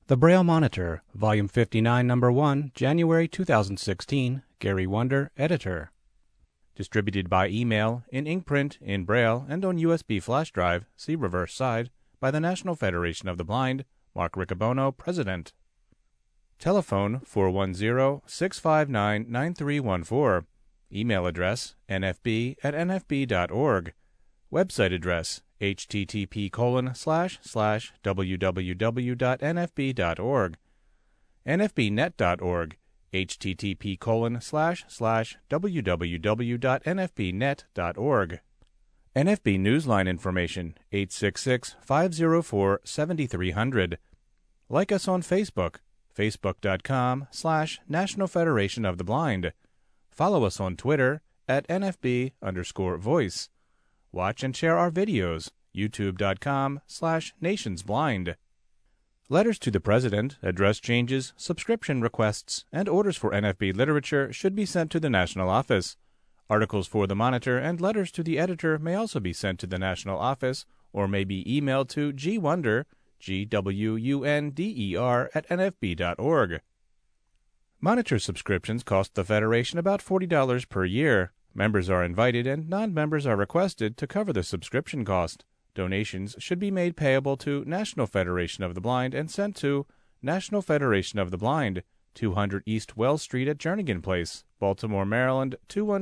The Braille Monitor, Volume 59, Number 1, January 2016, Gary Wonder, Editor. Distributed by email, in ink print, in Braille, and on USB flash drive, see reverse side, by the National Federation of the Blind, Mark Riccobono, President. Telephone 410-659-9314. Email address nfb@nfb.org. Website address http://www.nfb.org. nfbnet.org http://www.nfbnet.org. NFB Newsline information 866-504-7300. Like us on Facebook, facebook.com/National Federation of the Blind. Follow us on Twitter at NFB_voice. Watch and share our videos, youtube.com/nationsblind. Letters to the President, address changes, subscription requests, and orders for NFB literature should be sent to the National Office. Articles for the Monitor and letters to the editor may also be sent to the National Office or may be emailed to gwunder, GWUNDER, @nfb.org. Monitor subscriptions cost the Federation about $40 per year. Members are invited and non-members are requested to cover the subscription cost. Donations should be made payable to National Federation of the Blind and sent to National Federation of the Blind, 200 East Wells Street at Jernigan Place, Baltimore, Maryland,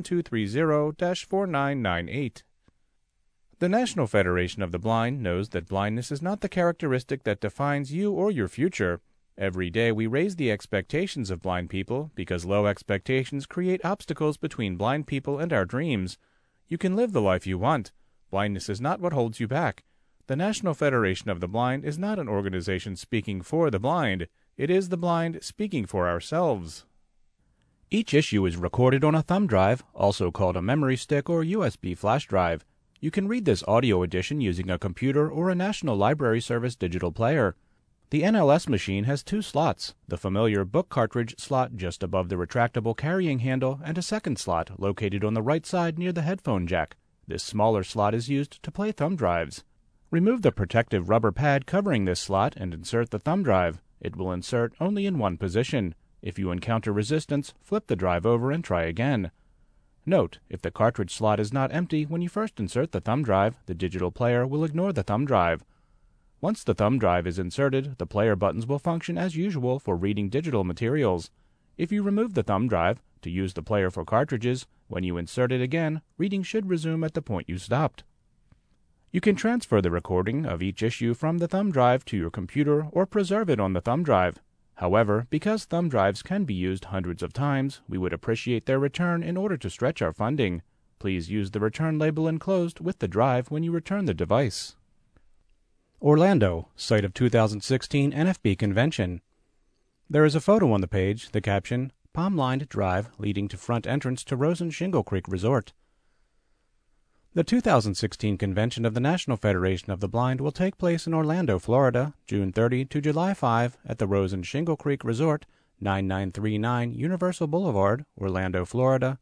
21230-4998. The National Federation of the Blind knows that blindness is not the characteristic that defines you or your future. Every day we raise the expectations of blind people because low expectations create obstacles between blind people and our dreams. You can live the life you want. Blindness is not what holds you back. The National Federation of the Blind is not an organization speaking for the blind. It is the blind speaking for ourselves. Each issue is recorded on a thumb drive, also called a memory stick or USB flash drive. You can read this audio edition using a computer or a National Library Service digital player. The NLS machine has two slots, the familiar book cartridge slot just above the retractable carrying handle and a second slot located on the right side near the headphone jack. This smaller slot is used to play thumb drives. Remove the protective rubber pad covering this slot and insert the thumb drive. It will insert only in one position. If you encounter resistance, flip the drive over and try again. Note, if the cartridge slot is not empty when you first insert the thumb drive, the digital player will ignore the thumb drive. Once the thumb drive is inserted, the player buttons will function as usual for reading digital materials. If you remove the thumb drive to use the player for cartridges, when you insert it again, reading should resume at the point you stopped. You can transfer the recording of each issue from the thumb drive to your computer or preserve it on the thumb drive. However, because thumb drives can be used hundreds of times, we would appreciate their return in order to stretch our funding. Please use the return label enclosed with the drive when you return the device. Orlando, site of 2016 NFB Convention. There is a photo on the page, the caption, Palm-lined drive leading to front entrance to Rosen Shingle Creek Resort. The 2016 convention of the National Federation of the Blind will take place in Orlando, Florida, June 30 to July 5 at the Rosen Shingle Creek Resort, 9939 Universal Boulevard, Orlando, Florida,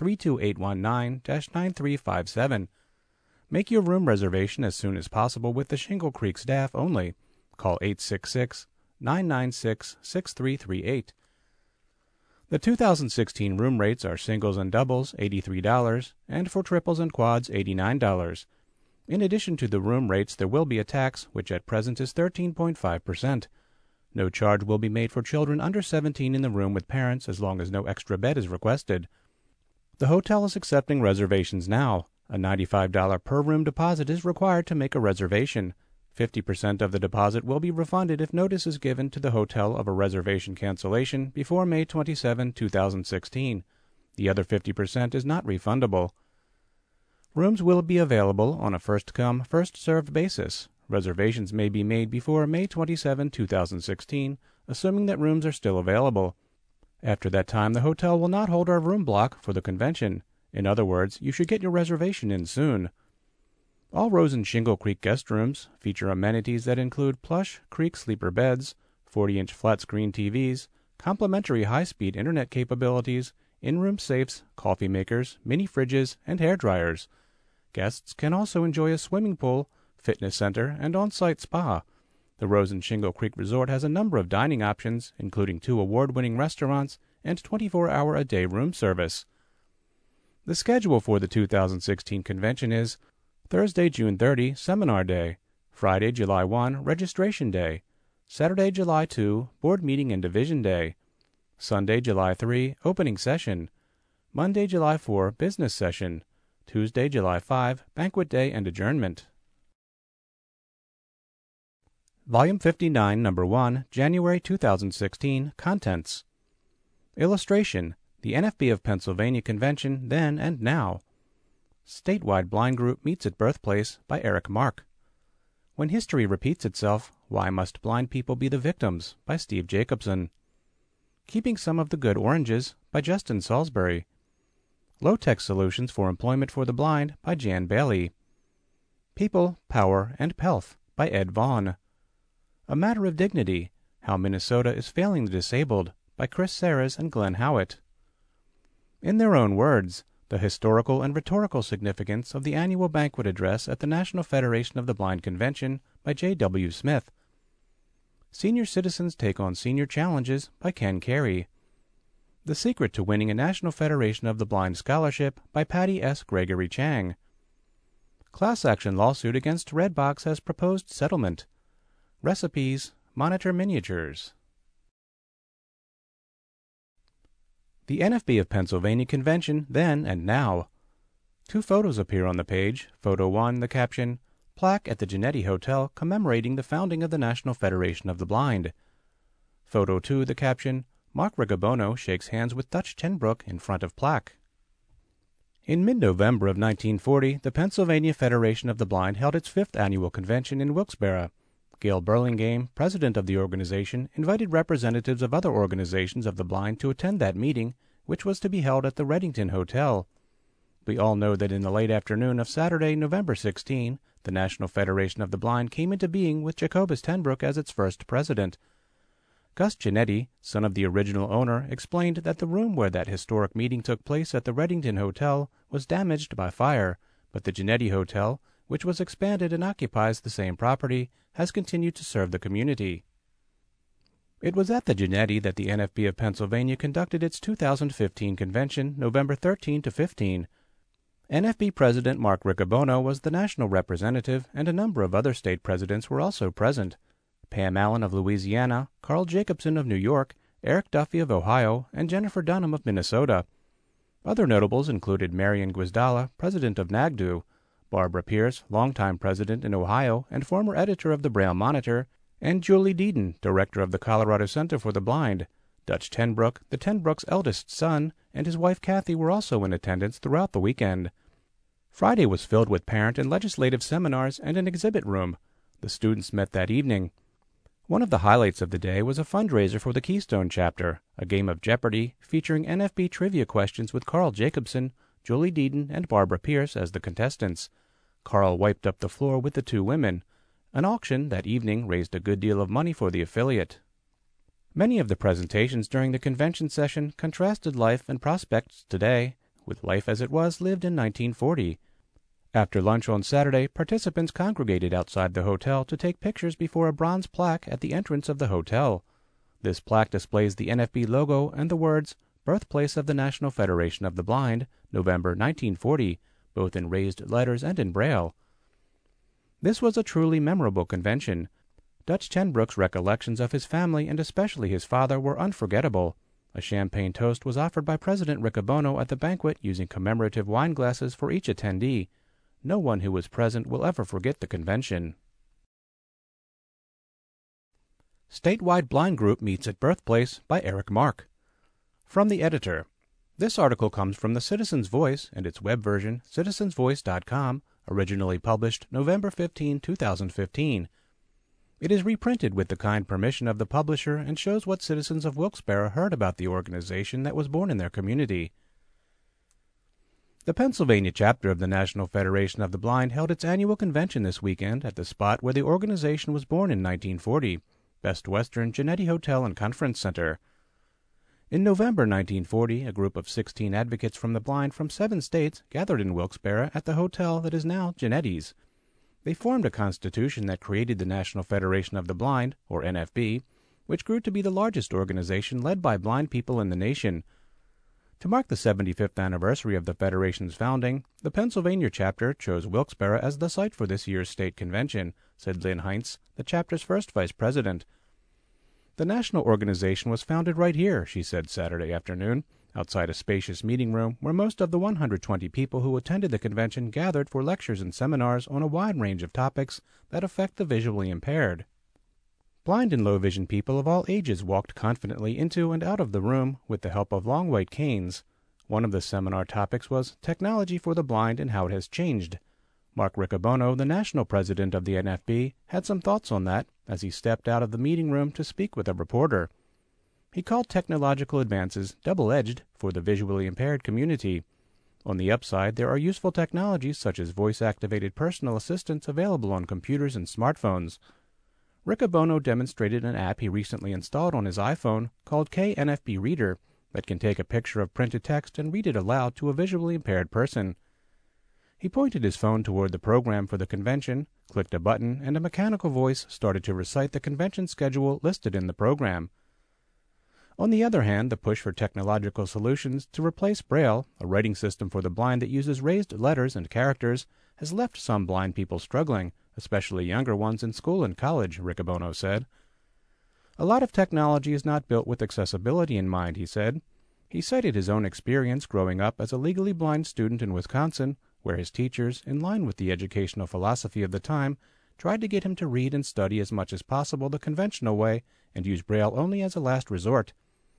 32819-9357. Make your room reservation as soon as possible with the Shingle Creek staff only. Call 866-996-6338. The 2016 room rates are singles and doubles $83 and for triples and quads $89. In addition to the room rates, there will be a tax, which at present is 13.5%. No charge will be made for children under 17 in the room with parents as long as no extra bed is requested. The hotel is accepting reservations now. A $95 per room deposit is required to make a reservation. 50% of the deposit will be refunded if notice is given to the hotel of a reservation cancellation before May 27, 2016. The other 50% is not refundable. Rooms will be available on a first-come, first-served basis. Reservations may be made before May 27, 2016, assuming that rooms are still available. After that time, the hotel will not hold our room block for the convention. In other words, you should get your reservation in soon. All Rosen Shingle Creek guest rooms feature amenities that include plush Creek sleeper beds, 40-inch flat-screen TVs, complimentary high-speed internet capabilities, in-room safes, coffee makers, mini fridges, and hair dryers. Guests can also enjoy a swimming pool, fitness center, and on-site spa. The Rosen Shingle Creek Resort has a number of dining options, including 2 award-winning restaurants and 24-hour-a-day room service. The schedule for the 2016 convention is Thursday, June 30, Seminar Day, Friday, July 1, Registration Day, Saturday, July 2, Board Meeting and Division Day, Sunday, July 3, Opening Session, Monday, July 4, Business Session, Tuesday, July 5, Banquet Day and Adjournment. Volume 59, Number 1, January 2016, Contents. Illustration: The NFB of Pennsylvania Convention Then and Now. Statewide Blind Group Meets at Birthplace by Eric Mark. When History Repeats Itself, Why Must Blind People Be the Victims? By Steve Jacobson. Keeping Some of the Good Oranges by Justin Salisbury. Low-Tech Solutions for Employment for the Blind by Jan Bailey. People, Power, and Pelf by Ed Vaughn. A Matter of Dignity: How Minnesota is Failing the Disabled by Chris Serres and Glenn Howitt. In their own words, the historical and rhetorical significance of the annual banquet address at the National Federation of the Blind Convention by J.W. Smith. Senior Citizens Take on Senior Challenges by Ken Carey. The Secret to Winning a National Federation of the Blind Scholarship by Patty S. Gregory Chang. Class action lawsuit against Redbox has proposed settlement. Recipes, Monitor Miniatures. The NFB of Pennsylvania Convention Then and Now. 2 photos appear on the page. Photo 1, the caption, Plaque at the Genetti Hotel commemorating the founding of the National Federation of the Blind. Photo 2, the caption, Mark Riccobono shakes hands with Dutch Tenbrook in front of plaque. In mid-November of 1940, the Pennsylvania Federation of the Blind held its 5th annual convention in Wilkes-Barre. Gail Burlingame, president of the organization, invited representatives of other organizations of the blind to attend that meeting, which was to be held at the Reddington Hotel. We all know that in the late afternoon of Saturday, November 16, the National Federation of the Blind came into being with Jacobus Tenbrook as its first president. Gus Genetti, son of the original owner, explained that the room where that historic meeting took place at the Reddington Hotel was damaged by fire, but the Genetti Hotel, which was expanded and occupies the same property, has continued to serve the community. It was at the Genetti that the NFB of Pennsylvania conducted its 2015 convention, November 13 to 15. NFB President Mark Riccobono was the national representative, and a number of other state presidents were also present. Pam Allen of Louisiana, Carl Jacobson of New York, Eric Duffy of Ohio, and Jennifer Dunham of Minnesota. Other notables included Marian Gwizdala, president of NAGDU, Barbara Pierce, longtime president in Ohio and former editor of the Braille Monitor, and Julie Deeden, director of the Colorado Center for the Blind. Dutch Tenbrook, the Tenbrooks' eldest son, and his wife Kathy were also in attendance throughout the weekend. Friday was filled with parent and legislative seminars and an exhibit room. The students met that evening. One of the highlights of the day was a fundraiser for the Keystone chapter, a game of Jeopardy featuring NFB trivia questions with Carl Jacobson, Julie Deeden, and Barbara Pierce as the contestants. Carl wiped up the floor with the 2 women. An auction that evening raised a good deal of money for the affiliate. Many of the presentations during the convention session contrasted life and prospects today with life as it was lived in 1940. After lunch on Saturday, participants congregated outside the hotel to take pictures before a bronze plaque at the entrance of the hotel. This plaque displays the NFB logo and the words, Birthplace of the National Federation of the Blind, November 1940, both in raised letters and in Braille. This was a truly memorable convention. Dutch Tenbrook's recollections of his family and especially his father were unforgettable. A champagne toast was offered by President Riccobono at the banquet using commemorative wine glasses for each attendee. No one who was present will ever forget the convention. Statewide Blind Group Meets at Birthplace by Eric Mark. From the editor. This article comes from the Citizen's Voice and its web version, citizensvoice.com, originally published November 15, 2015. It is reprinted with the kind permission of the publisher and shows what citizens of Wilkes-Barre heard about the organization that was born in their community. The Pennsylvania chapter of the National Federation of the Blind held its annual convention this weekend at the spot where the organization was born in 1940, Best Western Genetti Hotel and Conference Center. In November 1940, a group of 16 advocates from the blind from 7 states gathered in Wilkes-Barre at the hotel that is now Genetti's. They formed a constitution that created the National Federation of the Blind, or NFB, which grew to be the largest organization led by blind people in the nation. To mark the 75th anniversary of the Federation's founding, the Pennsylvania chapter chose Wilkes-Barre as the site for this year's state convention, said Lynn Heinz, the chapter's first vice president. The national organization was founded right here, she said Saturday afternoon, outside a spacious meeting room where most of the 120 people who attended the convention gathered for lectures and seminars on a wide range of topics that affect the visually impaired. Blind and low-vision people of all ages walked confidently into and out of the room with the help of long white canes. One of the seminar topics was Technology for the Blind and How It Has Changed. Mark Riccobono, the national president of the NFB, had some thoughts on that as he stepped out of the meeting room to speak with a reporter. He called technological advances double-edged for the visually impaired community. On the upside, there are useful technologies such as voice-activated personal assistants available on computers and smartphones. Riccobono demonstrated an app he recently installed on his iPhone called KNFB Reader that can take a picture of printed text and read it aloud to a visually impaired person. He pointed his phone toward the program for the convention, clicked a button, and a mechanical voice started to recite the convention schedule listed in the program. On the other hand, the push for technological solutions to replace Braille, a writing system for the blind that uses raised letters and characters, has left some blind people struggling, especially younger ones in school and college, Riccobono said. A lot of technology is not built with accessibility in mind, he said. He cited his own experience growing up as a legally blind student in Wisconsin, where his teachers, in line with the educational philosophy of the time, tried to get him to read and study as much as possible the conventional way and use Braille only as a last resort.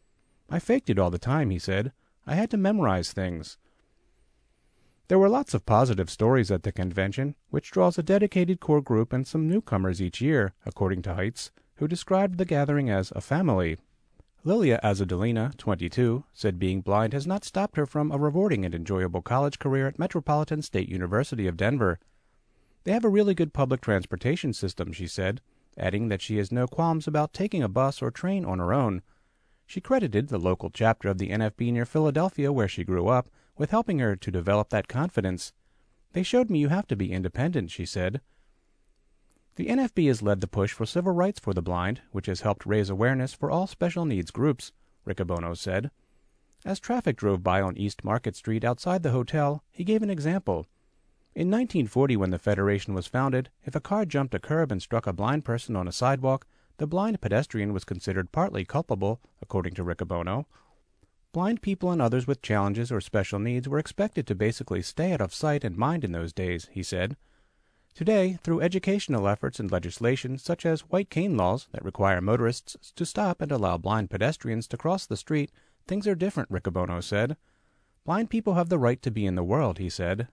I faked it all the time, he said. I had to memorize things. There were lots of positive stories at the convention, which draws a dedicated core group and some newcomers each year, according to Heitz, who described the gathering as a family. Lilia Azzadolina, 22, said being blind has not stopped her from a rewarding and enjoyable college career at Metropolitan State University of Denver. They have a really good public transportation system, she said, adding that she has no qualms about taking a bus or train on her own. She credited the local chapter of the NFB near Philadelphia, where she grew up, with helping her to develop that confidence. They showed me you have to be independent, she said. The NFB has led the push for civil rights for the blind, which has helped raise awareness for all special needs groups, Riccobono said. As traffic drove by on East Market Street outside the hotel, he gave an example. In 1940, when the Federation was founded, if a car jumped a curb and struck a blind person on a sidewalk, the blind pedestrian was considered partly culpable, according to Riccobono. Blind people and others with challenges or special needs were expected to basically stay out of sight and mind in those days, he said. Today, through educational efforts and legislation such as white cane laws that require motorists to stop and allow blind pedestrians to cross the street, things are different, Riccobono said. Blind people have the right to be in the world, he said.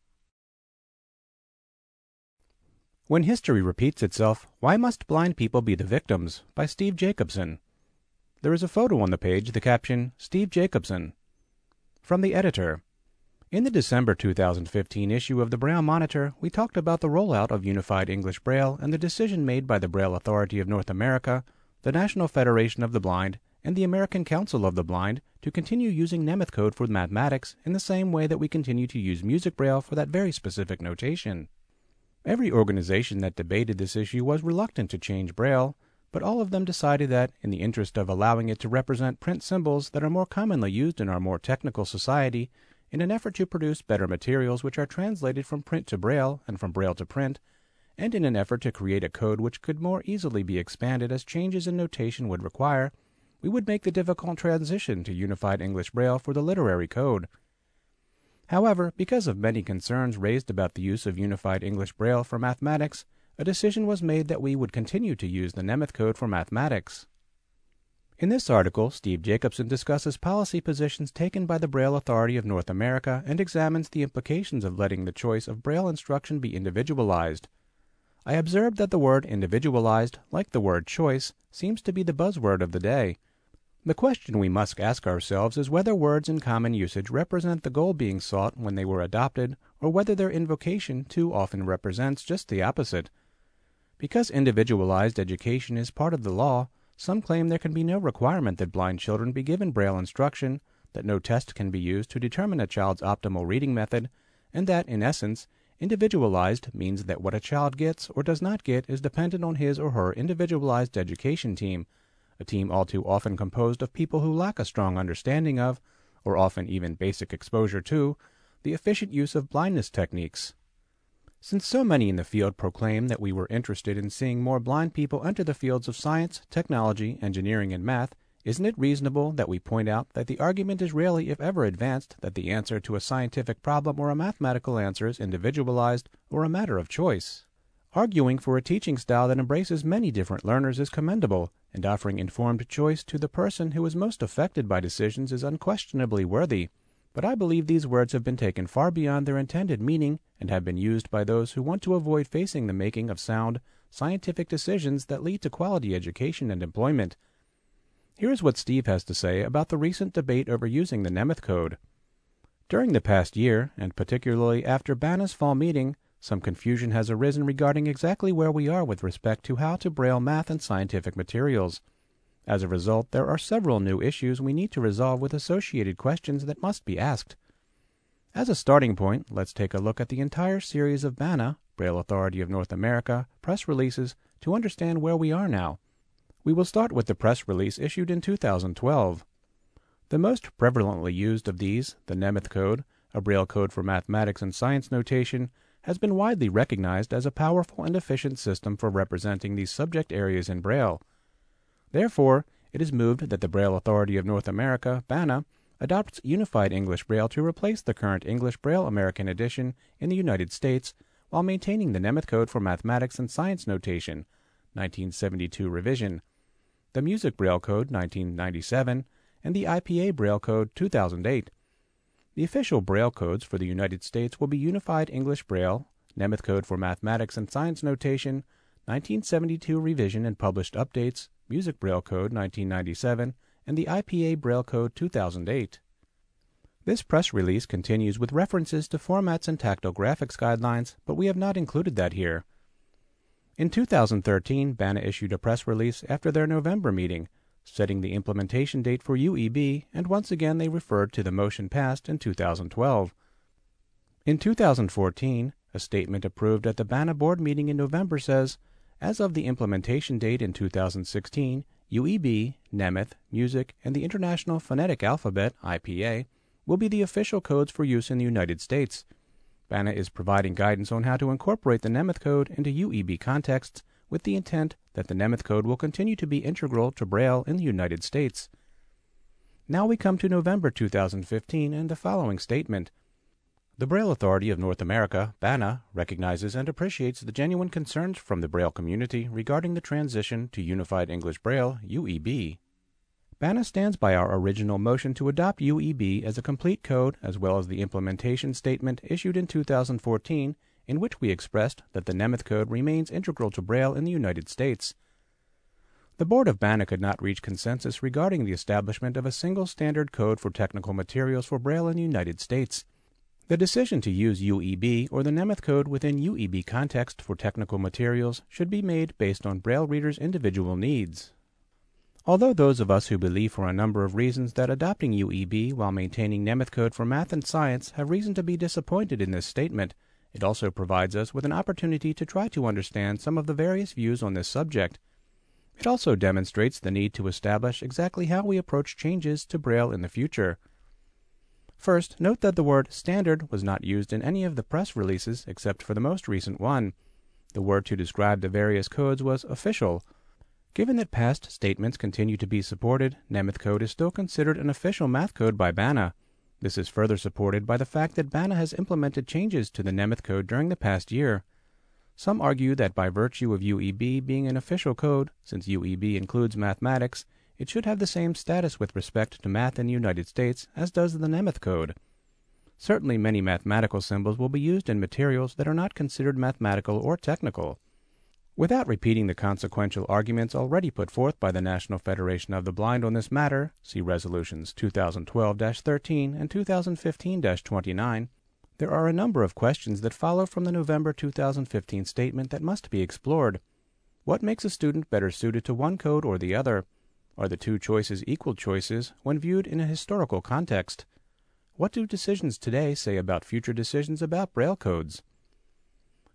When History Repeats Itself, Why Must Blind People Be the Victims? By Steve Jacobson. There is a photo on the page, the caption, Steve Jacobson. From the editor. In the December 2015 issue of the Braille Monitor, we talked about the rollout of Unified English Braille and the decision made by the Braille Authority of North America, the National Federation of the Blind, and the American Council of the Blind to continue using Nemeth code for mathematics in the same way that we continue to use Music Braille for that very specific notation. Every organization that debated this issue was reluctant to change Braille, but all of them decided that, in the interest of allowing it to represent print symbols that are more commonly used in our more technical society, in an effort to produce better materials which are translated from print to Braille and from Braille to print, and in an effort to create a code which could more easily be expanded as changes in notation would require, we would make the difficult transition to Unified English Braille for the literary code. However, because of many concerns raised about the use of Unified English Braille for mathematics, a decision was made that we would continue to use the Nemeth code for mathematics. In this article, Steve Jacobson discusses policy positions taken by the Braille Authority of North America and examines the implications of letting the choice of Braille instruction be individualized. I observed that the word individualized, like the word choice, seems to be the buzzword of the day. The question we must ask ourselves is whether words in common usage represent the goal being sought when they were adopted, or whether their invocation too often represents just the opposite. Because individualized education is part of the law, some claim there can be no requirement that blind children be given Braille instruction, that no test can be used to determine a child's optimal reading method, and that, in essence, Individualized means that what a child gets or does not get is dependent on his or her individualized education team, a team all too often composed of people who lack a strong understanding of, or often even basic exposure to, the efficient use of blindness techniques. Since so many in the field proclaim that we were interested in seeing more blind people enter the fields of science, technology, engineering, and math, isn't it reasonable that we point out that the argument is rarely, if ever, advanced that the answer to a scientific problem or a mathematical answer is individualized or a matter of choice? Arguing for a teaching style that embraces many different learners is commendable, and offering informed choice to the person who is most affected by decisions is unquestionably worthy. But I believe these words have been taken far beyond their intended meaning and have been used by those who want to avoid facing the making of sound, scientific decisions that lead to quality education and employment. Here is what Steve has to say about the recent debate over using the Nemeth Code. During the past year, and particularly after BANA's fall meeting, some confusion has arisen regarding exactly where we are with respect to how to braille math and scientific materials. As a result, there are several new issues we need to resolve with associated questions that must be asked. As a starting point, let's take a look at the entire series of BANA, Braille Authority of North America, press releases to understand where we are now. We will start with the press release issued in 2012. The most prevalently used of these, the Nemeth Code, a Braille code for mathematics and science notation, has been widely recognized as a powerful and efficient system for representing these subject areas in Braille. Therefore, it is moved that the Braille Authority of North America, BANA, adopts Unified English Braille to replace the current English Braille American Edition in the United States, while maintaining the Nemeth Code for mathematics and science notation, 1972 revision, the Music Braille Code 1997, and the IPA Braille Code 2008. The official Braille codes for the United States will be Unified English Braille, Nemeth Code for Mathematics and Science Notation, 1972 revision and published updates, Music Braille Code 1997, and the IPA Braille Code 2008. This press release continues with references to formats and tactile graphics guidelines, but we have not included that here. In 2013, BANA issued a press release after their November meeting, setting the implementation date for UEB, and once again they referred to the motion passed in 2012. In 2014, a statement approved at the BANA board meeting in November says, as of the implementation date in 2016, UEB, Nemeth, Music, and the International Phonetic Alphabet, IPA, will be the official codes for use in the United States. BANA is providing guidance on how to incorporate the Nemeth Code into UEB contexts with the intent that the Nemeth Code will continue to be integral to Braille in the United States. Now we come to November 2015 and the following statement. The Braille Authority of North America, BANA, recognizes and appreciates the genuine concerns from the Braille community regarding the transition to Unified English Braille, UEB. BANA stands by our original motion to adopt UEB as a complete code as well as the implementation statement issued in 2014 in which we expressed that the Nemeth Code remains integral to Braille in the United States. The board of BANA could not reach consensus regarding the establishment of a single standard code for technical materials for Braille in the United States. The decision to use UEB or the Nemeth Code within UEB context for technical materials should be made based on Braille readers' individual needs. Although those of us who believe for a number of reasons that adopting UEB while maintaining Nemeth Code for math and science have reason to be disappointed in this statement, it also provides us with an opportunity to try to understand some of the various views on this subject. It also demonstrates the need to establish exactly how we approach changes to Braille in the future. First, note that the word standard was not used in any of the press releases except for the most recent one. The word to describe the various codes was official. Given that past statements continue to be supported, Nemeth Code is still considered an official math code by BANA. This is further supported by the fact that BANA has implemented changes to the Nemeth Code during the past year. Some argue that by virtue of UEB being an official code, since UEB includes mathematics, it should have the same status with respect to math in the United States as does the Nemeth Code. Certainly many mathematical symbols will be used in materials that are not considered mathematical or technical. Without repeating the consequential arguments already put forth by the National Federation of the Blind on this matter, see Resolutions 2012-13 and 2015-29, there are a number of questions that follow from the November 2015 statement that must be explored. What makes a student better suited to one code or the other? Are the two choices equal choices when viewed in a historical context? What do decisions today say about future decisions about Braille codes?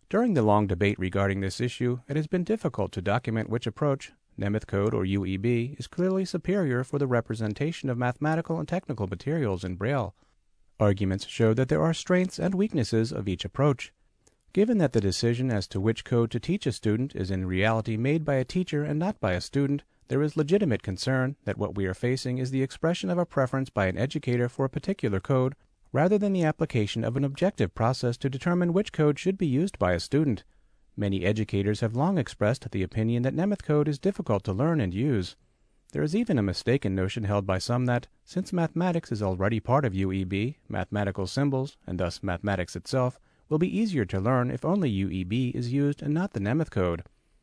During the long debate regarding this issue, it has been difficult to document which approach, Nemeth Code or UEB, is clearly superior for the representation of mathematical and technical materials in Braille. Arguments show that there are strengths and weaknesses of each approach. Given that the decision as to which code to teach a student is in reality made by a teacher and not by a student, there is legitimate concern that what we are facing is the expression of a preference by an educator for a particular code, rather than the application of an objective process to determine which code should be used by a student. Many educators have long expressed the opinion that Nemeth Code is difficult to learn and use. There is even a mistaken notion held by some that, since mathematics is already part of UEB, mathematical symbols, and thus mathematics itself, will be easier to learn if only UEB is used and not the Nemeth Code.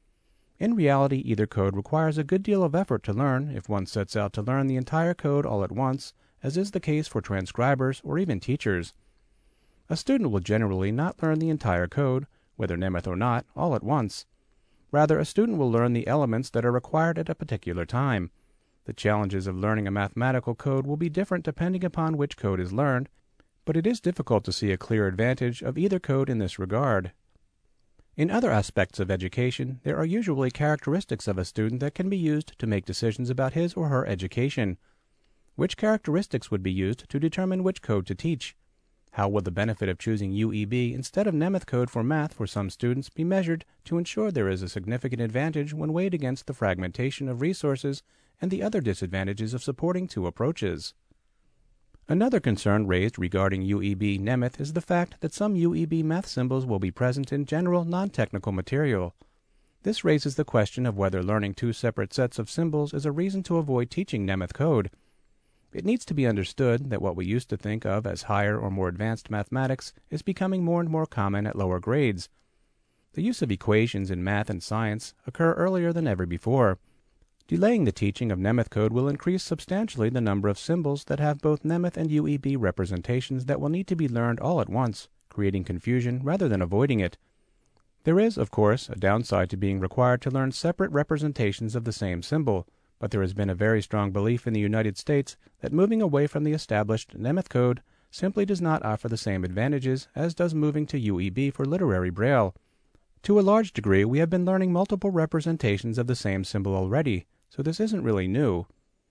In reality, either code requires a good deal of effort to learn if one sets out to learn the entire code all at once, as is the case for transcribers or even teachers. A student will generally not learn the entire code, whether Nemeth or not, all at once. Rather, a student will learn the elements that are required at a particular time. The challenges of learning a mathematical code will be different depending upon which code is learned, but it is difficult to see a clear advantage of either code in this regard. In other aspects of education, there are usually characteristics of a student that can be used to make decisions about his or her education. Which characteristics would be used to determine which code to teach? How will the benefit of choosing UEB instead of Nemeth Code for math for some students be measured to ensure there is a significant advantage when weighed against the fragmentation of resources and the other disadvantages of supporting two approaches? Another concern raised regarding UEB Nemeth is the fact that some UEB math symbols will be present in general non-technical material. This raises the question of whether learning two separate sets of symbols is a reason to avoid teaching Nemeth Code. It needs to be understood that what we used to think of as higher or more advanced mathematics is becoming more and more common at lower grades. The use of equations in math and science occur earlier than ever before. Delaying the teaching of Nemeth Code will increase substantially the number of symbols that have both Nemeth and UEB representations that will need to be learned all at once, creating confusion rather than avoiding it. There is, of course, a downside to being required to learn separate representations of the same symbol, but there has been a very strong belief in the United States that moving away from the established Nemeth Code simply does not offer the same advantages as does moving to UEB for literary Braille. To a large degree, we have been learning multiple representations of the same symbol already, so this isn't really new.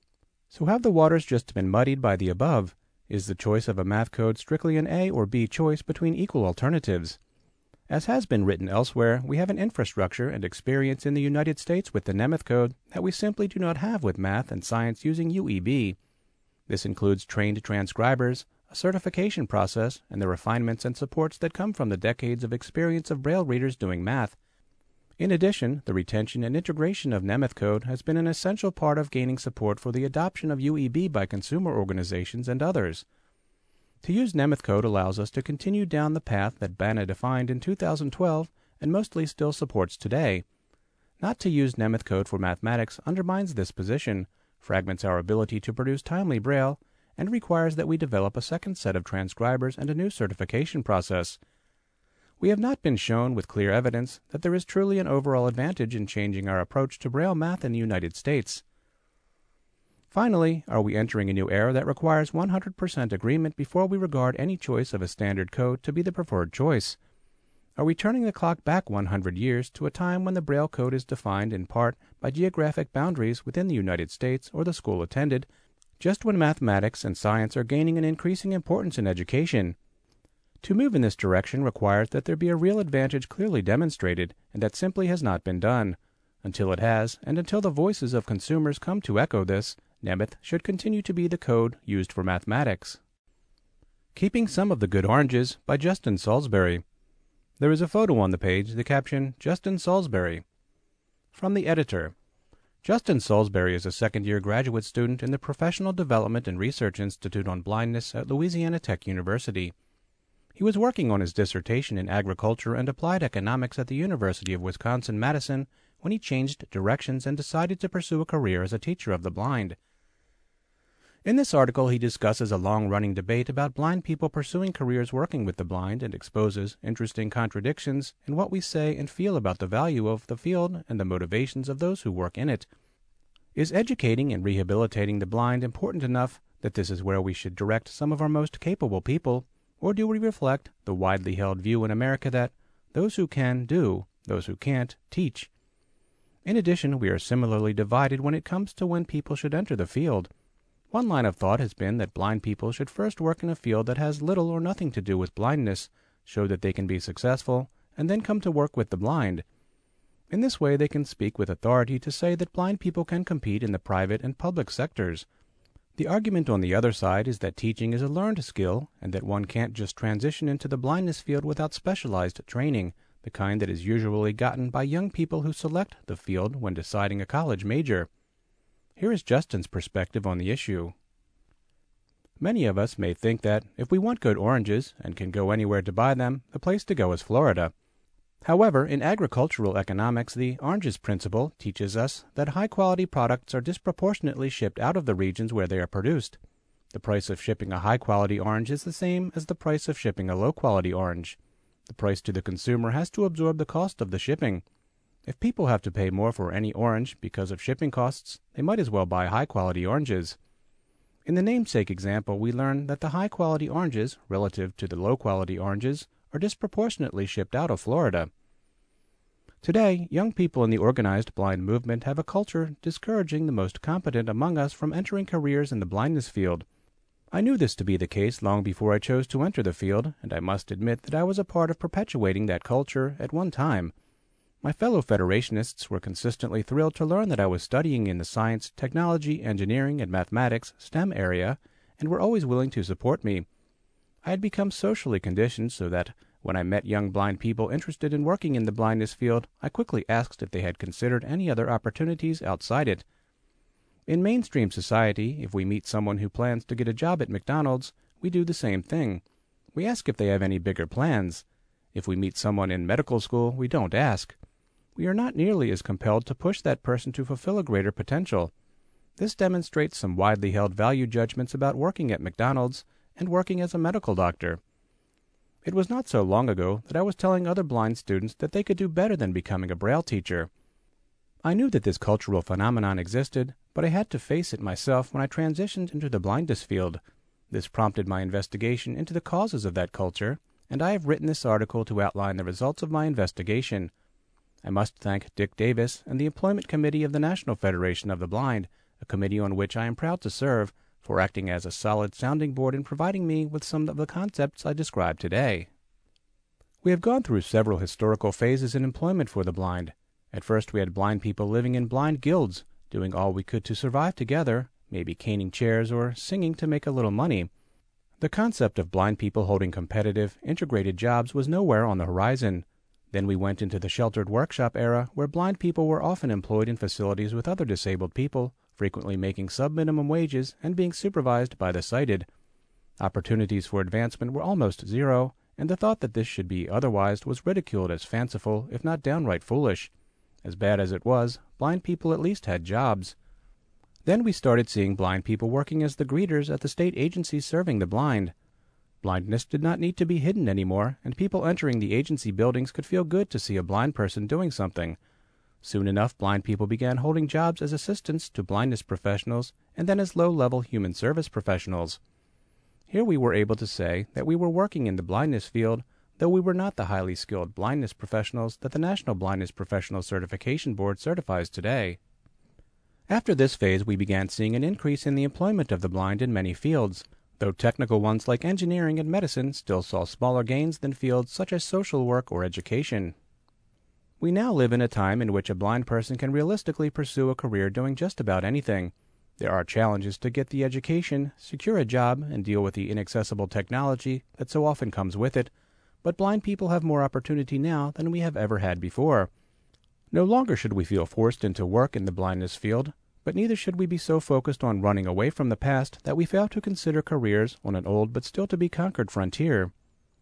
So have the waters just been muddied by the above? Is the choice of a math code strictly an A or B choice between equal alternatives? As has been written elsewhere, we have an infrastructure and experience in the United States with the Nemeth Code that we simply do not have with math and science using UEB. This includes trained transcribers, a certification process, and the refinements and supports that come from the decades of experience of Braille readers doing math. In addition, the retention and integration of Nemeth Code has been an essential part of gaining support for the adoption of UEB by consumer organizations and others. To use Nemeth Code allows us to continue down the path that BANA defined in 2012 and mostly still supports today. Not to use Nemeth Code for mathematics undermines this position, fragments our ability to produce timely Braille, and requires that we develop a second set of transcribers and a new certification process. We have not been shown with clear evidence that there is truly an overall advantage in changing our approach to Braille math in the United States. Finally, are we entering a new era that requires 100% agreement before we regard any choice of a standard code to be the preferred choice? Are we turning the clock back 100 years to a time when the Braille code is defined in part by geographic boundaries within the United States or the school attended, just when mathematics and science are gaining an increasing importance in education? To move in this direction requires that there be a real advantage clearly demonstrated, and that simply has not been done. Until it has, and until the voices of consumers come to echo this, Nemeth should continue to be the code used for mathematics. Keeping Some of the Good Oranges by Justin Salisbury. There is a photo on the page, the caption, Justin Salisbury. From the editor. Justin Salisbury is a second-year graduate student in the Professional Development and Research Institute on Blindness at Louisiana Tech University. He was working on his dissertation in agriculture and applied economics at the University of Wisconsin-Madison when he changed directions and decided to pursue a career as a teacher of the blind. In this article, he discusses a long-running debate about blind people pursuing careers working with the blind and exposes interesting contradictions in what we say and feel about the value of the field and the motivations of those who work in it. Is educating and rehabilitating the blind important enough that this is where we should direct some of our most capable people, or do we reflect the widely held view in America that Those who can, do. Those who can't, teach. In addition, we are similarly divided when it comes to when people should enter the field. One line of thought has been that blind people should first work in a field that has little or nothing to do with blindness, show that they can be successful, and then come to work with the blind. In this way, they can speak with authority to say that blind people can compete in the private and public sectors. The argument on the other side is that teaching is a learned skill, and that one can't just transition into the blindness field without specialized training, the kind that is usually gotten by young people who select the field when deciding a college major. Here is Justin's perspective on the issue. Many of us may think that if we want good oranges and can go anywhere to buy them, the place to go is Florida. However, in agricultural economics, the oranges principle teaches us that high-quality products are disproportionately shipped out of the regions where they are produced. The price of shipping a high-quality orange is the same as the price of shipping a low-quality orange. The price to the consumer has to absorb the cost of the shipping. If people have to pay more for any orange because of shipping costs, they might as well buy high-quality oranges. In the namesake example, we learn that the high-quality oranges, relative to the low-quality oranges, are disproportionately shipped out of Florida. Today, young people in the organized blind movement have a culture discouraging the most competent among us from entering careers in the blindness field. I knew this to be the case long before I chose to enter the field, and I must admit that I was a part of perpetuating that culture at one time. My fellow Federationists were consistently thrilled to learn that I was studying in the science, technology, engineering, and mathematics (STEM) area, and were always willing to support me. I had become socially conditioned so that when I met young blind people interested in working in the blindness field, I quickly asked if they had considered any other opportunities outside it. In mainstream society, if we meet someone who plans to get a job at McDonald's, we do the same thing. We ask if they have any bigger plans. If we meet someone in medical school, we don't ask. We are not nearly as compelled to push that person to fulfill a greater potential. This demonstrates some widely held value judgments about working at McDonald's and working as a medical doctor. It was not so long ago that I was telling other blind students that they could do better than becoming a Braille teacher. I knew that this cultural phenomenon existed, but I had to face it myself when I transitioned into the blindness field. This prompted my investigation into the causes of that culture, and I have written this article to outline the results of my investigation. I must thank Dick Davis and the Employment Committee of the National Federation of the Blind, a committee on which I am proud to serve, for acting as a solid sounding board and providing me with some of the concepts I described today. We have gone through several historical phases in employment for the blind. At first we had blind people living in blind guilds, doing all we could to survive together, maybe caning chairs or singing to make a little money. The concept of blind people holding competitive, integrated jobs was nowhere on the horizon. Then we went into the sheltered workshop era, where blind people were often employed in facilities with other disabled people, frequently making sub-minimum wages and being supervised by the sighted. Opportunities for advancement were almost zero, and the thought that this should be otherwise was ridiculed as fanciful, if not downright foolish. As bad as it was, blind people at least had jobs. Then we started seeing blind people working as the greeters at the state agencies serving the blind. Blindness did not need to be hidden anymore, and people entering the agency buildings could feel good to see a blind person doing something. Soon enough, blind people began holding jobs as assistants to blindness professionals and then as low-level human service professionals. Here we were able to say that we were working in the blindness field, though we were not the highly skilled blindness professionals that the National Blindness Professional Certification Board certifies today. After this phase, we began seeing an increase in the employment of the blind in many fields, though technical ones like engineering and medicine still saw smaller gains than fields such as social work or education. We now live in a time in which a blind person can realistically pursue a career doing just about anything. There are challenges to get the education, secure a job, and deal with the inaccessible technology that so often comes with it, but blind people have more opportunity now than we have ever had before. No longer should we feel forced into work in the blindness field, but neither should we be so focused on running away from the past that we fail to consider careers on an old but still to be conquered frontier.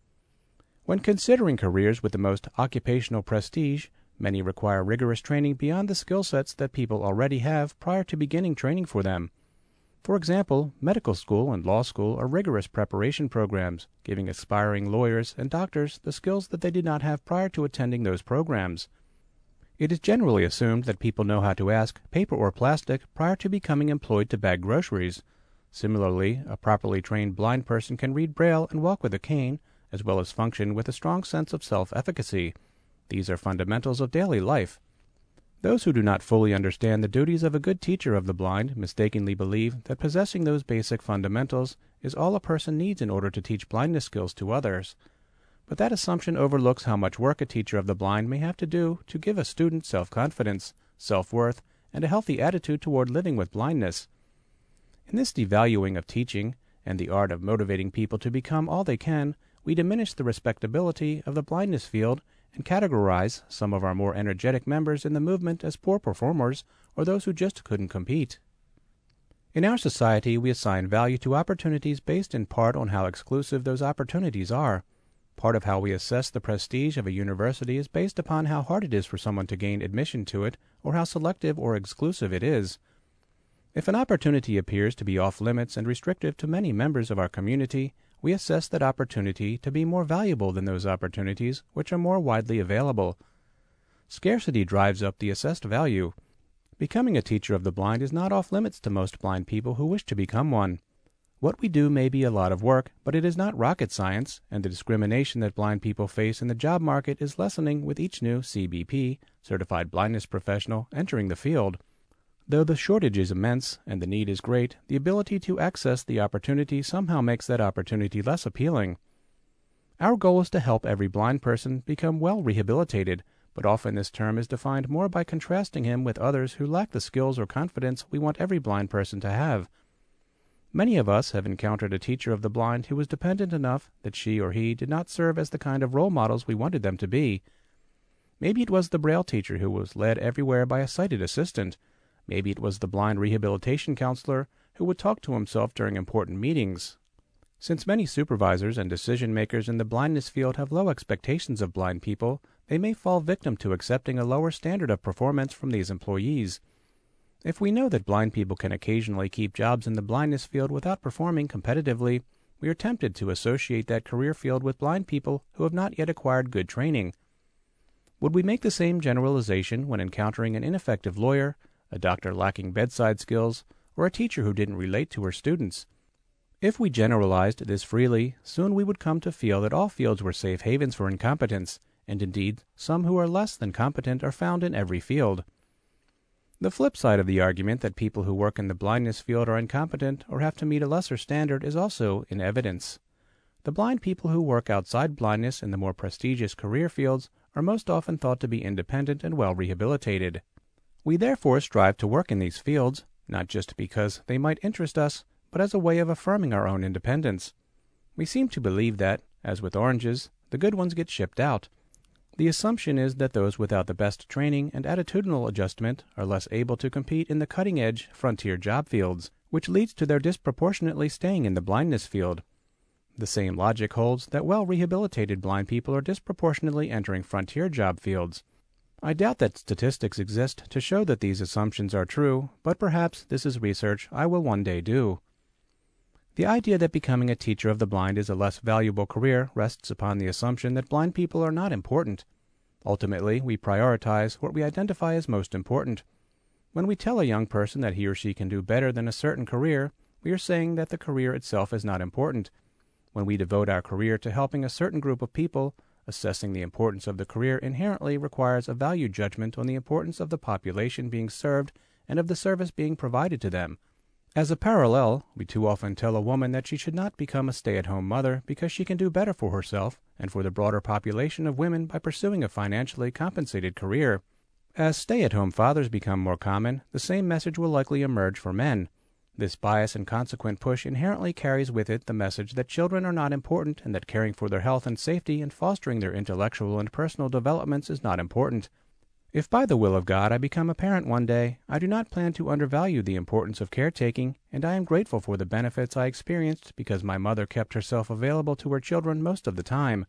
When considering careers with the most occupational prestige, many require rigorous training beyond the skill sets that people already have prior to beginning training for them. For example, medical school and law school are rigorous preparation programs, giving aspiring lawyers and doctors the skills that they did not have prior to attending those programs. It is generally assumed that people know how to ask, paper or plastic, prior to becoming employed to bag groceries. Similarly, a properly trained blind person can read Braille and walk with a cane, as well as function with a strong sense of self-efficacy. These are fundamentals of daily life. Those who do not fully understand the duties of a good teacher of the blind mistakenly believe that possessing those basic fundamentals is all a person needs in order to teach blindness skills to others. But that assumption overlooks how much work a teacher of the blind may have to do to give a student self-confidence, self-worth, and a healthy attitude toward living with blindness. In this devaluing of teaching and the art of motivating people to become all they can, we diminish the respectability of the blindness field and categorize some of our more energetic members in the movement as poor performers or those who just couldn't compete. In our society, we assign value to opportunities based in part on how exclusive those opportunities are. Part of how we assess the prestige of a university is based upon how hard it is for someone to gain admission to it or how selective or exclusive it is. If an opportunity appears to be off limits and restrictive to many members of our community, we assess that opportunity to be more valuable than those opportunities which are more widely available. Scarcity drives up the assessed value. Becoming a teacher of the blind is not off limits to most blind people who wish to become one. What we do may be a lot of work, but it is not rocket science, and the discrimination that blind people face in the job market is lessening with each new CBP, Certified Blindness Professional, entering the field. Though the shortage is immense and the need is great, the ability to access the opportunity somehow makes that opportunity less appealing. Our goal is to help every blind person become well rehabilitated, but often this term is defined more by contrasting him with others who lack the skills or confidence we want every blind person to have. Many of us have encountered a teacher of the blind who was dependent enough that she or he did not serve as the kind of role models we wanted them to be. Maybe it was the Braille teacher who was led everywhere by a sighted assistant. Maybe it was the blind rehabilitation counselor who would talk to himself during important meetings. Since many supervisors and decision-makers in the blindness field have low expectations of blind people, they may fall victim to accepting a lower standard of performance from these employees. If we know that blind people can occasionally keep jobs in the blindness field without performing competitively, we are tempted to associate that career field with blind people who have not yet acquired good training. Would we make the same generalization when encountering an ineffective lawyer, a doctor lacking bedside skills, or a teacher who didn't relate to her students? If we generalized this freely, soon we would come to feel that all fields were safe havens for incompetence, and indeed, some who are less than competent are found in every field. The flip side of the argument that people who work in the blindness field are incompetent or have to meet a lesser standard is also in evidence. The blind people who work outside blindness in the more prestigious career fields are most often thought to be independent and well rehabilitated. We therefore strive to work in these fields, not just because they might interest us, but as a way of affirming our own independence. We seem to believe that, as with oranges, the good ones get shipped out. The assumption is that those without the best training and attitudinal adjustment are less able to compete in the cutting-edge, frontier job fields, which leads to their disproportionately staying in the blindness field. The same logic holds that well-rehabilitated blind people are disproportionately entering frontier job fields. I doubt that statistics exist to show that these assumptions are true, but perhaps this is research I will one day do. The idea that becoming a teacher of the blind is a less valuable career rests upon the assumption that blind people are not important. Ultimately, we prioritize what we identify as most important. When we tell a young person that he or she can do better than a certain career, we are saying that the career itself is not important. When we devote our career to helping a certain group of people, assessing the importance of the career inherently requires a value judgment on the importance of the population being served and of the service being provided to them. As a parallel, we too often tell a woman that she should not become a stay-at-home mother because she can do better for herself and for the broader population of women by pursuing a financially compensated career. As stay-at-home fathers become more common, the same message will likely emerge for men. This bias and consequent push inherently carries with it the message that children are not important and that caring for their health and safety and fostering their intellectual and personal developments is not important. If by the will of God I become a parent one day, I do not plan to undervalue the importance of caretaking, and I am grateful for the benefits I experienced because my mother kept herself available to her children most of the time.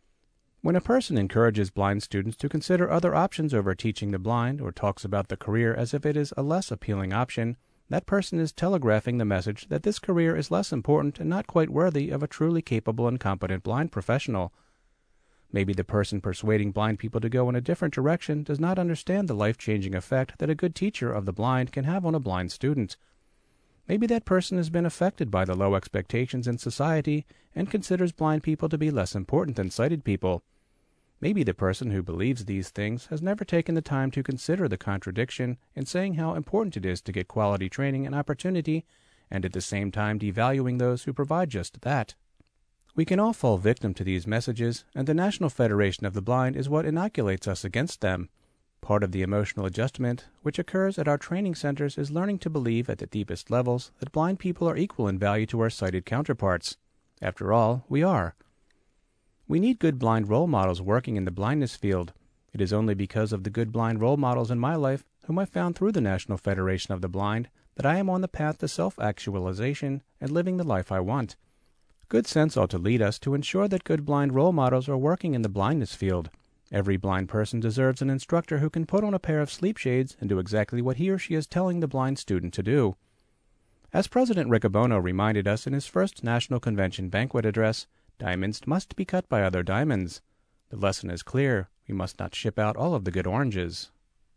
When a person encourages blind students to consider other options over teaching the blind or talks about the career as if it is a less appealing option, that person is telegraphing the message that this career is less important and not quite worthy of a truly capable and competent blind professional. Maybe the person persuading blind people to go in a different direction does not understand the life-changing effect that a good teacher of the blind can have on a blind student. Maybe that person has been affected by the low expectations in society and considers blind people to be less important than sighted people. Maybe the person who believes these things has never taken the time to consider the contradiction in saying how important it is to get quality training and opportunity, and at the same time devaluing those who provide just that. We can all fall victim to these messages, and the National Federation of the Blind is what inoculates us against them. Part of the emotional adjustment which occurs at our training centers is learning to believe at the deepest levels that blind people are equal in value to our sighted counterparts. After all, we are. We need good blind role models working in the blindness field. It is only because of the good blind role models in my life, whom I found through the National Federation of the Blind, that I am on the path to self-actualization and living the life I want. Good sense ought to lead us to ensure that good blind role models are working in the blindness field. Every blind person deserves an instructor who can put on a pair of sleep shades and do exactly what he or she is telling the blind student to do. As President Riccobono reminded us in his first National Convention banquet address, diamonds must be cut by other diamonds. The lesson is clear. We must not ship out all of the good oranges.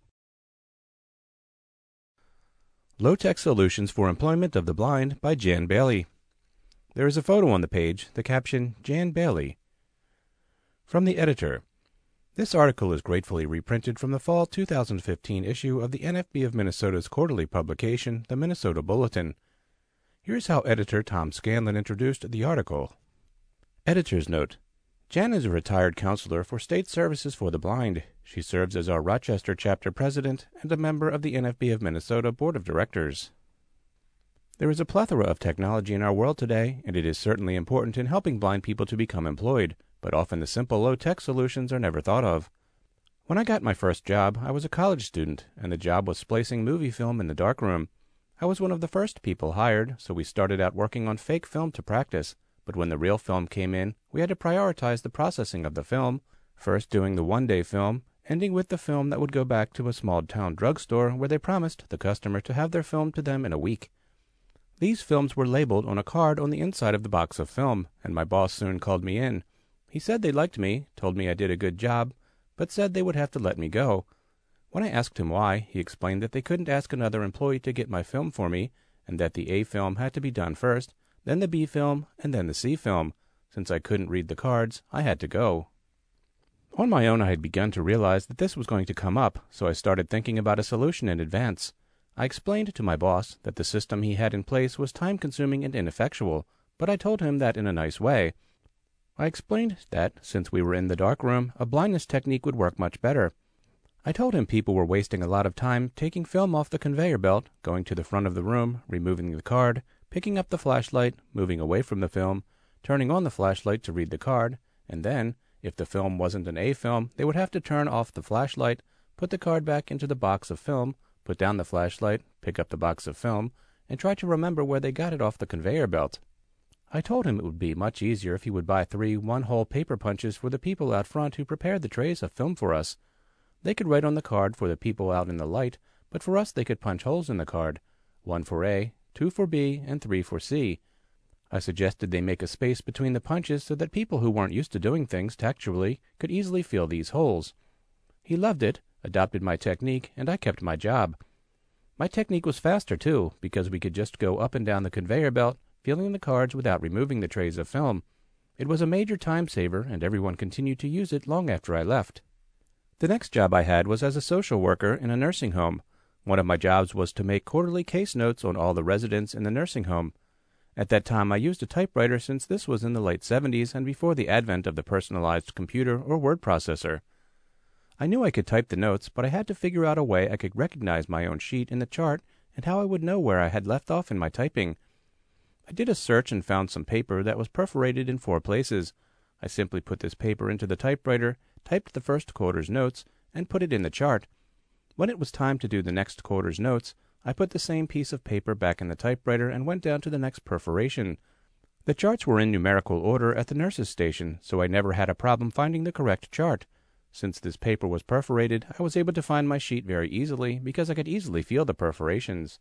Low-Tech Solutions for Employment of the Blind by Jan Bailey. There is a photo on the page, the caption, Jan Bailey. From the editor. This article is gratefully reprinted from the fall 2015 issue of the NFB of Minnesota's quarterly publication, the Minnesota Bulletin. Here's how editor Tom Scanlon introduced the article. Editor's note. Jan is a retired counselor for State Services for the Blind. She serves as our Rochester chapter president and a member of the NFB of Minnesota Board of Directors. There is a plethora of technology in our world today, and it is certainly important in helping blind people to become employed, but often the simple low-tech solutions are never thought of. When I got my first job, I was a college student, and the job was splicing movie film in the darkroom. I was one of the first people hired, so we started out working on fake film to practice, but when the real film came in, we had to prioritize the processing of the film, first doing the one-day film, ending with the film that would go back to a small-town drugstore where they promised the customer to have their film to them in a week. These films were labeled on a card on the inside of the box of film, and my boss soon called me in. He said they liked me, told me I did a good job, but said they would have to let me go. When I asked him why, he explained that they couldn't ask another employee to get my film for me, and that the A film had to be done first, then the B film, and then the C film. Since I couldn't read the cards, I had to go. On my own, I had begun to realize that this was going to come up, so I started thinking about a solution in advance. I explained to my boss that the system he had in place was time-consuming and ineffectual, but I told him that in a nice way. I explained that, since we were in the dark room, a blindness technique would work much better. I told him people were wasting a lot of time taking film off the conveyor belt, going to the front of the room, removing the card, picking up the flashlight, moving away from the film, turning on the flashlight to read the card, and then, if the film wasn't an A film, they would have to turn off the flashlight, put the card back into the box of film, put down the flashlight, pick up the box of film, and try to remember where they got it off the conveyor belt. I told him it would be much easier if he would buy 3 one-hole paper punches for the people out front who prepared the trays of film for us. They could write on the card for the people out in the light, but for us they could punch holes in the card, 1 for A, 2 for B, and 3 for C. I suggested they make a space between the punches so that people who weren't used to doing things tactually could easily fill these holes. He loved it, adopted my technique, and I kept my job. My technique was faster, too, because we could just go up and down the conveyor belt, filling the cards without removing the trays of film. It was a major time saver, and everyone continued to use it long after I left. The next job I had was as a social worker in a nursing home. One of my jobs was to make quarterly case notes on all the residents in the nursing home. At that time, I used a typewriter since this was in the late 70s and before the advent of the personalized computer or word processor. I knew I could type the notes, but I had to figure out a way I could recognize my own sheet in the chart and how I would know where I had left off in my typing. I did a search and found some paper that was perforated in 4 places. I simply put this paper into the typewriter, typed the first quarter's notes, and put it in the chart. When it was time to do the next quarter's notes, I put the same piece of paper back in the typewriter and went down to the next perforation. The charts were in numerical order at the nurse's station, so I never had a problem finding the correct chart. Since this paper was perforated, I was able to find my sheet very easily because I could easily feel the perforations.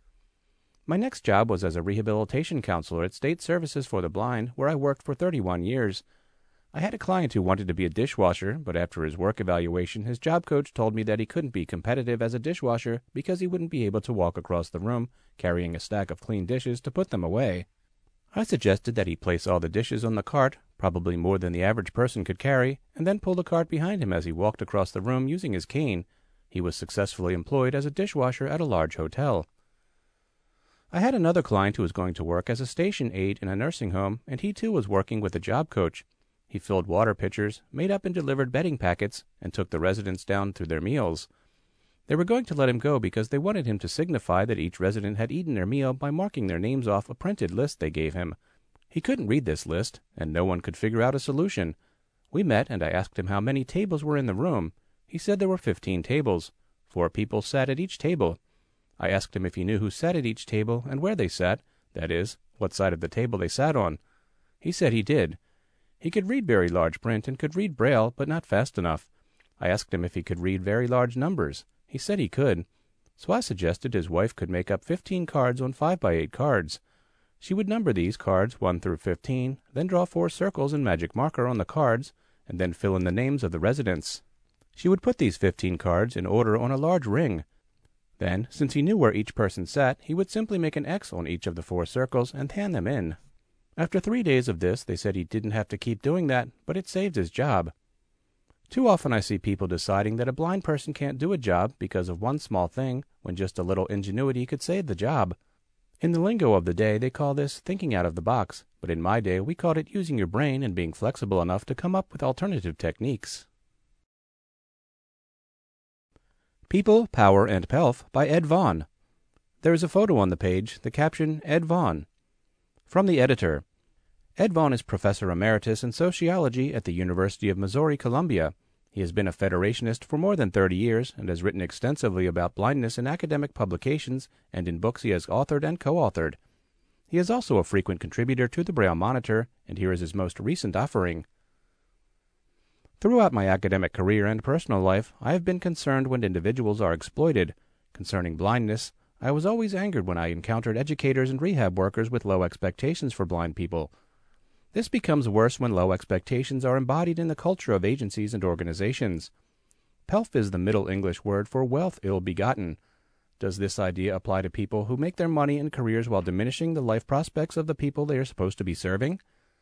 My next job was as a rehabilitation counselor at State Services for the Blind, where I worked for 31 years. I had a client who wanted to be a dishwasher, but after his work evaluation, his job coach told me that he couldn't be competitive as a dishwasher because he wouldn't be able to walk across the room carrying a stack of clean dishes to put them away. I suggested that he place all the dishes on the cart, probably more than the average person could carry, and then pull the cart behind him as he walked across the room using his cane. He was successfully employed as a dishwasher at a large hotel. I had another client who was going to work as a station aide in a nursing home, and he too was working with a job coach. He filled water pitchers, made up and delivered bedding packets, and took the residents down through their meals. They were going to let him go because they wanted him to signify that each resident had eaten their meal by marking their names off a printed list they gave him. He couldn't read this list, and no one could figure out a solution. We met, and I asked him how many tables were in the room. He said there were 15 tables. 4 people sat at each table. I asked him if he knew who sat at each table and where they sat, that is, what side of the table they sat on. He said he did. He could read very large print and could read Braille, but not fast enough. I asked him if he could read very large numbers. He said he could. So I suggested his wife could make up 15 cards on 5x8 cards. She would number these cards 1 through 15, then draw 4 circles in magic marker on the cards, and then fill in the names of the residents. She would put these 15 cards in order on a large ring. Then, since he knew where each person sat, he would simply make an X on each of the 4 circles and hand them in. After 3 days of this, they said he didn't have to keep doing that, but it saved his job. Too often I see people deciding that a blind person can't do a job because of one small thing, when just a little ingenuity could save the job. In the lingo of the day, they call this thinking out of the box, but in my day, we called it using your brain and being flexible enough to come up with alternative techniques. People, Power, and Pelf by Ed Vaughn. There is a photo on the page, the caption, Ed Vaughn. From the editor. Ed Vaughn is Professor Emeritus in Sociology at the University of Missouri-Columbia. He has been a Federationist for more than 30 years and has written extensively about blindness in academic publications and in books he has authored and co-authored. He is also a frequent contributor to the Braille Monitor, and here is his most recent offering. Throughout my academic career and personal life, I have been concerned when individuals are exploited. Concerning blindness, I was always angered when I encountered educators and rehab workers with low expectations for blind people. This becomes worse when low expectations are embodied in the culture of agencies and organizations. Pelf is the Middle English word for wealth ill-begotten. Does this idea apply to people who make their money and careers while diminishing the life prospects of the people they are supposed to be serving?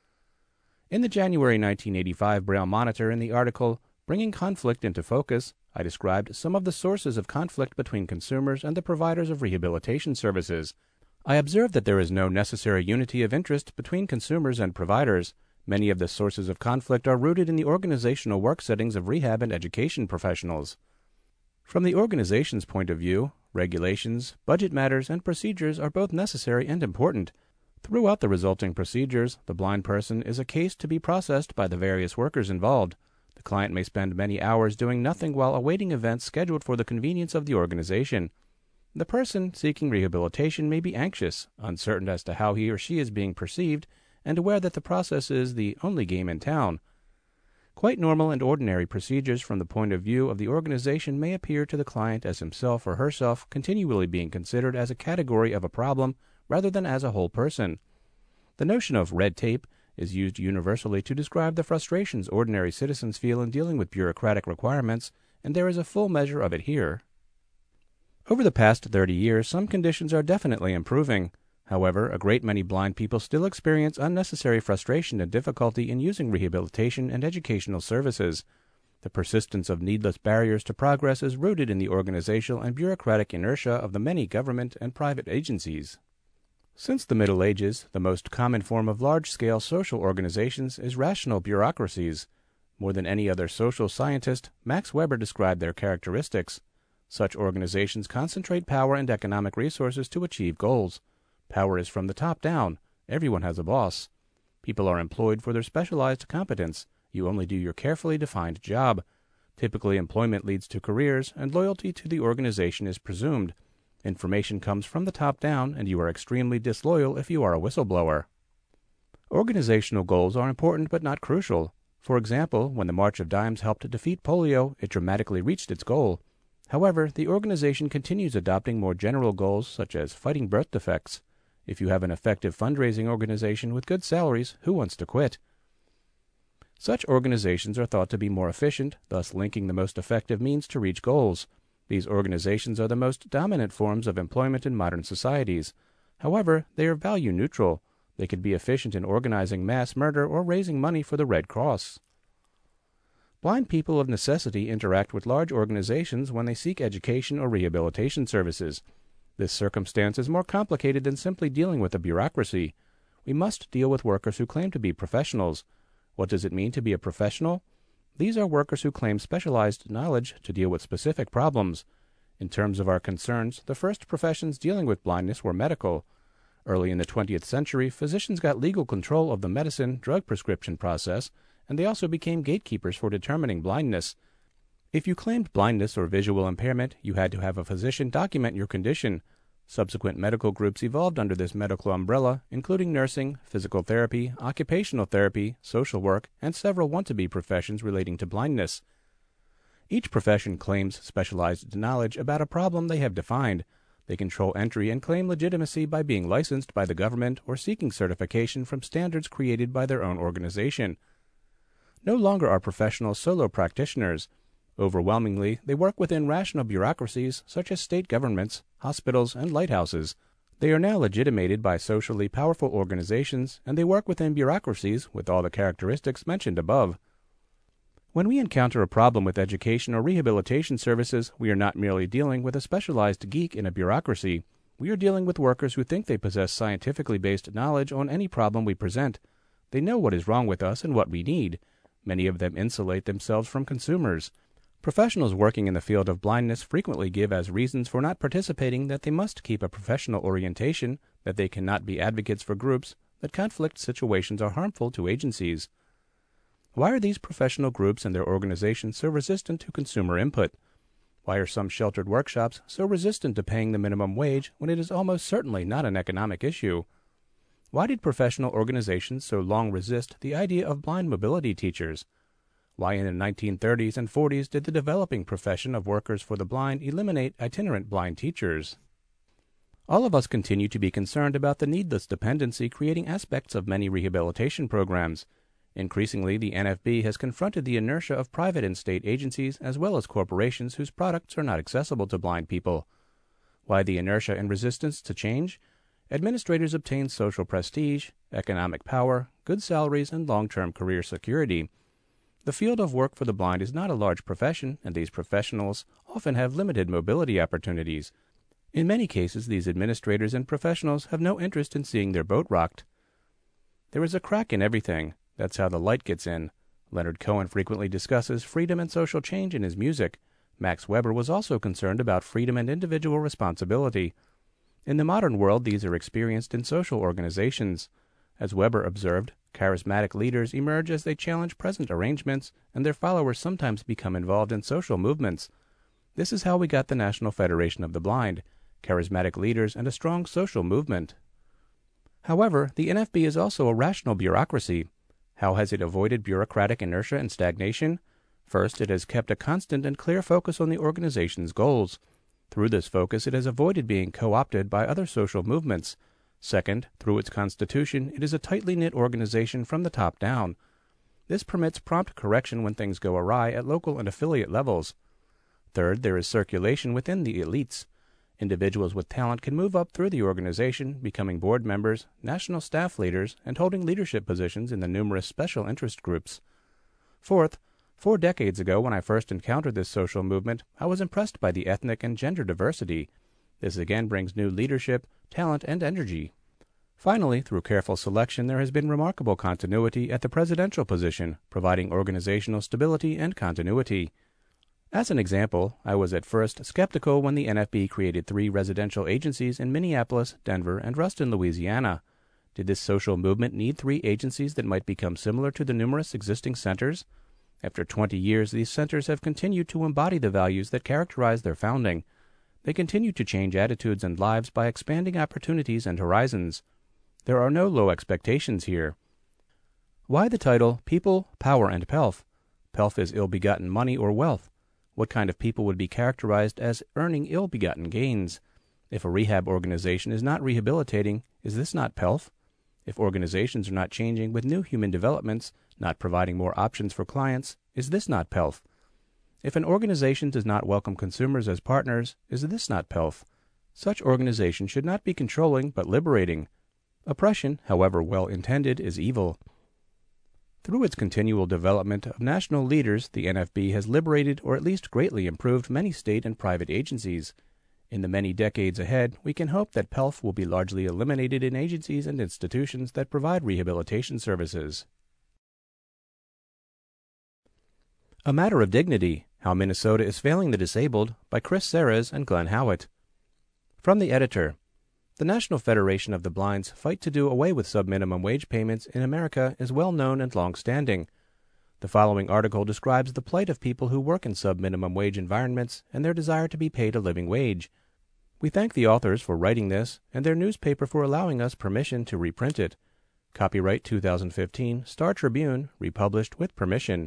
In the January 1985 Braille Monitor, in the article, Bringing Conflict into Focus, I described some of the sources of conflict between consumers and the providers of rehabilitation services. I observed that there is no necessary unity of interest between consumers and providers. Many of the sources of conflict are rooted in the organizational work settings of rehab and education professionals. From the organization's point of view, regulations, budget matters, and procedures are both necessary and important. Throughout the resulting procedures, the blind person is a case to be processed by the various workers involved. The client may spend many hours doing nothing while awaiting events scheduled for the convenience of the organization. The person seeking rehabilitation may be anxious, uncertain as to how he or she is being perceived, and aware that the process is the only game in town. Quite normal and ordinary procedures from the point of view of the organization may appear to the client as himself or herself continually being considered as a category of a problem rather than as a whole person. The notion of red tape is used universally to describe the frustrations ordinary citizens feel in dealing with bureaucratic requirements, and there is a full measure of it here. Over the past 30 years, some conditions are definitely improving. However, a great many blind people still experience unnecessary frustration and difficulty in using rehabilitation and educational services. The persistence of needless barriers to progress is rooted in the organizational and bureaucratic inertia of the many government and private agencies. Since the Middle Ages, the most common form of large-scale social organizations is rational bureaucracies. More than any other social scientist, Max Weber described their characteristics. Such organizations concentrate power and economic resources to achieve goals. Power is from the top down. Everyone has a boss. People are employed for their specialized competence. You only do your carefully defined job. Typically, employment leads to careers, and loyalty to the organization is presumed. Information comes from the top down, and you are extremely disloyal if you are a whistleblower. Organizational goals are important but not crucial. For example, when the March of Dimes helped defeat polio, it dramatically reached its goal. However, the organization continues adopting more general goals such as fighting birth defects. If you have an effective fundraising organization with good salaries, who wants to quit? Such organizations are thought to be more efficient, thus linking the most effective means to reach goals. These organizations are the most dominant forms of employment in modern societies. However, they are value neutral. They could be efficient in organizing mass murder or raising money for the Red Cross. Blind people of necessity interact with large organizations when they seek education or rehabilitation services. This circumstance is more complicated than simply dealing with a bureaucracy. We must deal with workers who claim to be professionals. What does it mean to be a professional? These are workers who claim specialized knowledge to deal with specific problems. In terms of our concerns, the first professions dealing with blindness were medical. Early in the 20th century, physicians got legal control of the medicine drug prescription process, and they also became gatekeepers for determining blindness. If you claimed blindness or visual impairment, you had to have a physician document your condition. Subsequent medical groups evolved under this medical umbrella, including nursing, physical therapy, occupational therapy, social work, and several want-to-be professions relating to blindness. Each profession claims specialized knowledge about a problem they have defined. They control entry and claim legitimacy by being licensed by the government or seeking certification from standards created by their own organization. No longer are professionals solo practitioners. Overwhelmingly, they work within rational bureaucracies such as state governments, hospitals, and lighthouses. They are now legitimated by socially powerful organizations, and they work within bureaucracies with all the characteristics mentioned above. When we encounter a problem with education or rehabilitation services, we are not merely dealing with a specialized geek in a bureaucracy. We are dealing with workers who think they possess scientifically based knowledge on any problem we present. They know what is wrong with us and what we need. Many of them insulate themselves from consumers. Professionals working in the field of blindness frequently give as reasons for not participating that they must keep a professional orientation, that they cannot be advocates for groups, that conflict situations are harmful to agencies. Why are these professional groups and their organizations so resistant to consumer input? Why are some sheltered workshops so resistant to paying the minimum wage when it is almost certainly not an economic issue? Why did professional organizations so long resist the idea of blind mobility teachers? Why in the 1930s and 40s did the developing profession of workers for the blind eliminate itinerant blind teachers? All of us continue to be concerned about the needless dependency creating aspects of many rehabilitation programs. Increasingly, the NFB has confronted the inertia of private and state agencies as well as corporations whose products are not accessible to blind people. Why the inertia and resistance to change? Administrators obtain social prestige, economic power, good salaries, and long-term career security. The field of work for the blind is not a large profession, and these professionals often have limited mobility opportunities. In many cases, these administrators and professionals have no interest in seeing their boat rocked. There is a crack in everything. That's how the light gets in. Leonard Cohen frequently discusses freedom and social change in his music. Max Weber was also concerned about freedom and individual responsibility. In the modern world, these are experienced in social organizations. As Weber observed, charismatic leaders emerge as they challenge present arrangements, and their followers sometimes become involved in social movements. This is how we got the National Federation of the Blind, charismatic leaders and a strong social movement. However, the NFB is also a rational bureaucracy. How has it avoided bureaucratic inertia and stagnation? First, it has kept a constant and clear focus on the organization's goals. Through this focus, it has avoided being co-opted by other social movements. Second, through its constitution, it is a tightly knit organization from the top down. This permits prompt correction when things go awry at local and affiliate levels. Third, there is circulation within the elites. Individuals with talent can move up through the organization, becoming board members, national staff leaders, and holding leadership positions in the numerous special interest groups. Fourth, 4 decades ago when I first encountered this social movement, I was impressed by the ethnic and gender diversity. This again brings new leadership, talent, and energy. Finally, through careful selection, there has been remarkable continuity at the presidential position, providing organizational stability and continuity. As an example, I was at first skeptical when the NFB created 3 residential agencies in Minneapolis, Denver, and Ruston, Louisiana. Did this social movement need 3 agencies that might become similar to the numerous existing centers? After 20 years, these centers have continued to embody the values that characterize their founding. They continue to change attitudes and lives by expanding opportunities and horizons. There are no low expectations here. Why the title People, Power, and Pelf? Pelf is ill-begotten money or wealth. What kind of people would be characterized as earning ill-begotten gains? If a rehab organization is not rehabilitating, is this not pelf? If organizations are not changing with new human developments, not providing more options for clients, is this not pelf? If an organization does not welcome consumers as partners, is this not pelf? Such organization should not be controlling but liberating. Oppression, however well intended, is evil. Through its continual development of national leaders, the NFB has liberated or at least greatly improved many state and private agencies. In the many decades ahead, we can hope that pelf will be largely eliminated in agencies and institutions that provide rehabilitation services. A Matter of Dignity: How Minnesota is Failing the Disabled by Chris Serres and Glenn Howitt. From the editor. The National Federation of the Blind's fight to do away with sub-minimum wage payments in America is well known and long-standing. The following article describes the plight of people who work in sub-minimum wage environments and their desire to be paid a living wage. We thank the authors for writing this and their newspaper for allowing us permission to reprint it. Copyright 2015, Star Tribune, republished with permission.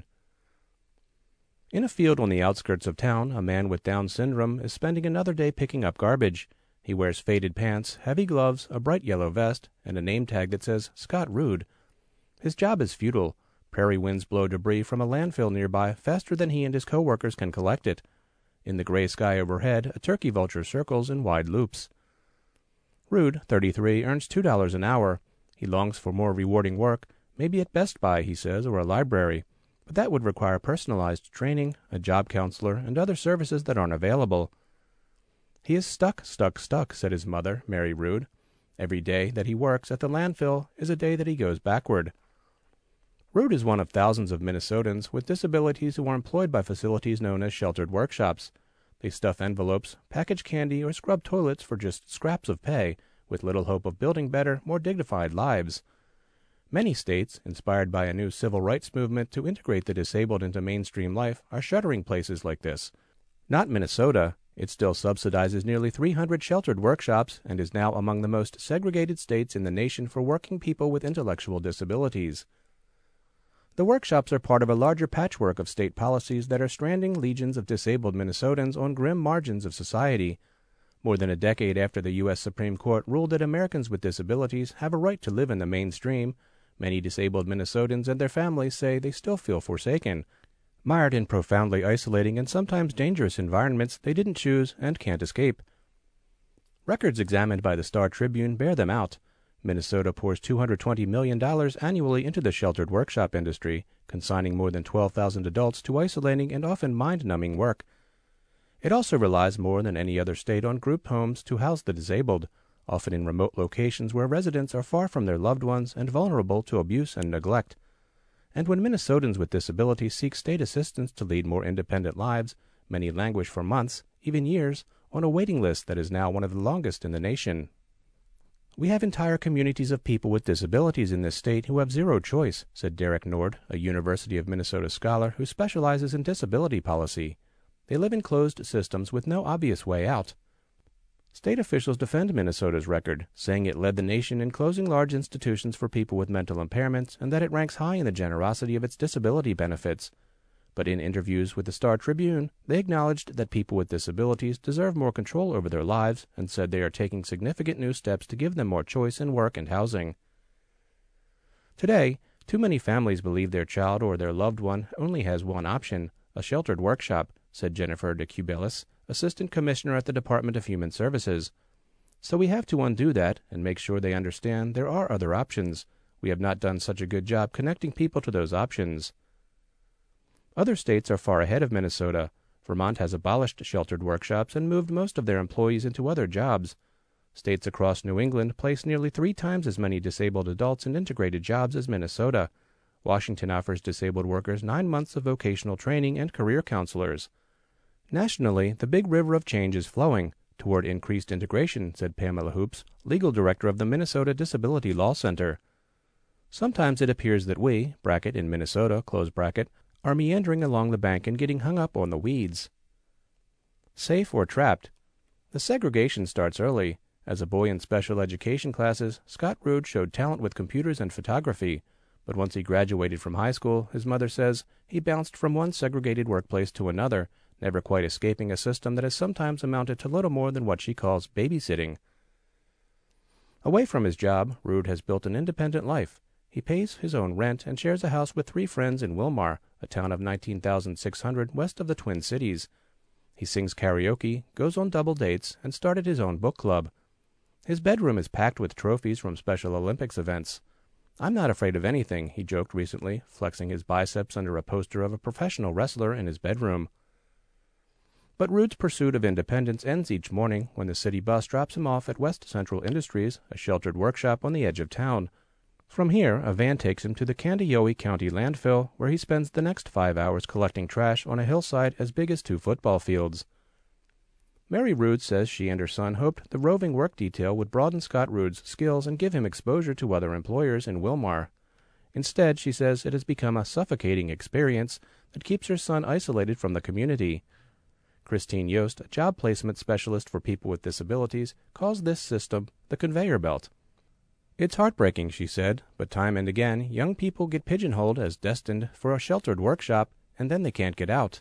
In a field on the outskirts of town, a man with Down syndrome is spending another day picking up garbage. He wears faded pants, heavy gloves, a bright yellow vest, and a name tag that says Scott Rude. His job is futile. Prairie winds blow debris from a landfill nearby faster than he and his co-workers can collect it. In the gray sky overhead, a turkey vulture circles in wide loops. Rude, 33, earns $2 an hour. He longs for more rewarding work, maybe at Best Buy, he says, or a library. But that would require personalized training, a job counselor, and other services that aren't available. He is stuck, said his mother, Mary Rude. Every day that he works at the landfill is a day that he goes backward. Rude is one of thousands of Minnesotans with disabilities who are employed by facilities known as sheltered workshops. They stuff envelopes, package candy, or scrub toilets for just scraps of pay, with little hope of building better, more dignified lives. Many states, inspired by a new civil rights movement to integrate the disabled into mainstream life, are shuttering places like this. Not Minnesota. It still subsidizes nearly 300 sheltered workshops and is now among the most segregated states in the nation for working people with intellectual disabilities. The workshops are part of a larger patchwork of state policies that are stranding legions of disabled Minnesotans on grim margins of society. More than a decade after the U.S. Supreme Court ruled that Americans with disabilities have a right to live in the mainstream, many disabled Minnesotans and their families say they still feel forsaken, mired in profoundly isolating and sometimes dangerous environments they didn't choose and can't escape. Records examined by the Star Tribune bear them out. Minnesota pours $220 million annually into the sheltered workshop industry, consigning more than 12,000 adults to isolating and often mind-numbing work. It also relies more than any other state on group homes to house the disabled, often in remote locations where residents are far from their loved ones and vulnerable to abuse and neglect. And when Minnesotans with disabilities seek state assistance to lead more independent lives, many languish for months, even years, on a waiting list that is now one of the longest in the nation. We have entire communities of people with disabilities in this state who have zero choice, said Derek Nord, a University of Minnesota scholar who specializes in disability policy. They live in closed systems with no obvious way out. State officials defend Minnesota's record, saying it led the nation in closing large institutions for people with mental impairments and that it ranks high in the generosity of its disability benefits. But in interviews with the Star Tribune, they acknowledged that people with disabilities deserve more control over their lives and said they are taking significant new steps to give them more choice in work and housing. Today, too many families believe their child or their loved one only has one option, a sheltered workshop, said Jennifer DeCubelis, Assistant Commissioner at the Department of Human Services. So we have to undo that and make sure they understand there are other options. We have not done such a good job connecting people to those options. Other states are far ahead of Minnesota. Vermont has abolished sheltered workshops and moved most of their employees into other jobs. States across New England place nearly 3 times as many disabled adults in integrated jobs as Minnesota. Washington offers disabled workers 9 months of vocational training and career counselors. Nationally, the big river of change is flowing toward increased integration, said Pamela Hoops, legal director of the Minnesota Disability Law Center. Sometimes it appears that we, bracket in Minnesota, close bracket, are meandering along the bank and getting hung up on the weeds. Safe or trapped? The segregation starts early. As a boy in special education classes, Scott Rude showed talent with computers and photography. But once he graduated from high school, his mother says, he bounced from one segregated workplace to another, never quite escaping a system that has sometimes amounted to little more than what she calls babysitting. Away from his job, Rude has built an independent life. He pays his own rent and shares a house with 3 friends in Wilmar, a town of 19,600 west of the Twin Cities. He sings karaoke, goes on double dates, and started his own book club. His bedroom is packed with trophies from Special Olympics events. "I'm not afraid of anything," he joked recently, flexing his biceps under a poster of a professional wrestler in his bedroom. But Rood's pursuit of independence ends each morning when the city bus drops him off at West Central Industries, a sheltered workshop on the edge of town. From here, a van takes him to the Candiac County landfill, where he spends the next 5 hours collecting trash on a hillside as big as 2 football fields. Mary Rood says she and her son hoped the roving work detail would broaden Scott Rood's skills and give him exposure to other employers in Wilmar. Instead, she says it has become a suffocating experience that keeps her son isolated from the community. Christine Yost, a job placement specialist for people with disabilities, calls this system the conveyor belt. "It's heartbreaking," she said, "but time and again, young people get pigeonholed as destined for a sheltered workshop, and then they can't get out."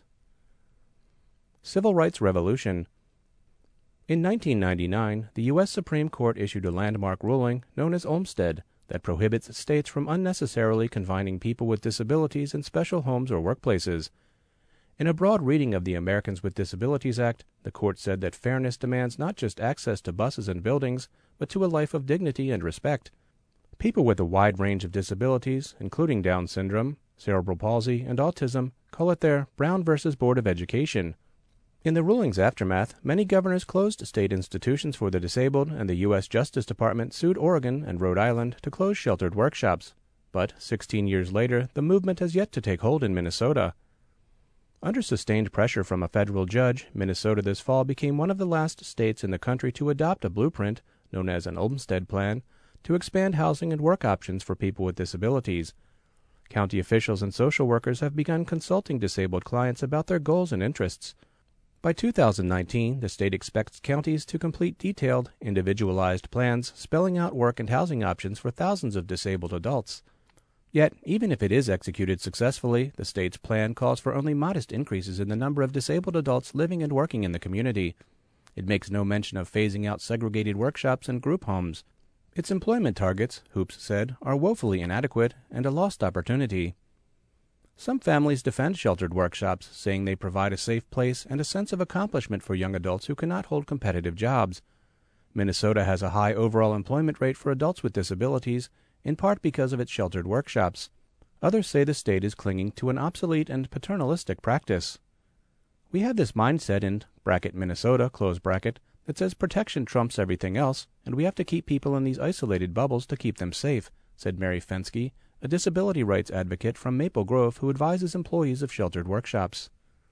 Civil Rights Revolution. In 1999, the U.S. Supreme Court issued a landmark ruling known as Olmstead that prohibits states from unnecessarily confining people with disabilities in special homes or workplaces. In a broad reading of the Americans with Disabilities Act, the court said that fairness demands not just access to buses and buildings, but to a life of dignity and respect. People with a wide range of disabilities, including Down syndrome, cerebral palsy, and autism, call it their Brown versus Board of Education. In the ruling's aftermath, many governors closed state institutions for the disabled, and the U.S. Justice Department sued Oregon and Rhode Island to close sheltered workshops. But 16 years later, the movement has yet to take hold in Minnesota. Under sustained pressure from a federal judge, Minnesota this fall became one of the last states in the country to adopt a blueprint, known as an Olmstead Plan, to expand housing and work options for people with disabilities. County officials and social workers have begun consulting disabled clients about their goals and interests. By 2019, the state expects counties to complete detailed, individualized plans spelling out work and housing options for thousands of disabled adults. Yet, even if it is executed successfully, the state's plan calls for only modest increases in the number of disabled adults living and working in the community. It makes no mention of phasing out segregated workshops and group homes. Its employment targets, Hoops said, are woefully inadequate and a lost opportunity. Some families defend sheltered workshops, saying they provide a safe place and a sense of accomplishment for young adults who cannot hold competitive jobs. Minnesota has a high overall employment rate for adults with disabilities, in part because of its sheltered workshops. Others say the state is clinging to an obsolete and paternalistic practice. "We have this mindset in Minnesota, that says protection trumps everything else, and we have to keep people in these isolated bubbles to keep them safe," said Mary Fensky, a disability rights advocate from Maple Grove who advises employees of sheltered workshops.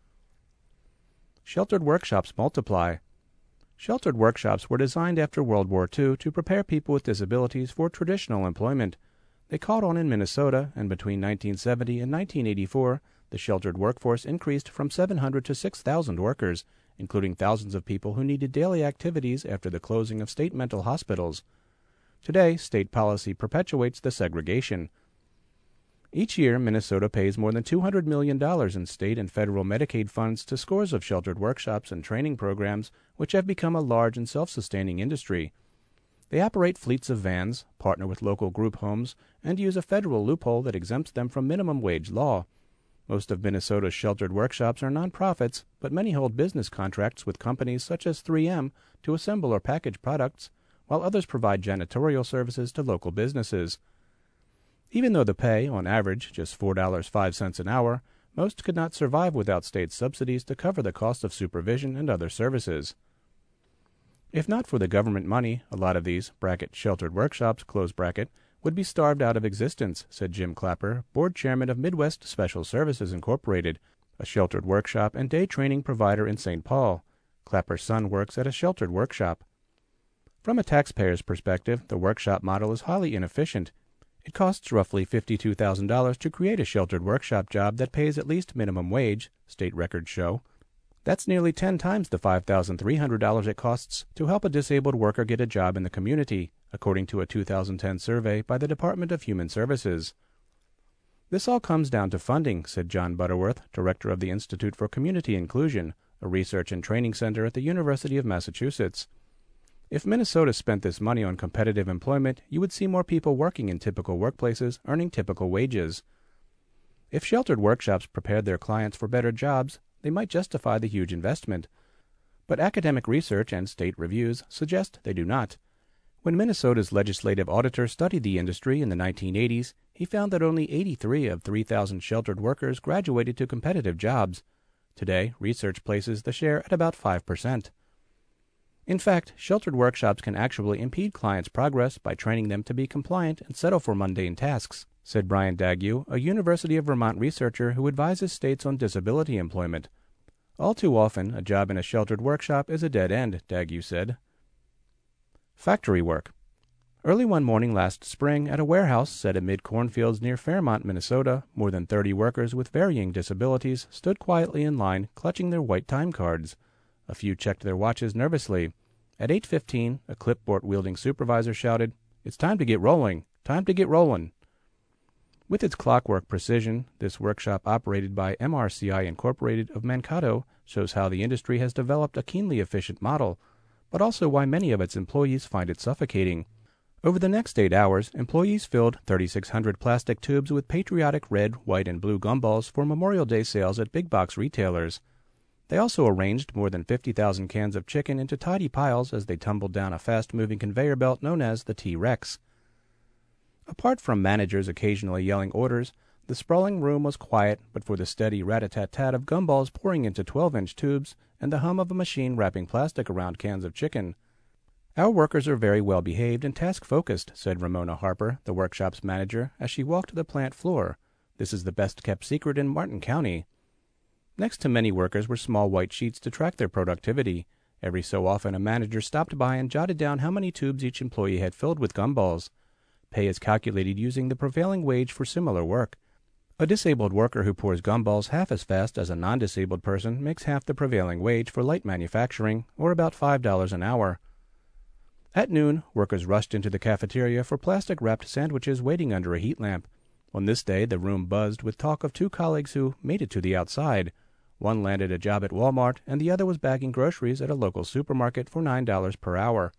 Sheltered workshops multiply. Sheltered workshops were designed after World War II to prepare people with disabilities for traditional employment. They caught on in Minnesota, and between 1970 and 1984, the sheltered workforce increased from 700 to 6,000 workers, including thousands of people who needed daily activities after the closing of state mental hospitals. Today, state policy perpetuates the segregation. Each year, Minnesota pays more than $200 million in state and federal Medicaid funds to scores of sheltered workshops and training programs, which have become a large and self-sustaining industry. They operate fleets of vans, partner with local group homes, and use a federal loophole that exempts them from minimum wage law. Most of Minnesota's sheltered workshops are nonprofits, but many hold business contracts with companies such as 3M to assemble or package products, while others provide janitorial services to local businesses. Even though the pay, on average, just $4.05 an hour, most could not survive without state subsidies to cover the cost of supervision and other services. If not for the government money, a lot of these sheltered workshops would be starved out of existence, said Jim Clapper, board chairman of Midwest Special Services Incorporated, a sheltered workshop and day training provider in St. Paul. Clapper's son works at a sheltered workshop. From a taxpayer's perspective, the workshop model is highly inefficient. It costs roughly $52,000 to create a sheltered workshop job that pays at least minimum wage, state records show. That's nearly 10 times the $5,300 it costs to help a disabled worker get a job in the community, according to a 2010 survey by the Department of Human Services. This all comes down to funding, said John Butterworth, director of the Institute for Community Inclusion, a research and training center at the University of Massachusetts. If Minnesota spent this money on competitive employment, you would see more people working in typical workplaces, earning typical wages. If sheltered workshops prepared their clients for better jobs, they might justify the huge investment. But academic research and state reviews suggest they do not. When Minnesota's legislative auditor studied the industry in the 1980s, he found that only 83 of 3,000 sheltered workers graduated to competitive jobs. Today, research places the share at about 5%. In fact, sheltered workshops can actually impede clients' progress by training them to be compliant and settle for mundane tasks, said Brian Dague, a University of Vermont researcher who advises states on disability employment. All too often, a job in a sheltered workshop is a dead end, Dague said. Factory work. Early one morning last spring, at a warehouse set amid cornfields near Fairmont, Minnesota, more than 30 workers with varying disabilities stood quietly in line, clutching their white time cards. A few checked their watches nervously. At 8:15, a clipboard-wielding supervisor shouted, "It's time to get rolling! Time to get rolling!" With its clockwork precision, this workshop operated by MRCI Incorporated of Mankato shows how the industry has developed a keenly efficient model, but also why many of its employees find it suffocating. Over the next 8 hours, employees filled 3,600 plastic tubes with patriotic red, white, and blue gumballs for Memorial Day sales at big box retailers. They also arranged more than 50,000 cans of chicken into tidy piles as they tumbled down a fast-moving conveyor belt known as the T-Rex. Apart from managers occasionally yelling orders, the sprawling room was quiet but for the steady rat-a-tat-tat of gumballs pouring into 12-inch tubes and the hum of a machine wrapping plastic around cans of chicken. "Our workers are very well behaved and task-focused," said Ramona Harper, the workshop's manager, as she walked the plant floor. "This is the best-kept secret in Martin County." Next to many workers were small white sheets to track their productivity. Every so often a manager stopped by and jotted down how many tubes each employee had filled with gumballs. Pay is calculated using the prevailing wage for similar work. A disabled worker who pours gumballs half as fast as a non-disabled person makes half the prevailing wage for light manufacturing, or about $5 an hour. At noon, workers rushed into the cafeteria for plastic-wrapped sandwiches waiting under a heat lamp. On this day, the room buzzed with talk of 2 colleagues who made it to the outside. One landed a job at Walmart, and the other was bagging groceries at a local supermarket for $9 per hour.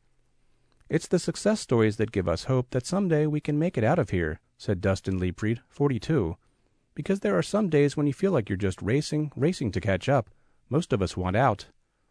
"It's the success stories that give us hope that someday we can make it out of here," said Dustin Lepreed, 42. "Because there are some days when you feel like you're just racing to catch up. Most of us want out."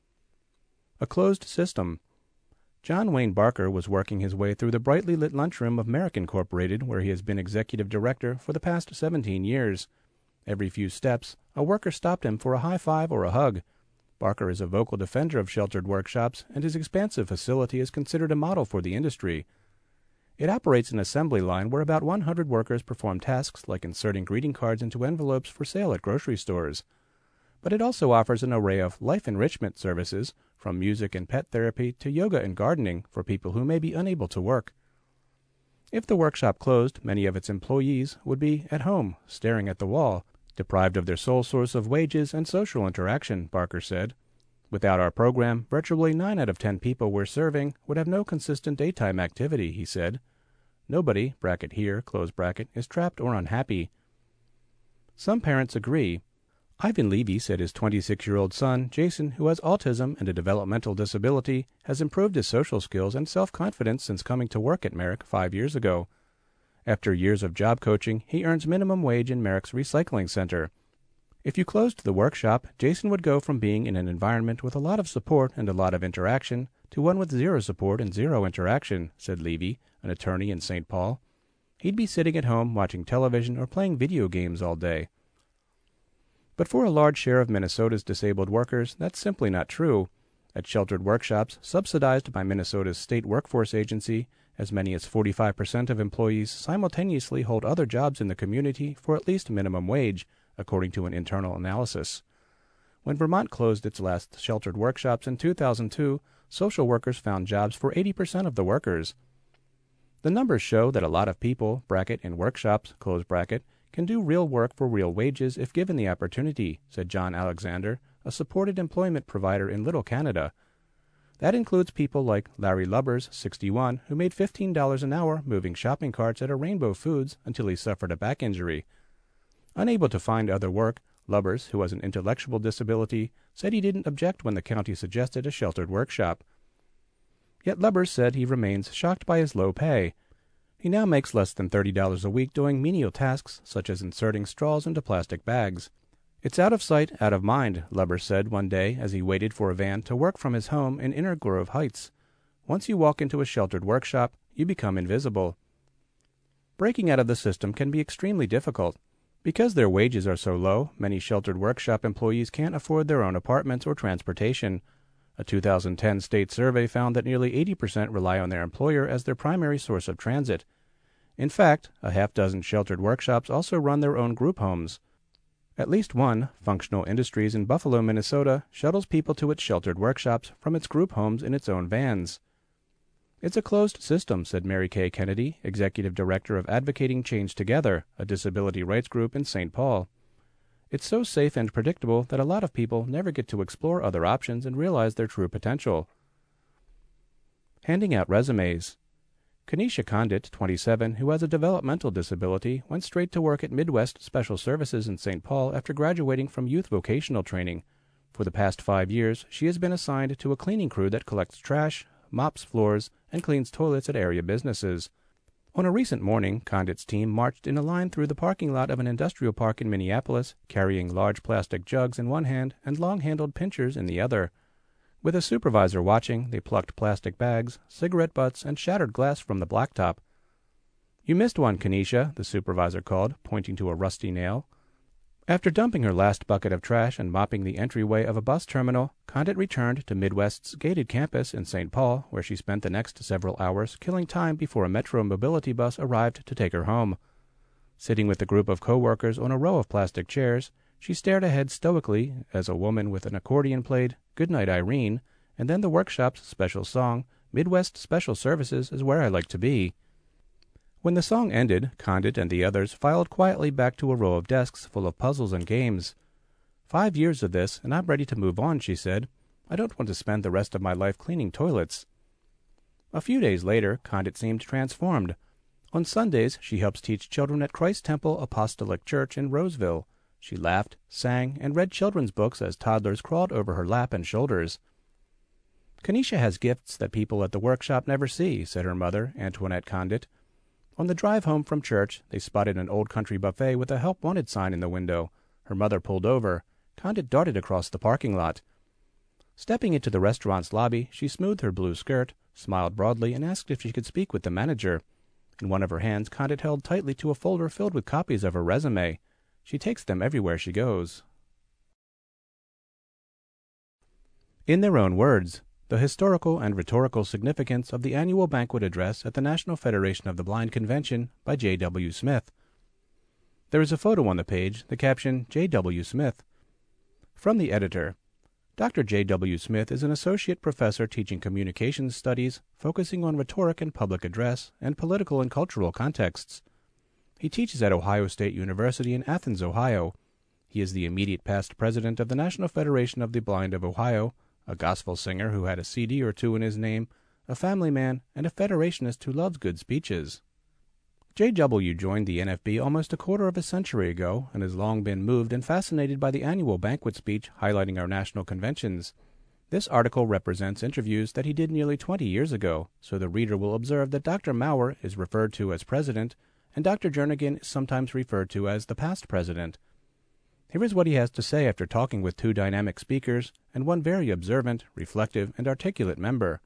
A closed system. John Wayne Barker was working his way through the brightly lit lunchroom of Merrick Incorporated, where he has been executive director for the past 17 years. Every few steps, a worker stopped him for a high five or a hug. Barker is a vocal defender of sheltered workshops, and his expansive facility is considered a model for the industry. It operates an assembly line where about 100 workers perform tasks like inserting greeting cards into envelopes for sale at grocery stores. But it also offers an array of life enrichment services, from music and pet therapy to yoga and gardening for people who may be unable to work. If the workshop closed, many of its employees would be at home, staring at the wall, deprived of their sole source of wages and social interaction, Barker said. "Without our program, virtually 9 out of 10 people we're serving would have no consistent daytime activity," he said. "Nobody, bracket here, close bracket, is trapped or unhappy." Some parents agree. Ivan Levy said his 26-year-old son, Jason, who has autism and a developmental disability, has improved his social skills and self-confidence since coming to work at Merrick 5 years ago. After years of job coaching, he earns minimum wage in Merrick's recycling center. If you closed the workshop, Jason would go from being in an environment with a lot of support and a lot of interaction to one with zero support and zero interaction, said Levy, an attorney in St. Paul. He'd be sitting at home watching television or playing video games all day. But for a large share of Minnesota's disabled workers, that's simply not true. At sheltered workshops, subsidized by Minnesota's state workforce agency, as many as 45% of employees simultaneously hold other jobs in the community for at least minimum wage, according to an internal analysis. When Vermont closed its last sheltered workshops in 2002, social workers found jobs for 80% of the workers. The numbers show that a lot of people, bracket in workshops, close bracket, can do real work for real wages if given the opportunity, said John Alexander, a supported employment provider in Little Canada. That includes people like Larry Lubbers, 61, who made $15 an hour moving shopping carts at a Rainbow Foods until he suffered a back injury. Unable to find other work, Lubbers, who has an intellectual disability, said he didn't object when the county suggested a sheltered workshop. Yet Lubbers said he remains shocked by his low pay. He now makes less than $30 a week doing menial tasks such as inserting straws into plastic bags. "It's out of sight, out of mind," Lubbers said one day as he waited for a van to work from his home in Inner Grove Heights. "Once you walk into a sheltered workshop, you become invisible." Breaking out of the system can be extremely difficult. Because their wages are so low, many sheltered workshop employees can't afford their own apartments or transportation. A 2010 state survey found that nearly 80% rely on their employer as their primary source of transit. In fact, a half-dozen sheltered workshops also run their own group homes. At least one, Functional Industries in Buffalo, Minnesota, shuttles people to its sheltered workshops from its group homes in its own vans. "It's a closed system," said Mary Kay Kennedy, executive director of Advocating Change Together, a disability rights group in St. Paul. "It's so safe and predictable that a lot of people never get to explore other options and realize their true potential." Handing out resumes. Kanisha Condit, 27, who has a developmental disability, went straight to work at Midwest Special Services in St. Paul after graduating from youth vocational training. For the past 5 years, she has been assigned to a cleaning crew that collects trash, mops floors, and cleans toilets at area businesses. On a recent morning, Condit's team marched in a line through the parking lot of an industrial park in Minneapolis, carrying large plastic jugs in one hand and long-handled pinchers in the other. With a supervisor watching, they plucked plastic bags, cigarette butts, and shattered glass from the blacktop. "You missed one, Kanisha," the supervisor called, pointing to a rusty nail. After dumping her last bucket of trash and mopping the entryway of a bus terminal, Condit returned to Midwest's gated campus in St. Paul, where she spent the next several hours killing time before a Metro mobility bus arrived to take her home. Sitting with a group of co-workers on a row of plastic chairs, she stared ahead stoically as a woman with an accordion played "Goodnight, Irene," and then the workshop's special song, "Midwest Special Services is Where I Like to Be." When the song ended, Condit and the others filed quietly back to a row of desks full of puzzles and games. 5 years of this, and I'm ready to move on," she said. "I don't want to spend the rest of my life cleaning toilets." A few days later, Condit seemed transformed. On Sundays, she helps teach children at Christ Temple Apostolic Church in Roseville. She laughed, sang, and read children's books as toddlers crawled over her lap and shoulders. "Kanisha has gifts that people at the workshop never see," said her mother, Antoinette Condit. On the drive home from church, they spotted an old country buffet with a Help Wanted sign in the window. Her mother pulled over. Condit darted across the parking lot. Stepping into the restaurant's lobby, she smoothed her blue skirt, smiled broadly, and asked if she could speak with the manager. In one of her hands, Condit held tightly to a folder filled with copies of her resume. She takes them everywhere she goes. In their own words, the historical and rhetorical significance of the annual banquet address at the National Federation of the Blind Convention by J.W. Smith. There is a photo on the page, the caption, J.W. Smith. From the editor. Dr. J.W. Smith is an associate professor teaching communications studies, focusing on rhetoric and public address, and political and cultural contexts. He teaches at Ohio State University in Athens, Ohio. He is the immediate past president of the National Federation of the Blind of Ohio, a gospel singer who had a CD or two in his name, a family man, and a federationist who loves good speeches. J.W. joined the NFB almost a quarter of a century ago and has long been moved and fascinated by the annual banquet speech highlighting our national conventions. This article represents interviews that he did nearly 20 years ago, so the reader will observe that Dr. Maurer is referred to as president, and Dr. Jernigan is sometimes referred to as the past president. Here is what he has to say after talking with 2 dynamic speakers and one very observant, reflective, and articulate member.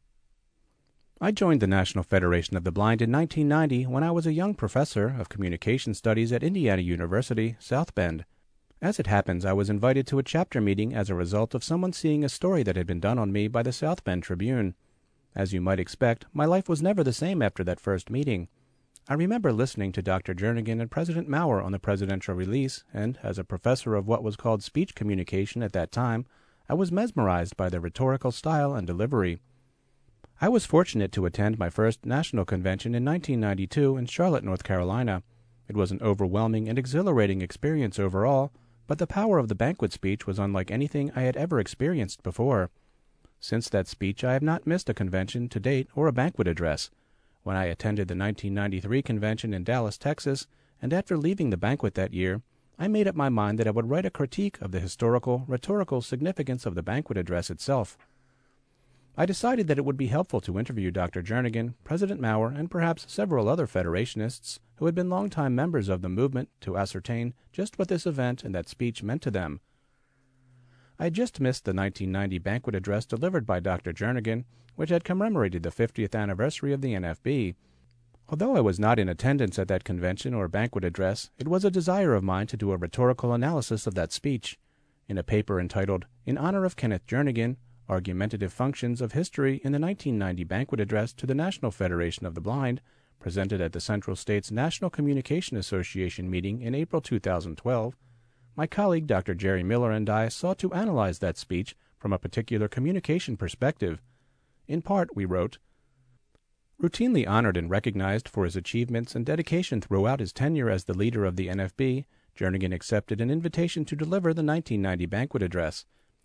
I joined the National Federation of the Blind in 1990 when I was a young professor of communication studies at Indiana University, South Bend. As it happens, I was invited to a chapter meeting as a result of someone seeing a story that had been done on me by the South Bend Tribune. As you might expect, my life was never the same after that first meeting. I remember listening to Dr. Jernigan and President Maurer on the presidential release, and as a professor of what was called speech communication at that time, I was mesmerized by their rhetorical style and delivery. I was fortunate to attend my first national convention in 1992 in Charlotte, North Carolina. It was an overwhelming and exhilarating experience overall, but the power of the banquet speech was unlike anything I had ever experienced before. Since that speech, I have not missed a convention to date or a banquet address. When I attended the 1993 convention in Dallas, Texas, and after leaving the banquet that year, I made up my mind that I would write a critique of the historical, rhetorical significance of the banquet address itself. I decided that it would be helpful to interview Dr. Jernigan, President Maurer, and perhaps several other Federationists who had been longtime members of the movement to ascertain just what this event and that speech meant to them. I had just missed the 1990 banquet address delivered by Dr. Jernigan, which had commemorated the 50th anniversary of the NFB. Although I was not in attendance at that convention or banquet address, it was a desire of mine to do a rhetorical analysis of that speech. In a paper entitled, "In Honor of Kenneth Jernigan, Argumentative Functions of History in the 1990 Banquet Address to the National Federation of the Blind," presented at the Central States National Communication Association meeting in April 2012, my colleague Dr. Jerry Miller and I sought to analyze that speech from a particular communication perspective. In part, we wrote, routinely honored and recognized for his achievements and dedication throughout his tenure as the leader of the NFB, Jernigan accepted an invitation to deliver the 1990 banquet address.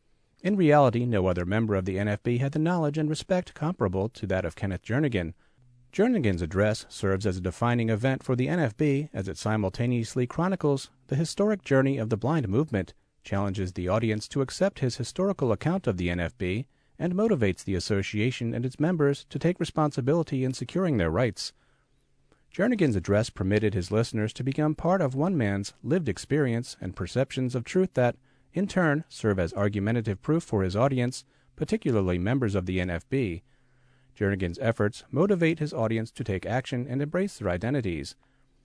In reality, no other member of the NFB had the knowledge and respect comparable to that of Kenneth Jernigan. Jernigan's address serves as a defining event for the NFB as it simultaneously chronicles the historic journey of the blind movement, challenges the audience to accept his historical account of the NFB, and motivates the association and its members to take responsibility in securing their rights. Jernigan's address permitted his listeners to become part of one man's lived experience and perceptions of truth that, in turn, serve as argumentative proof for his audience, particularly members of the NFB. Jernigan's efforts motivate his audience to take action and embrace their identities.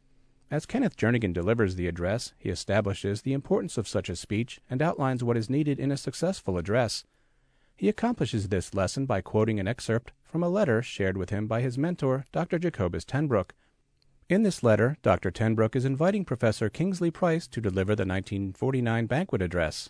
As Kenneth Jernigan delivers the address, he establishes the importance of such a speech and outlines what is needed in a successful address. He accomplishes this lesson by quoting an excerpt from a letter shared with him by his mentor, Dr. Jacobus Tenbrook. In this letter, Dr. Tenbrook is inviting Professor Kingsley Price to deliver the 1949 banquet address.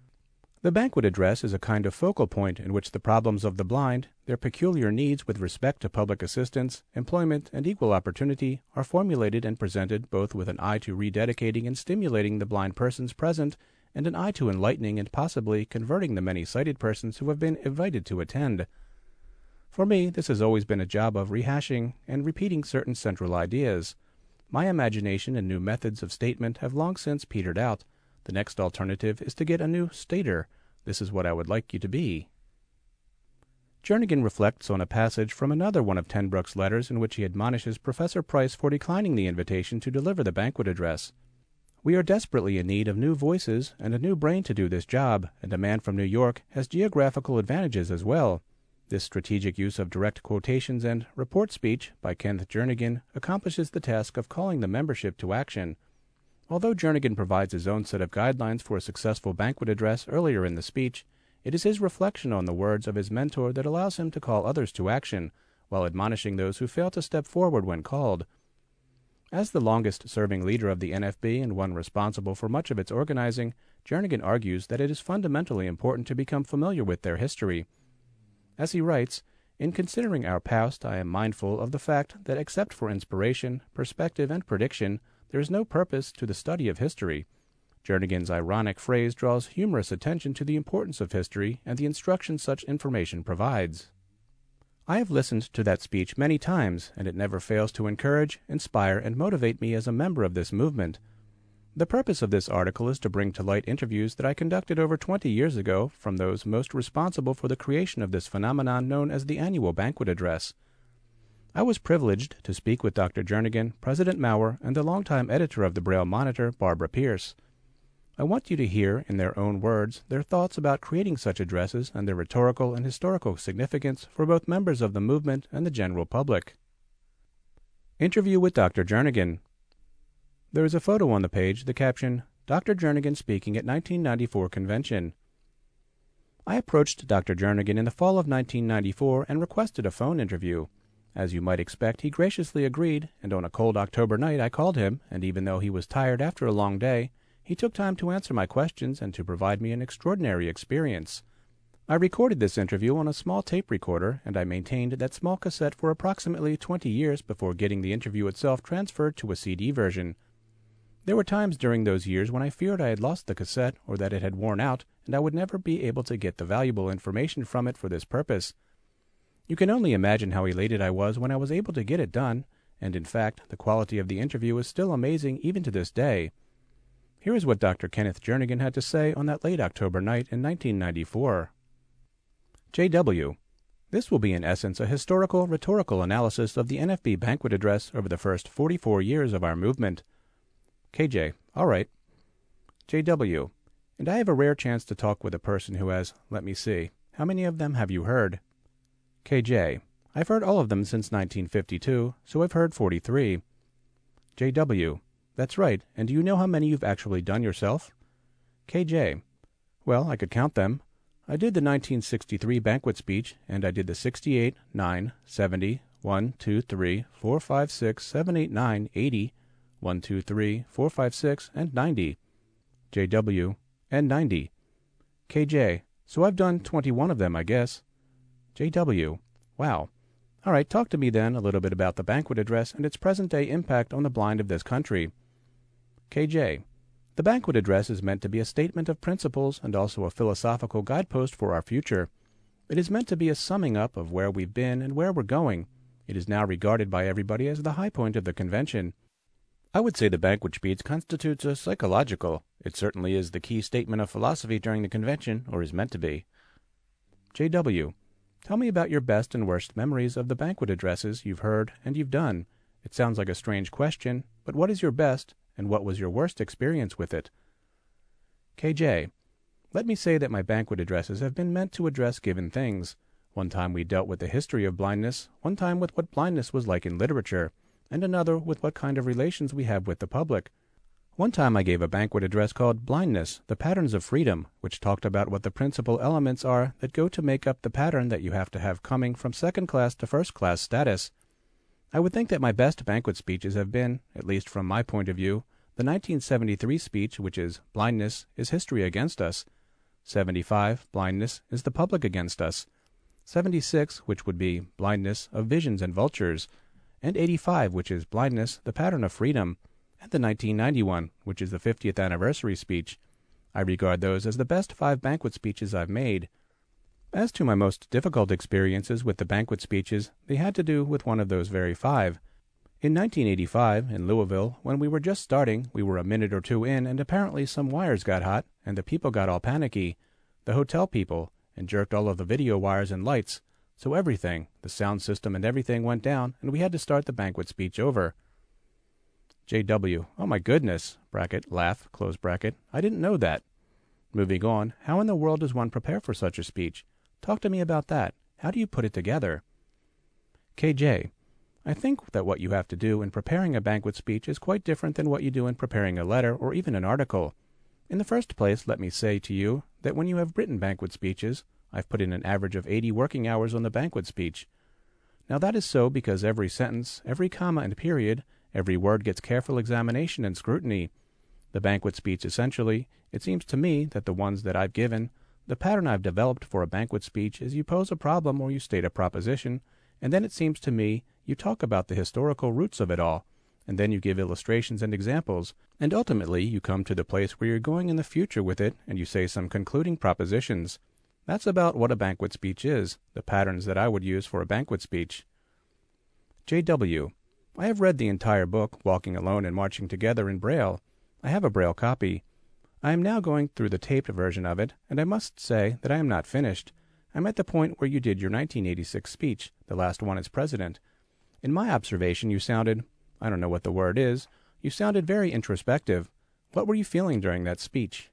The banquet address is a kind of focal point in which the problems of the blind, their peculiar needs with respect to public assistance, employment, and equal opportunity, are formulated and presented both with an eye to rededicating and stimulating the blind persons present, and an eye to enlightening and possibly converting the many sighted persons who have been invited to attend. For me, this has always been a job of rehashing and repeating certain central ideas. My imagination and new methods of statement have long since petered out. The next alternative is to get a new stater. This is what I would like you to be. Jernigan reflects on a passage from another one of Tenbrook's letters in which he admonishes Professor Price for declining the invitation to deliver the banquet address. We are desperately in need of new voices and a new brain to do this job, and a man from New York has geographical advantages as well. This strategic use of direct quotations and report speech by Kenneth Jernigan accomplishes the task of calling the membership to action. Although Jernigan provides his own set of guidelines for a successful banquet address earlier in the speech, it is his reflection on the words of his mentor that allows him to call others to action, while admonishing those who fail to step forward when called. As the longest-serving leader of the NFB and one responsible for much of its organizing, Jernigan argues that it is fundamentally important to become familiar with their history. As he writes, "In considering our past, I am mindful of the fact that except for inspiration, perspective, and prediction, there is no purpose to the study of history." Jernigan's ironic phrase draws humorous attention to the importance of history and the instruction such information provides. I have listened to that speech many times, and it never fails to encourage, inspire, and motivate me as a member of this movement. The purpose of this article is to bring to light interviews that I conducted over 20 years ago from those most responsible for the creation of this phenomenon known as the annual banquet address. I was privileged to speak with Dr. Jernigan, President Maurer, and the longtime editor of the Braille Monitor, Barbara Pierce. I want you to hear, in their own words, their thoughts about creating such addresses and their rhetorical and historical significance for both members of the movement and the general public. Interview with Dr. Jernigan. There is a photo on the page, the caption, "Dr. Jernigan speaking at 1994 convention." I approached Dr. Jernigan in the fall of 1994 and requested a phone interview. As you might expect, he graciously agreed, and on a cold October night I called him, and even though he was tired after a long day, he took time to answer my questions and to provide me an extraordinary experience. I recorded this interview on a small tape recorder, and I maintained that small cassette for approximately 20 years before getting the interview itself transferred to a CD version. There were times during those years when I feared I had lost the cassette or that it had worn out, and I would never be able to get the valuable information from it for this purpose. You can only imagine how elated I was when I was able to get it done, and in fact, the quality of the interview is still amazing even to this day. Here is what Dr. Kenneth Jernigan had to say on that late October night in 1994. J.W. This will be in essence a historical rhetorical analysis of the NFB banquet address over the first 44 years of our movement. KJ, all right. JW, and I have a rare chance to talk with a person who has, let me see, how many of them have you heard? KJ, I've heard all of them since 1952, so I've heard 43. JW, that's right, and do you know how many you've actually done yourself? KJ, well, I could count them. I did the 1963 banquet speech, and I did the 68, 9, 70, 1, 2, 3, 4, 5, 6, 7, 8, 9, 80, 1, 2, 3, 4, 5, 6, and 90. JW, and 90. KJ, so I've done 21 of them, I guess. JW, wow. All right, talk to me then a little bit about the banquet address and its present-day impact on the blind of this country. KJ, the banquet address is meant to be a statement of principles and also a philosophical guidepost for our future. It is meant to be a summing up of where we've been and where we're going. It is now regarded by everybody as the high point of the convention. I would say the banquet speech constitutes a psychological. It certainly is the key statement of philosophy during the convention, or is meant to be. JW, tell me about your best and worst memories of the banquet addresses you've heard and you've done. It sounds like a strange question, but what is your best, and what was your worst experience with it? KJ, let me say that my banquet addresses have been meant to address given things. One time we dealt with the history of blindness, one time with what blindness was like in literature, and another with what kind of relations we have with the public. One time I gave a banquet address called Blindness, the Patterns of Freedom, which talked about what the principal elements are that go to make up the pattern that you have to have coming from second-class to first-class status. I would think that my best banquet speeches have been, at least from my point of view, the 1973 speech, which is Blindness is History Against Us, 75, Blindness is the Public Against Us, 76, which would be Blindness of Visions and Vultures, and 85, which is Blindness, the Pattern of Freedom, and the 1991, which is the 50th anniversary speech. I regard those as the best 5 banquet speeches I've made. As to my most difficult experiences with the banquet speeches, they had to do with one of those very 5. In 1985, in Louisville, when we were just starting, we were a minute or two in, and apparently some wires got hot, and the people got all panicky. The hotel people, and jerked all of the video wires and lights. So everything, the sound system and everything went down, and we had to start the banquet speech over. JW, oh my goodness, bracket, laugh, close bracket, I didn't know that. Moving on, how in the world does one prepare for such a speech? Talk to me about that. How do you put it together? KJ, I think that what you have to do in preparing a banquet speech is quite different than what you do in preparing a letter or even an article. In the first place, let me say to you that when you have written banquet speeches, I've put in an average of 80 working hours on the banquet speech. Now that is so because every sentence, every comma and period, every word gets careful examination and scrutiny. The banquet speech essentially, it seems to me that the ones that I've given, the pattern I've developed for a banquet speech is you pose a problem or you state a proposition, and then it seems to me you talk about the historical roots of it all, and then you give illustrations and examples, and ultimately you come to the place where you're going in the future with it and you say some concluding propositions. That's about what a banquet speech is, the patterns that I would use for a banquet speech. JW, I have read the entire book, Walking Alone and Marching Together, in Braille. I have a Braille copy. I am now going through the taped version of it, and I must say that I am not finished. I'm at the point where you did your 1986 speech, the last one as president. In my observation, you sounded, I don't know what the word is, you sounded very introspective. What were you feeling during that speech?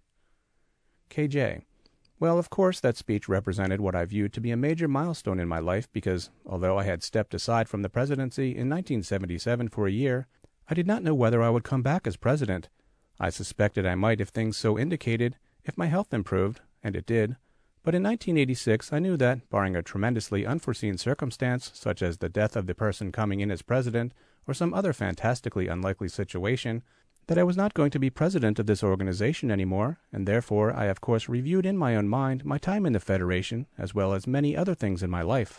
KJ, well, of course, that speech represented what I viewed to be a major milestone in my life because, although I had stepped aside from the presidency in 1977 for a year, I did not know whether I would come back as president. I suspected I might if things so indicated, if my health improved, and it did. But in 1986, I knew that, barring a tremendously unforeseen circumstance, such as the death of the person coming in as president, or some other fantastically unlikely situation, that I was not going to be president of this organization anymore, and therefore I of course reviewed in my own mind my time in the Federation, as well as many other things in my life.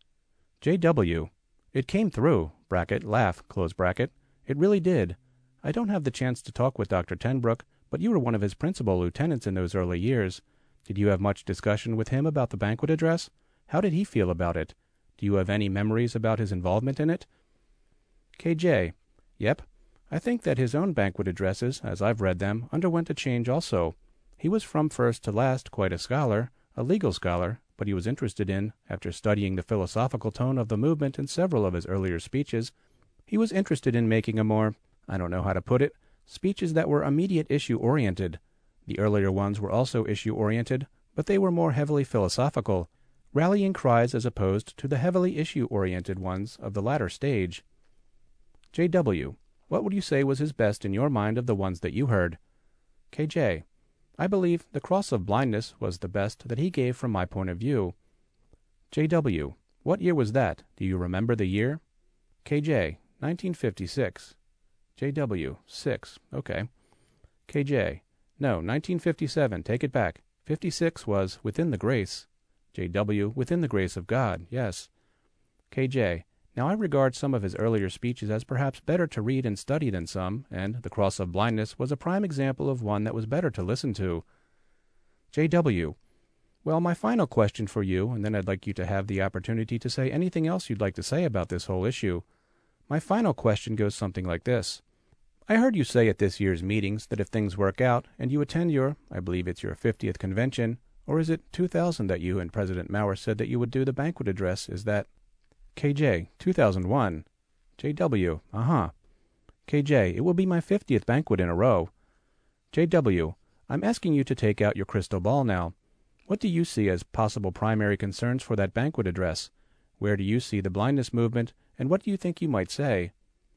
JW, it came through, bracket, laugh, close bracket. It really did. I don't have the chance to talk with Dr. Tenbrook, but you were one of his principal lieutenants in those early years. Did you have much discussion with him about the banquet address? How did he feel about it? Do you have any memories about his involvement in it? KJ, yep. I think that his own banquet addresses, as I've read them, underwent a change also. He was from first to last quite a scholar, a legal scholar, but he was interested in, after studying the philosophical tone of the movement in several of his earlier speeches. He was interested in making a more, I don't know how to put it, speeches that were immediate issue-oriented. The earlier ones were also issue-oriented, but they were more heavily philosophical, rallying cries as opposed to the heavily issue-oriented ones of the latter stage. J.W., what would you say was his best in your mind of the ones that you heard? K.J., I believe The Cross of Blindness was the best that he gave from my point of view. J.W., what year was that? Do you remember the year? K.J., 1956. J.W., 6. Okay. K.J., no, 1957. Take it back. 56 was Within the Grace. J.W., Within the Grace of God. Yes. K.J., now I regard some of his earlier speeches as perhaps better to read and study than some, and The Cross of Blindness was a prime example of one that was better to listen to. J.W., well, my final question for you, and then I'd like you to have the opportunity to say anything else you'd like to say about this whole issue. My final question goes something like this. I heard you say at this year's meetings that if things work out and you attend your, I believe it's your 50th convention, or is it 2000 that you and President Maurer said that you would do the banquet address, is that... K.J., 2001. J.W., K.J., it will be my 50th banquet in a row. J.W., I'm asking you to take out your crystal ball now. What do you see as possible primary concerns for that banquet address? Where do you see the blindness movement, and what do you think you might say?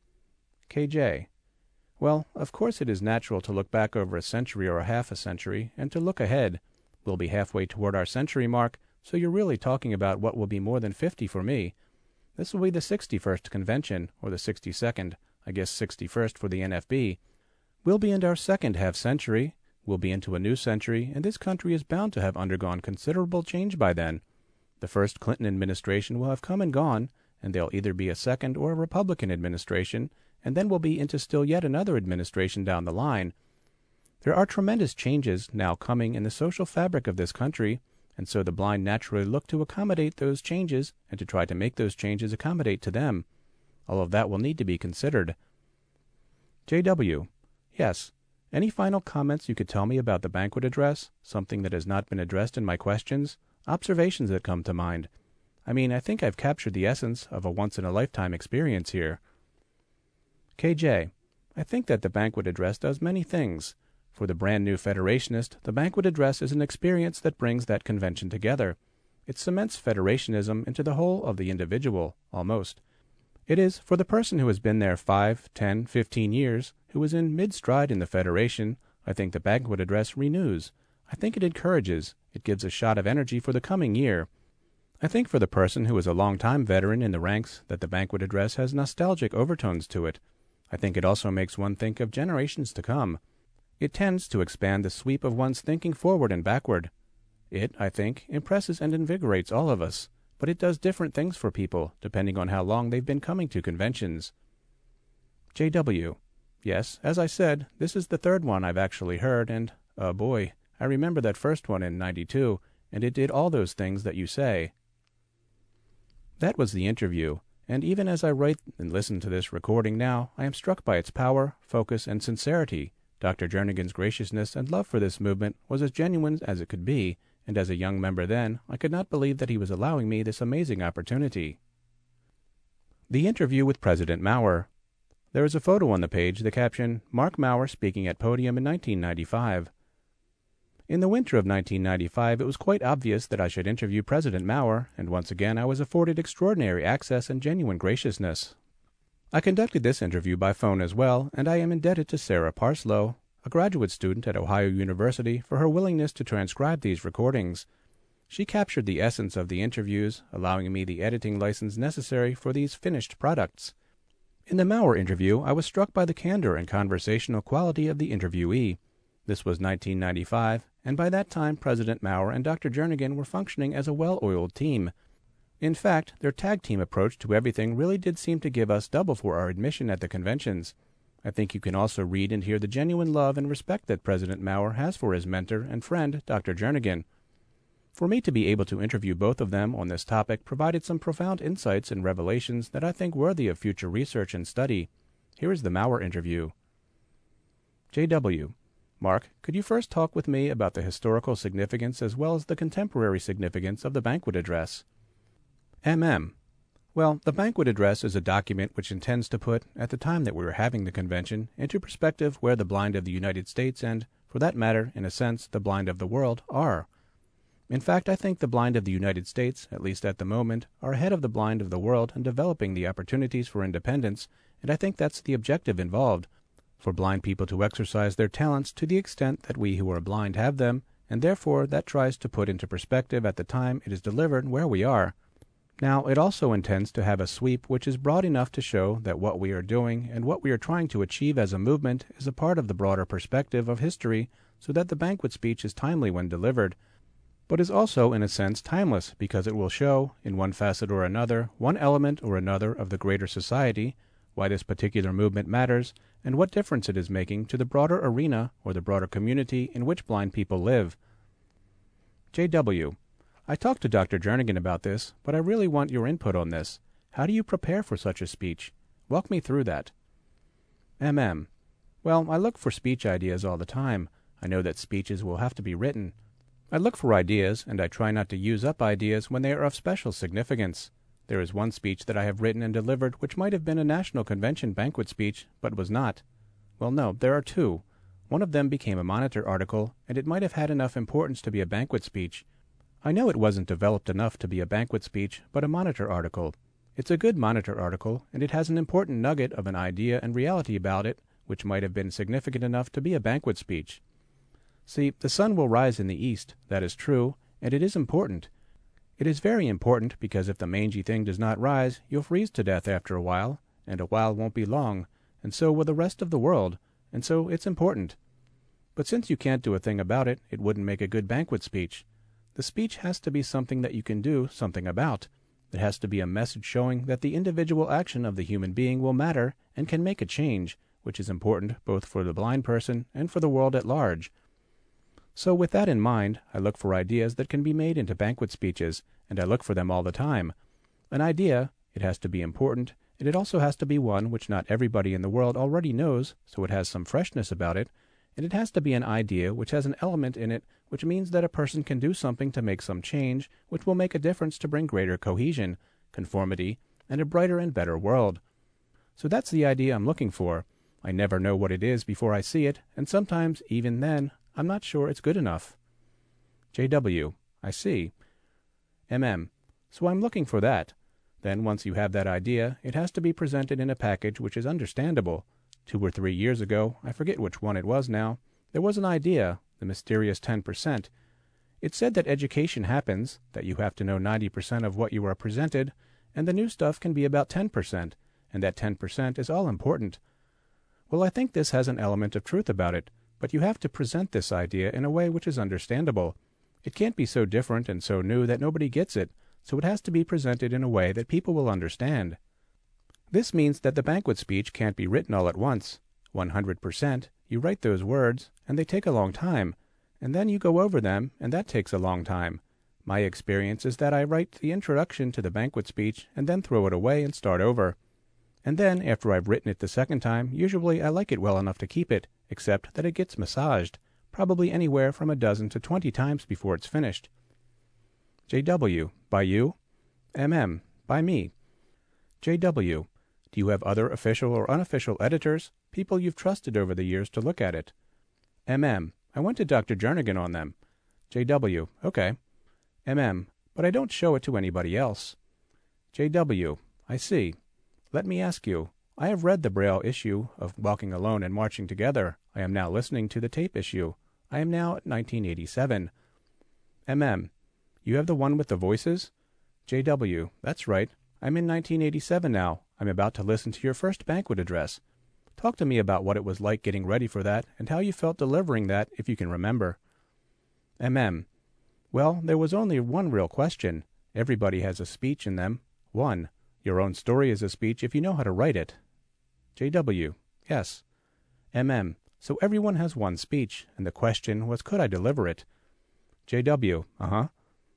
K.J., well, of course it is natural to look back over a century or a half a century, and to look ahead. We'll be halfway toward our century mark, so you're really talking about what will be more than 50 for me. This will be the 61st convention, or the 62nd, I guess 61st for the NFB. We'll be into our second half-century, we'll be into a new century, and this country is bound to have undergone considerable change by then. The first Clinton administration will have come and gone, and there'll either be a second or a Republican administration, and then we'll be into still yet another administration down the line. There are tremendous changes now coming in the social fabric of this country, and so the blind naturally look to accommodate those changes and to try to make those changes accommodate to them. All of that will need to be considered. J.W., yes. Any final comments you could tell me about the banquet address? Something that has not been addressed in my questions? Observations that come to mind? I mean, I think I've captured the essence of a once-in-a-lifetime experience here. K.J., I think that the banquet address does many things. For the brand new Federationist, the banquet address is an experience that brings that convention together. It cements Federationism into the whole of the individual, almost. It is, for the person who has been there 5, 10, 15 years, who is in mid-stride in the Federation, I think the banquet address renews. I think it encourages. It gives a shot of energy for the coming year. I think for the person who is a long-time veteran in the ranks that the banquet address has nostalgic overtones to it. I think it also makes one think of generations to come. It tends to expand the sweep of one's thinking forward and backward. It, I think, impresses and invigorates all of us, but it does different things for people, depending on how long they've been coming to conventions. J.W., yes, as I said, this is the third one I've actually heard, and, oh boy, I remember that first one in '92, and it did all those things that you say. That was the interview, and even as I write and listen to this recording now, I am struck by its power, focus, and sincerity. Dr. Jernigan's graciousness and love for this movement was as genuine as it could be, and as a young member then, I could not believe that he was allowing me this amazing opportunity. The interview with President Maurer. There is a photo on the page, the caption, Mark Maurer speaking at podium in 1995. In the winter of 1995, it was quite obvious that I should interview President Maurer, and once again I was afforded extraordinary access and genuine graciousness. I conducted this interview by phone as well, and I am indebted to Sarah Parslow, a graduate student at Ohio University, for her willingness to transcribe these recordings. She captured the essence of the interviews, allowing me the editing license necessary for these finished products. In the Maurer interview, I was struck by the candor and conversational quality of the interviewee. This was 1995, and by that time President Maurer and Dr. Jernigan were functioning as a well-oiled team. In fact, their tag-team approach to everything really did seem to give us double for our admission at the conventions. I think you can also read and hear the genuine love and respect that President Maurer has for his mentor and friend, Dr. Jernigan. For me to be able to interview both of them on this topic provided some profound insights and revelations that I think worthy of future research and study. Here is the Maurer interview. J.W., Mark, could you first talk with me about the historical significance as well as the contemporary significance of the banquet address? Well, the banquet address is a document which intends to put, at the time that we were having the convention, into perspective where the blind of the United States and, for that matter, in a sense, the blind of the world, are. In fact, I think the blind of the United States, at least at the moment, are ahead of the blind of the world in developing the opportunities for independence, and I think that's the objective involved, for blind people to exercise their talents to the extent that we who are blind have them, and therefore that tries to put into perspective at the time it is delivered where we are. Now, it also intends to have a sweep which is broad enough to show that what we are doing and what we are trying to achieve as a movement is a part of the broader perspective of history, so that the banquet speech is timely when delivered, but is also in a sense timeless because it will show, in one facet or another, one element or another of the greater society, why this particular movement matters, and what difference it is making to the broader arena or the broader community in which blind people live. J.W. I talked to Dr. Jernigan about this, but I really want your input on this. How do you prepare for such a speech? Walk me through that. M.M. Well, I look for speech ideas all the time. I know that speeches will have to be written. I look for ideas, and I try not to use up ideas when they are of special significance. There is one speech that I have written and delivered which might have been a National Convention banquet speech, but was not. Well, no, there are two. One of them became a Monitor article, and it might have had enough importance to be a banquet speech. I know it wasn't developed enough to be a banquet speech, but a Monitor article. It's a good Monitor article, and it has an important nugget of an idea and reality about it, which might have been significant enough to be a banquet speech. See, the sun will rise in the east, that is true, and it is important. It is very important because if the mangy thing does not rise, you'll freeze to death after a while, and a while won't be long, and so will the rest of the world, and so it's important. But since you can't do a thing about it, it wouldn't make a good banquet speech. The speech has to be something that you can do something about. It has to be a message showing that the individual action of the human being will matter and can make a change, which is important both for the blind person and for the world at large. So with that in mind, I look for ideas that can be made into banquet speeches, and I look for them all the time. An idea, it has to be important, and it also has to be one which not everybody in the world already knows, so it has some freshness about it, and it has to be an idea which has an element in it which means that a person can do something to make some change which will make a difference to bring greater cohesion, conformity, and a brighter and better world. So that's the idea I'm looking for. I never know what it is before I see it, and sometimes, even then, I'm not sure it's good enough. J.W. I see. M.M. So I'm looking for that. Then once you have that idea, it has to be presented in a package which is understandable. 2 or 3 years ago, I forget which one it was now, there was an idea, the mysterious 10%. It said that education happens, that you have to know 90% of what you are presented, and the new stuff can be about 10%, and that 10% is all important. Well, I think this has an element of truth about it, but you have to present this idea in a way which is understandable. It can't be so different and so new that nobody gets it, so it has to be presented in a way that people will understand. This means that the banquet speech can't be written all at once. 100%, you write those words, and they take a long time, and then you go over them, and that takes a long time. My experience is that I write the introduction to the banquet speech and then throw it away and start over. And then, after I've written it the second time, usually I like it well enough to keep it, except that it gets massaged, probably anywhere from 12 to 20 times before it's finished. J.W. By you? M.M. By me. J.W. Do you have other official or unofficial editors, people you've trusted over the years to look at it? M.M. I went to Dr. Jernigan on them. J.W. Okay. M.M. But I don't show it to anybody else. J.W. I see. Let me ask you. I have read the Braille issue of Walking Alone and Marching Together. I am now listening to the tape issue. I am now at 1987. M.M. You have the one with the voices? J.W. That's right. I'm in 1987 now. I'm about to listen to your first banquet address. Talk to me about what it was like getting ready for that and how you felt delivering that, if you can remember. M.M. Well, there was only one real question. Everybody has a speech in them. One. Your own story is a speech if you know how to write it. J.W. Yes. M.M. So everyone has one speech, and the question was could I deliver it? J.W. Uh-huh.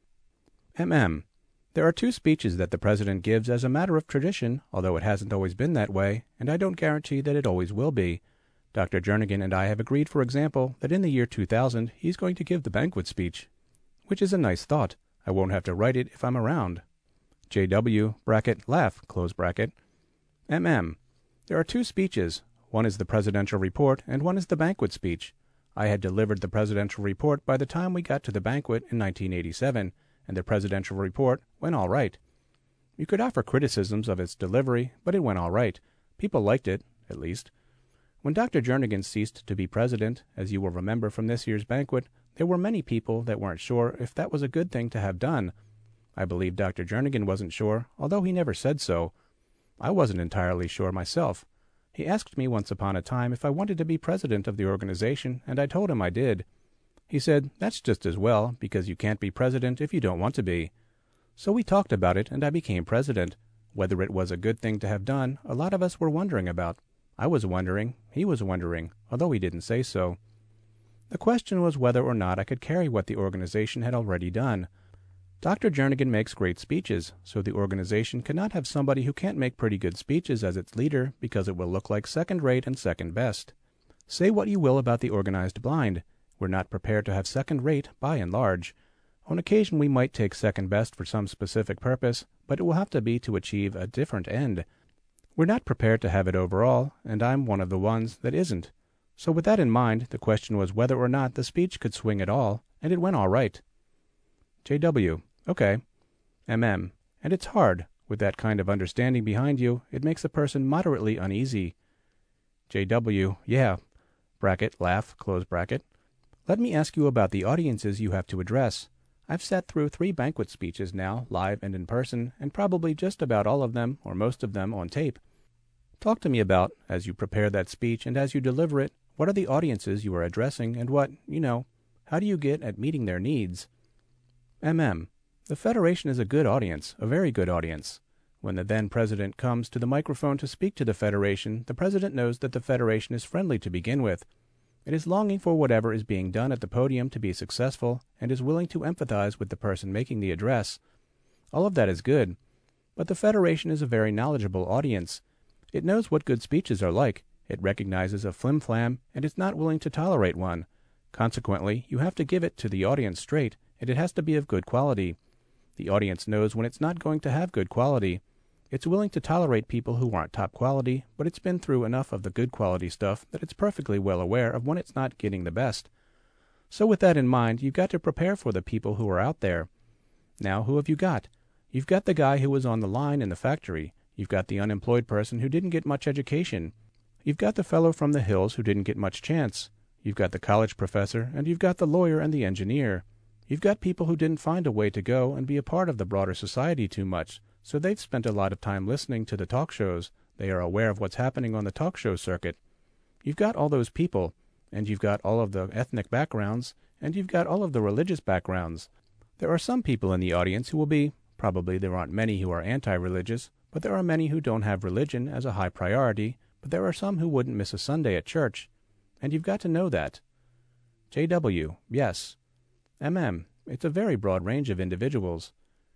M.M. There are 2 speeches that the President gives as a matter of tradition, although it hasn't always been that way, and I don't guarantee that it always will be. Dr. Jernigan and I have agreed, for example, that in the year 2000 he's going to give the banquet speech. Which is a nice thought. I won't have to write it if I'm around. JW, laugh, MM. There are two speeches. One is the presidential report, and one is the banquet speech. I had delivered the presidential report by the time we got to the banquet in 1987, and the presidential report went all right. You could offer criticisms of its delivery, but it went all right. People liked it, at least. When Dr. Jernigan ceased to be president, as you will remember from this year's banquet, there were many people that weren't sure if that was a good thing to have done. I believe Dr. Jernigan wasn't sure, although he never said so. I wasn't entirely sure myself. He asked me once upon a time if I wanted to be president of the organization, and I told him I did. He said, "That's just as well, because you can't be president if you don't want to be." So we talked about it, and I became president. Whether it was a good thing to have done, a lot of us were wondering about. I was wondering, he was wondering, although he didn't say so. The question was whether or not I could carry what the organization had already done. Dr. Jernigan makes great speeches, so the organization cannot have somebody who can't make pretty good speeches as its leader, because it will look like second-rate and second-best. Say what you will about the organized blind. We're not prepared to have second-rate, by and large. On occasion we might take second-best for some specific purpose, but it will have to be to achieve a different end. We're not prepared to have it overall, and I'm one of the ones that isn't. So with that in mind, the question was whether or not the speech could swing at all, and it went all right. JW. Okay. MM. And it's hard. With that kind of understanding behind you, it makes a person moderately uneasy. JW. Yeah. Laugh, Let me ask you about the audiences you have to address. I've sat through 3 banquet speeches now, live and in person, and probably just about all of them, or most of them, on tape. Talk to me about, as you prepare that speech and as you deliver it, what are the audiences you are addressing, and what, how do you get at meeting their needs? MM. The Federation is a good audience, a very good audience. When the then President comes to the microphone to speak to the Federation, the President knows that the Federation is friendly to begin with. It is longing for whatever is being done at the podium to be successful, and is willing to empathize with the person making the address. All of that is good, but the Federation is a very knowledgeable audience. It knows what good speeches are like, it recognizes a flim-flam, and is not willing to tolerate one. Consequently, you have to give it to the audience straight, and it has to be of good quality. The audience knows when it's not going to have good quality. It's willing to tolerate people who aren't top quality, but it's been through enough of the good quality stuff that it's perfectly well aware of when it's not getting the best. So with that in mind, you've got to prepare for the people who are out there. Now, who have you got? You've got the guy who was on the line in the factory. You've got the unemployed person who didn't get much education. You've got the fellow from the hills who didn't get much chance. You've got the college professor, and you've got the lawyer and the engineer. You've got people who didn't find a way to go and be a part of the broader society too much, so they've spent a lot of time listening to the talk shows. They are aware of what's happening on the talk show circuit. You've got all those people, and you've got all of the ethnic backgrounds, and you've got all of the religious backgrounds. There are some people in the audience who will be, probably there aren't many who are anti-religious, but there are many who don't have religion as a high priority, but there are some who wouldn't miss a Sunday at church. And you've got to know that. JW. Yes. MM. It's a very broad range of individuals.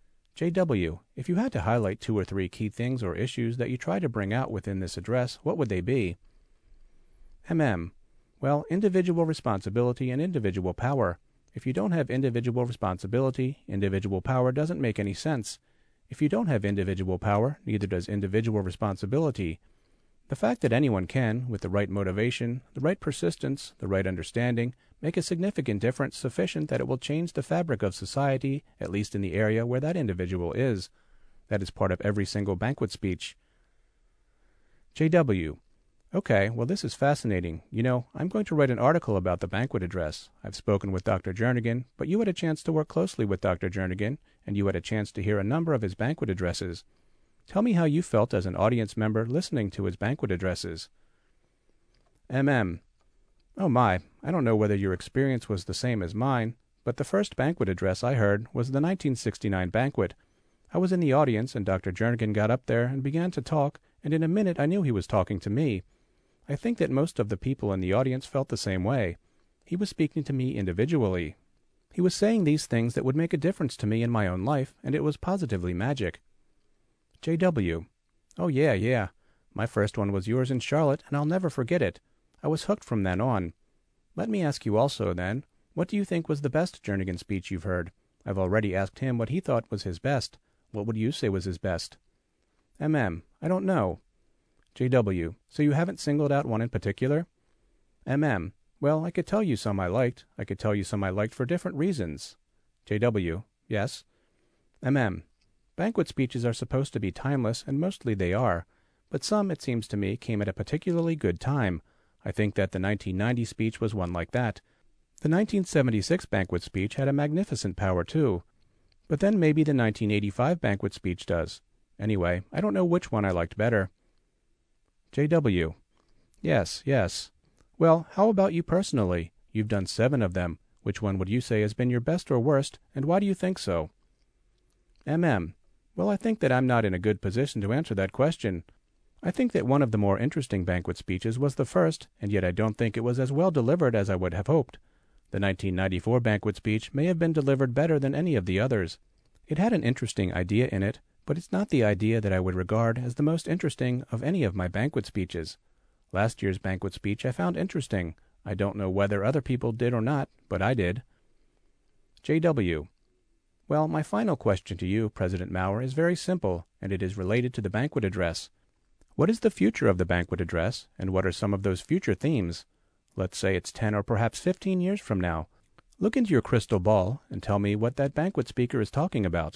JW. If you had to highlight 2 or 3 key things or issues that you try to bring out within this address, what would they be? MM. Well, individual responsibility and individual power. If you don't have individual responsibility, individual power doesn't make any sense. If you don't have individual power, neither does individual responsibility. The fact that anyone can, with the right motivation, the right persistence, the right understanding, make a significant difference sufficient that it will change the fabric of society, at least in the area where that individual is. That is part of every single banquet speech. JW. Okay, well this is fascinating. I'm going to write an article about the banquet address. I've spoken with Dr. Jernigan, but you had a chance to work closely with Dr. Jernigan, and you had a chance to hear a number of his banquet addresses. Tell me how you felt as an audience member listening to his banquet addresses. MM. Oh my, I don't know whether your experience was the same as mine, but the first banquet address I heard was the 1969 banquet. I was in the audience, and Dr. Jernigan got up there and began to talk, and in a minute I knew he was talking to me. I think that most of the people in the audience felt the same way. He was speaking to me individually. He was saying these things that would make a difference to me in my own life, and it was positively magic. JW. Oh yeah. My first one was yours in Charlotte, and I'll never forget it. I was hooked from then on. Let me ask you also, then, what do you think was the best Jernigan speech you've heard? I've already asked him what he thought was his best. What would you say was his best? I don't know. J.W. So you haven't singled out one in particular? Well, I could tell you some I liked. I could tell you some I liked for different reasons. J.W. Yes. Banquet speeches are supposed to be timeless, and mostly they are. But some, it seems to me, came at a particularly good time. I think that the 1990 speech was one like that. The 1976 banquet speech had a magnificent power, too. But then maybe the 1985 banquet speech does. Anyway, I don't know which one I liked better. J.W. Yes. Well, how about you personally? You've done 7 of them. Which one would you say has been your best or worst, and why do you think so? Well, I think that I'm not in a good position to answer that question. I think that one of the more interesting banquet speeches was the first, and yet I don't think it was as well delivered as I would have hoped. The 1994 banquet speech may have been delivered better than any of the others. It had an interesting idea in it, but it's not the idea that I would regard as the most interesting of any of my banquet speeches. Last year's banquet speech I found interesting. I don't know whether other people did or not, but I did. J.W. Well, my final question to you, President Maurer, is very simple, and it is related to the banquet address. What is the future of the banquet address, and what are some of those future themes? Let's say it's 10 or perhaps 15 years from now. Look into your crystal ball and tell me what that banquet speaker is talking about.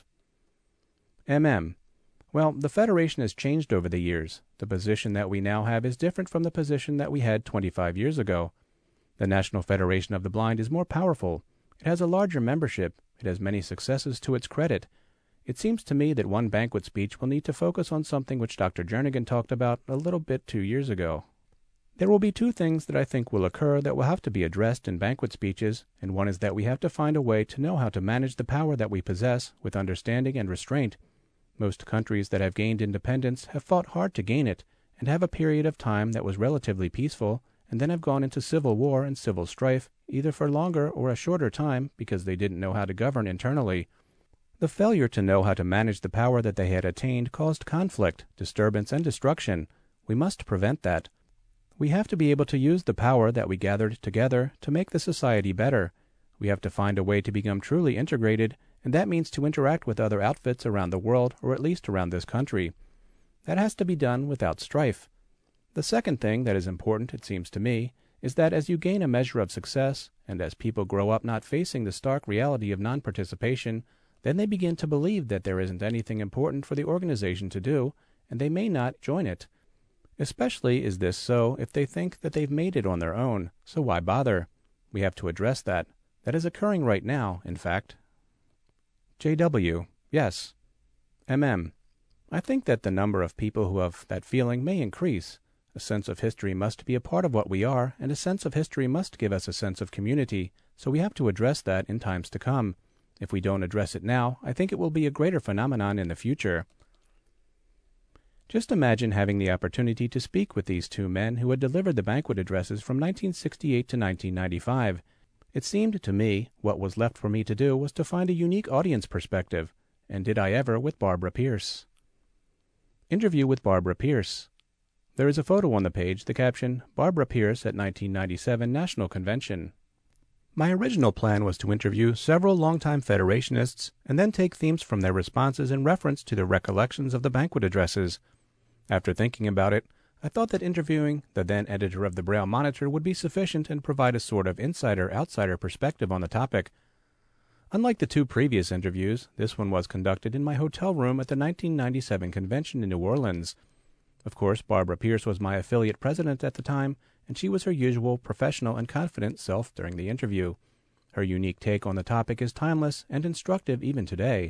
Well, the Federation has changed over the years. The position that we now have is different from the position that we had 25 years ago. The National Federation of the Blind is more powerful. It has a larger membership. It has many successes to its credit. It seems to me that one banquet speech will need to focus on something which Dr. Jernigan talked about a little bit 2 years ago. There will be 2 things that I think will occur that will have to be addressed in banquet speeches, and one is that we have to find a way to know how to manage the power that we possess with understanding and restraint. Most countries that have gained independence have fought hard to gain it, and have a period of time that was relatively peaceful, and then have gone into civil war and civil strife, either for longer or a shorter time, because they didn't know how to govern internally. The failure to know how to manage the power that they had attained caused conflict, disturbance, and destruction. We must prevent that. We have to be able to use the power that we gathered together to make the society better. We have to find a way to become truly integrated, and that means to interact with other outfits around the world, or at least around this country. That has to be done without strife. The second thing that is important, it seems to me, is that as you gain a measure of success, and as people grow up not facing the stark reality of non-participation, then they begin to believe that there isn't anything important for the organization to do, and they may not join it. Especially is this so if they think that they've made it on their own, so why bother? We have to address that. That is occurring right now, in fact. J.W. Yes. I think that the number of people who have that feeling may increase. A sense of history must be a part of what we are, and a sense of history must give us a sense of community, so we have to address that in times to come. If we don't address it now, I think it will be a greater phenomenon in the future. Just imagine having the opportunity to speak with these 2 men who had delivered the banquet addresses from 1968 to 1995. It seemed to me what was left for me to do was to find a unique audience perspective, and did I ever with Barbara Pierce. Interview with Barbara Pierce. There is a photo on the page, the caption, Barbara Pierce at 1997 National Convention. My original plan was to interview several longtime Federationists and then take themes from their responses in reference to their recollections of the banquet addresses. After thinking about it, I thought that interviewing the then editor of the Braille Monitor would be sufficient and provide a sort of insider-outsider perspective on the topic. Unlike the 2 previous interviews, this one was conducted in my hotel room at the 1997 convention in New Orleans. Of course, Barbara Pierce was my affiliate president at the time, and she was her usual professional and confident self during the interview. Her unique take on the topic is timeless and instructive even today.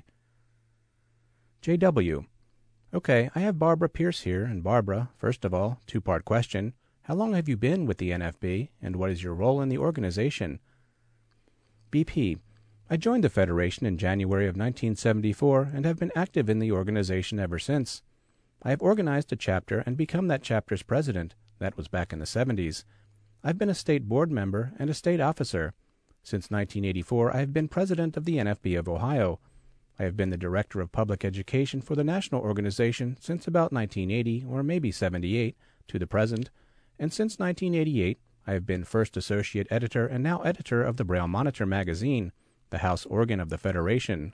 J.W. Okay, I have Barbara Pierce here, and Barbara, first of all, 2-part question. How long have you been with the NFB, and what is your role in the organization? BP. I joined the Federation in January of 1974 and have been active in the organization ever since. I have organized a chapter and become that chapter's president. That was back in the 70s. I've been a state board member and a state officer. Since 1984, I have been president of the NFB of Ohio. I have been the director of public education for the national organization since about 1980, or maybe 78, to the present, and since 1988, I have been first associate editor and now editor of the Braille Monitor magazine, the house organ of the Federation.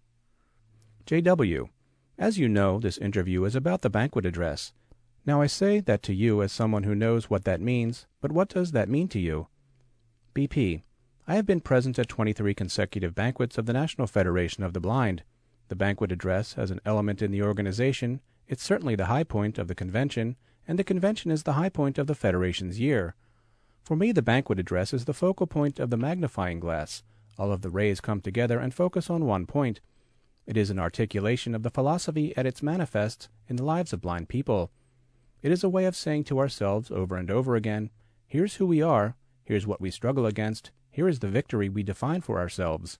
J.W. As you know, this interview is about the banquet address. Now I say that to you as someone who knows what that means, but what does that mean to you? B.P. I have been present at 23 consecutive banquets of the National Federation of the Blind. The banquet address as an element in the organization, it's certainly the high point of the convention, and the convention is the high point of the Federation's year. For me, the banquet address is the focal point of the magnifying glass. All of the rays come together and focus on one point. It is an articulation of the philosophy at its manifest in the lives of blind people. It is a way of saying to ourselves over and over again, here's who we are, here's what we struggle against, here is the victory we define for ourselves.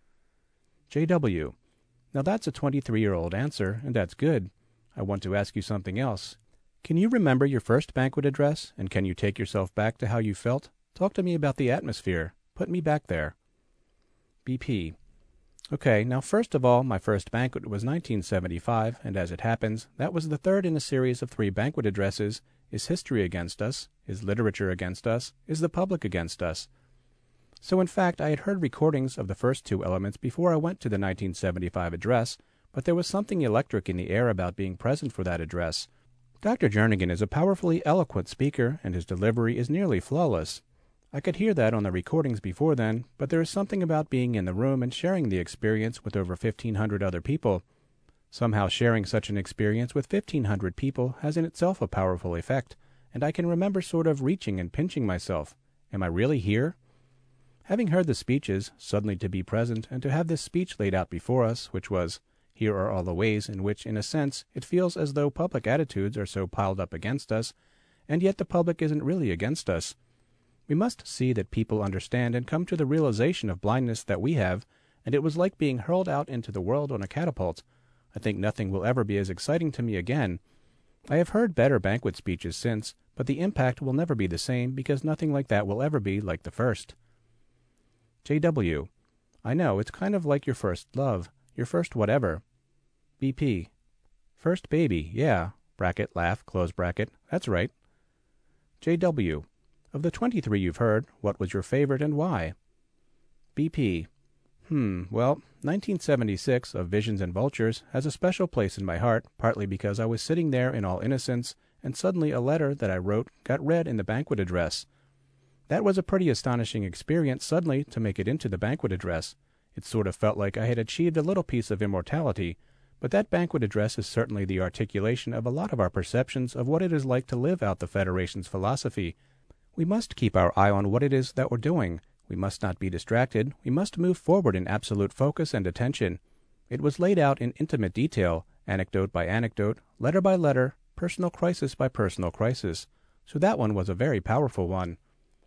J.W. Now that's a 23-year-old answer, and that's good. I want to ask you something else. Can you remember your first banquet address, and can you take yourself back to how you felt? Talk to me about the atmosphere. Put me back there. B.P. Okay, now first of all, my first banquet was 1975, and as it happens, that was the third in a series of 3 banquet addresses. Is history against us? Is literature against us? Is the public against us? So in fact, I had heard recordings of the first 2 elements before I went to the 1975 address, but there was something electric in the air about being present for that address. Dr. Jernigan is a powerfully eloquent speaker, and his delivery is nearly flawless. I could hear that on the recordings before then, but there is something about being in the room and sharing the experience with over 1,500 other people. Somehow sharing such an experience with 1,500 people has in itself a powerful effect, and I can remember sort of reaching and pinching myself. Am I really here? Having heard the speeches, suddenly to be present and to have this speech laid out before us, which was, here are all the ways in which, in a sense, it feels as though public attitudes are so piled up against us, and yet the public isn't really against us. We must see that people understand and come to the realization of blindness that we have, and it was like being hurled out into the world on a catapult. I think nothing will ever be as exciting to me again. I have heard better banquet speeches since, but the impact will never be the same because nothing like that will ever be like the first. J.W. I know, it's kind of like your first love, your first whatever. B.P. First baby, yeah, bracket, laugh, close bracket, that's right. J.W. Of the 23 you've heard, what was your favorite and why? B.P. Well, 1976 of Visions and Vultures has a special place in my heart, partly because I was sitting there in all innocence, and suddenly a letter that I wrote got read in the banquet address. That was a pretty astonishing experience suddenly to make it into the banquet address. It sort of felt like I had achieved a little piece of immortality, but that banquet address is certainly the articulation of a lot of our perceptions of what it is like to live out the Federation's philosophy. We must keep our eye on what it is that we're doing. We must not be distracted. We must move forward in absolute focus and attention. It was laid out in intimate detail, anecdote by anecdote, letter by letter, personal crisis by personal crisis. So that one was a very powerful one.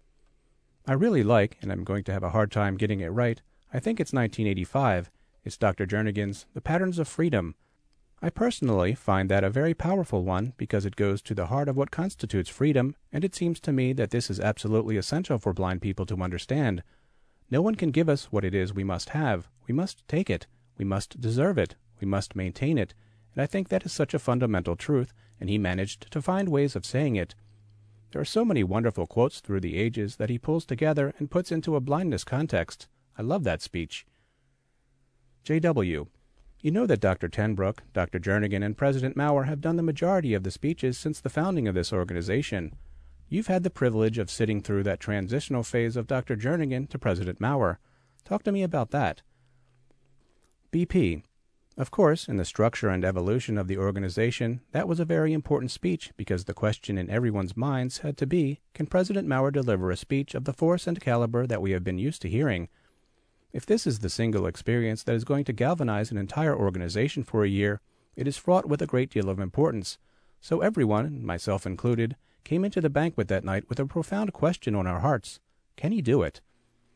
I really like, and I'm going to have a hard time getting it right, I think it's 1985. It's Dr. Jernigan's The Patterns of Freedom. I personally find that a very powerful one because it goes to the heart of what constitutes freedom, and it seems to me that this is absolutely essential for blind people to understand. No one can give us what it is we must have. We must take it. We must deserve it. We must maintain it. And I think that is such a fundamental truth, and he managed to find ways of saying it. There are so many wonderful quotes through the ages that he pulls together and puts into a blindness context. I love that speech. J.W. You know that Dr. Tenbrook, Dr. Jernigan, and President Maurer have done the majority of the speeches since the founding of this organization. You've had the privilege of sitting through that transitional phase of Dr. Jernigan to President Maurer. Talk to me about that. B.P. Of course, in the structure and evolution of the organization, that was a very important speech because the question in everyone's minds had to be, can President Maurer deliver a speech of the force and caliber that we have been used to hearing? If this is the single experience that is going to galvanize an entire organization for a year, it is fraught with a great deal of importance. So everyone, myself included, came into the banquet that night with a profound question on our hearts. Can he do it?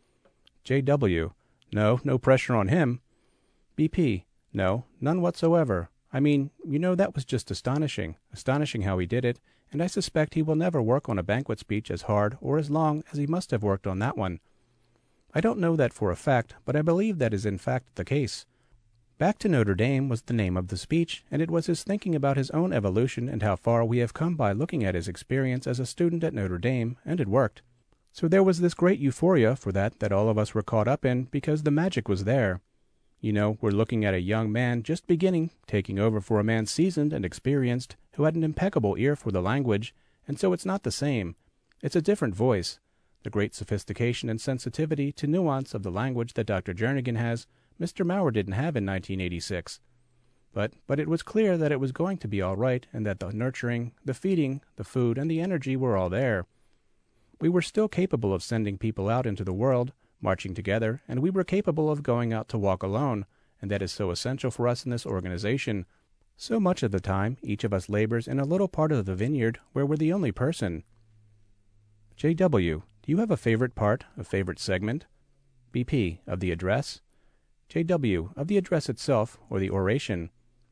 J.W. No pressure on him. B.P. No, none whatsoever. I mean, that was just astonishing how he did it, and I suspect he will never work on a banquet speech as hard or as long as he must have worked on that one. I don't know that for a fact, but I believe that is in fact the case. Back to Notre Dame was the name of the speech, and it was his thinking about his own evolution and how far we have come by looking at his experience as a student at Notre Dame, and it worked. So there was this great euphoria for that all of us were caught up in because the magic was there. You know, we're looking at a young man just beginning, taking over for a man seasoned and experienced, who had an impeccable ear for the language, and so it's not the same. It's a different voice. The great sophistication and sensitivity to nuance of the language that Dr. Jernigan has, Mr. Maurer didn't have in 1986. But it was clear that it was going to be all right, and that the nurturing, the feeding, the food, and the energy were all there. We were still capable of sending people out into the world, marching together, and we were capable of going out to walk alone, and that is so essential for us in this organization. So much of the time, each of us labors in a little part of the vineyard where we're the only person. J.W., do you have a favorite part, a favorite segment? B.P., of the address? J.W., of the address itself, or the oration?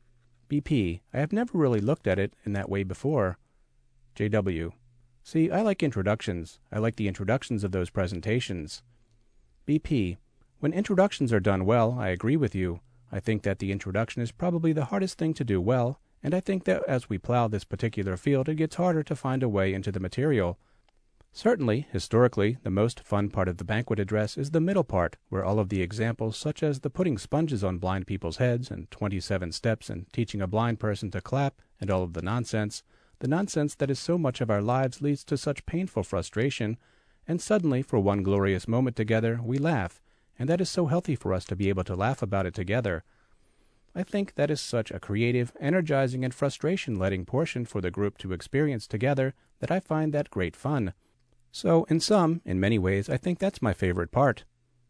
B.P., I have never really looked at it in that way before. J.W., see, I like introductions. I like the introductions of those presentations. B.P., when introductions are done well, I agree with you. I think that the introduction is probably the hardest thing to do well, and I think that as we plow this particular field, it gets harder to find a way into the material. Certainly, historically, the most fun part of the banquet address is the middle part, where all of the examples, such as the putting sponges on blind people's heads, and 27 steps, and teaching a blind person to clap, and all of the nonsense that is so much of our lives leads to such painful frustration, and suddenly, for one glorious moment together, we laugh, and that is so healthy for us to be able to laugh about it together. I think that is such a creative, energizing, and frustration-letting portion for the group to experience together that I find that great fun. So, in many ways, I think that's my favorite part.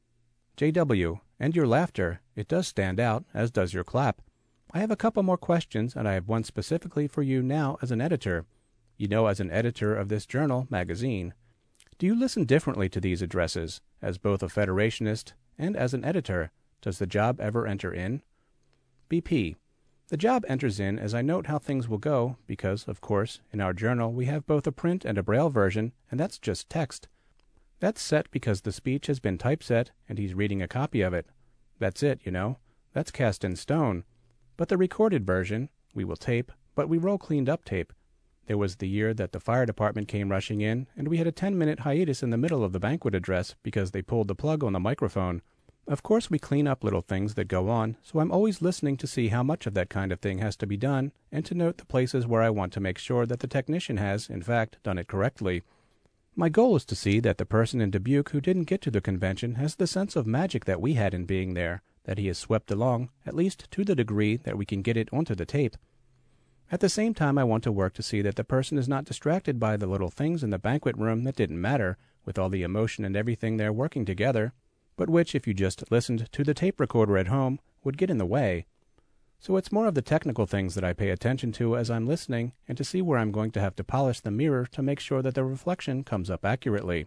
J.W., and your laughter, it does stand out, as does your clap. I have a couple more questions, and I have one specifically for you now as an editor. You know, as an editor of this journal, magazine. Do you listen differently to these addresses, as both a federationist and as an editor? Does the job ever enter in? B.P. The job enters in as I note how things will go, because, of course, in our journal we have both a print and a braille version, and that's just text. That's set because the speech has been typeset, and he's reading a copy of it. That's it, you know. That's cast in stone. But the recorded version, we will tape, but we roll cleaned up tape. There was the year that the fire department came rushing in, and we had a 10-minute hiatus in the middle of the banquet address because they pulled the plug on the microphone. Of course, we clean up little things that go on, so I'm always listening to see how much of that kind of thing has to be done, and to note the places where I want to make sure that the technician has, in fact, done it correctly. My goal is to see that the person in Dubuque who didn't get to the convention has the sense of magic that we had in being there, that he is swept along, at least to the degree that we can get it onto the tape. At the same time, I want to work to see that the person is not distracted by the little things in the banquet room that didn't matter, with all the emotion and everything there working together, but which, if you just listened to the tape recorder at home, would get in the way. So it's more of the technical things that I pay attention to as I'm listening, and to see where I'm going to have to polish the mirror to make sure that the reflection comes up accurately.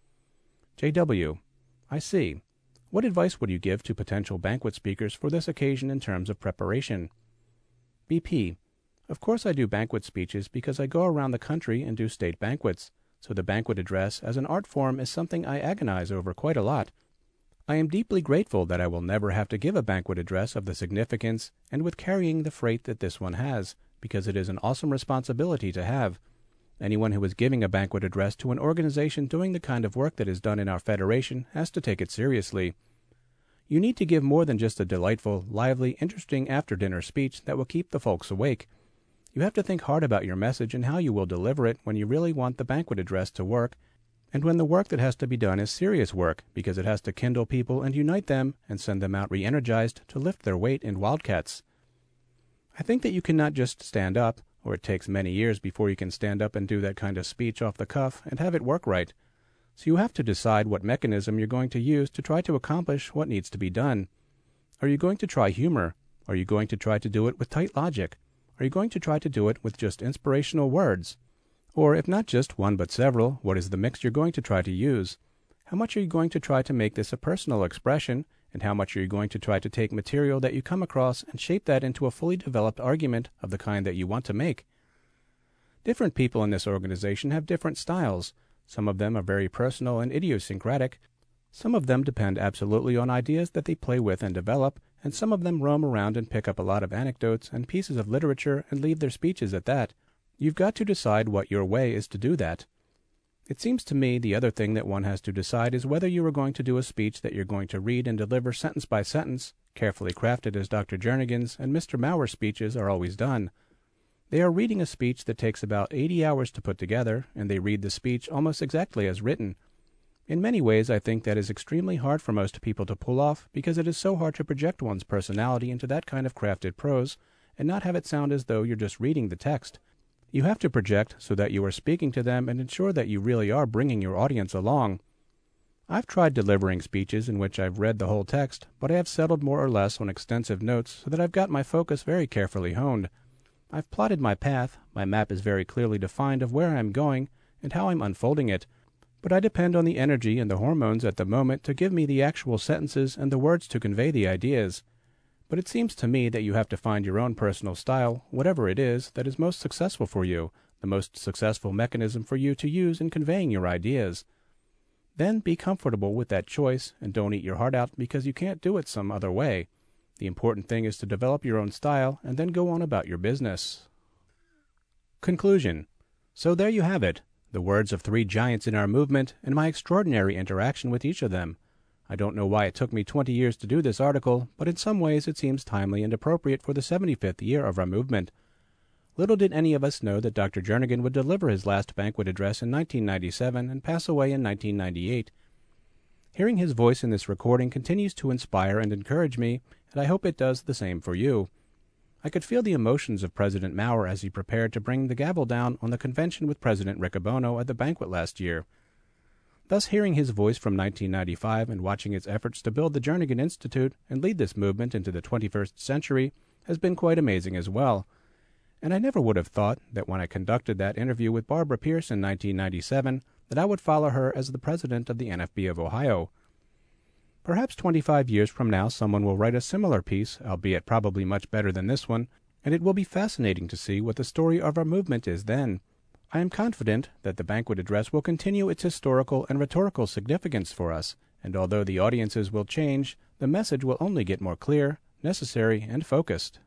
J.W. I see. What advice would you give to potential banquet speakers for this occasion in terms of preparation? B.P. Of course I do banquet speeches because I go around the country and do state banquets, so the banquet address as an art form is something I agonize over quite a lot. I am deeply grateful that I will never have to give a banquet address of the significance and with carrying the freight that this one has, because it is an awesome responsibility to have. Anyone who is giving a banquet address to an organization doing the kind of work that is done in our federation has to take it seriously. You need to give more than just a delightful, lively, interesting after-dinner speech that will keep the folks awake. You have to think hard about your message and how you will deliver it when you really want the banquet address to work, and when the work that has to be done is serious work, because it has to kindle people and unite them and send them out re-energized to lift their weight in Wildcats. I think that you cannot just stand up, or it takes many years before you can stand up and do that kind of speech off the cuff and have it work right. So you have to decide what mechanism you're going to use to try to accomplish what needs to be done. Are you going to try humor? Are you going to try to do it with tight logic? Are you going to try to do it with just inspirational words? Or, if not just one but several, what is the mix you're going to try to use? How much are you going to try to make this a personal expression, and how much are you going to try to take material that you come across and shape that into a fully developed argument of the kind that you want to make? Different people in this organization have different styles. Some of them are very personal and idiosyncratic. Some of them depend absolutely on ideas that they play with and develop, and some of them roam around and pick up a lot of anecdotes and pieces of literature and leave their speeches at that. You've got to decide what your way is to do that. It seems to me the other thing that one has to decide is whether you are going to do a speech that you're going to read and deliver sentence by sentence, carefully crafted as Dr. Jernigan's and Mr. Mauer's speeches are always done. They are reading a speech that takes about 80 hours to put together, and they read the speech almost exactly as written. In many ways, I think that is extremely hard for most people to pull off because it is so hard to project one's personality into that kind of crafted prose and not have it sound as though you're just reading the text. You have to project so that you are speaking to them and ensure that you really are bringing your audience along. I've tried delivering speeches in which I've read the whole text, but I have settled more or less on extensive notes so that I've got my focus very carefully honed. I've plotted my path, my map is very clearly defined of where I am going and how I'm unfolding it, but I depend on the energy and the hormones at the moment to give me the actual sentences and the words to convey the ideas. But it seems to me that you have to find your own personal style, whatever it is, that is most successful for you, the most successful mechanism for you to use in conveying your ideas. Then be comfortable with that choice and don't eat your heart out because you can't do it some other way. The important thing is to develop your own style and then go on about your business. Conclusion. So there you have it, the words of three giants in our movement and my extraordinary interaction with each of them. I don't know why it took me 20 years to do this article, but in some ways it seems timely and appropriate for the 75th year of our movement. Little did any of us know that Dr. Jernigan would deliver his last banquet address in 1997 and pass away in 1998. Hearing his voice in this recording continues to inspire and encourage me, and I hope it does the same for you. I could feel the emotions of President Maurer as he prepared to bring the gavel down on the convention with President Riccobono at the banquet last year. Thus, hearing his voice from 1995 and watching its efforts to build the Jernigan Institute and lead this movement into the 21st century has been quite amazing as well. And I never would have thought that when I conducted that interview with Barbara Pierce in 1997 that I would follow her as the president of the NFB of Ohio. Perhaps 25 years from now someone will write a similar piece, albeit probably much better than this one, and it will be fascinating to see what the story of our movement is then. I am confident that the banquet address will continue its historical and rhetorical significance for us, and although the audiences will change, the message will only get more clear, necessary, and focused.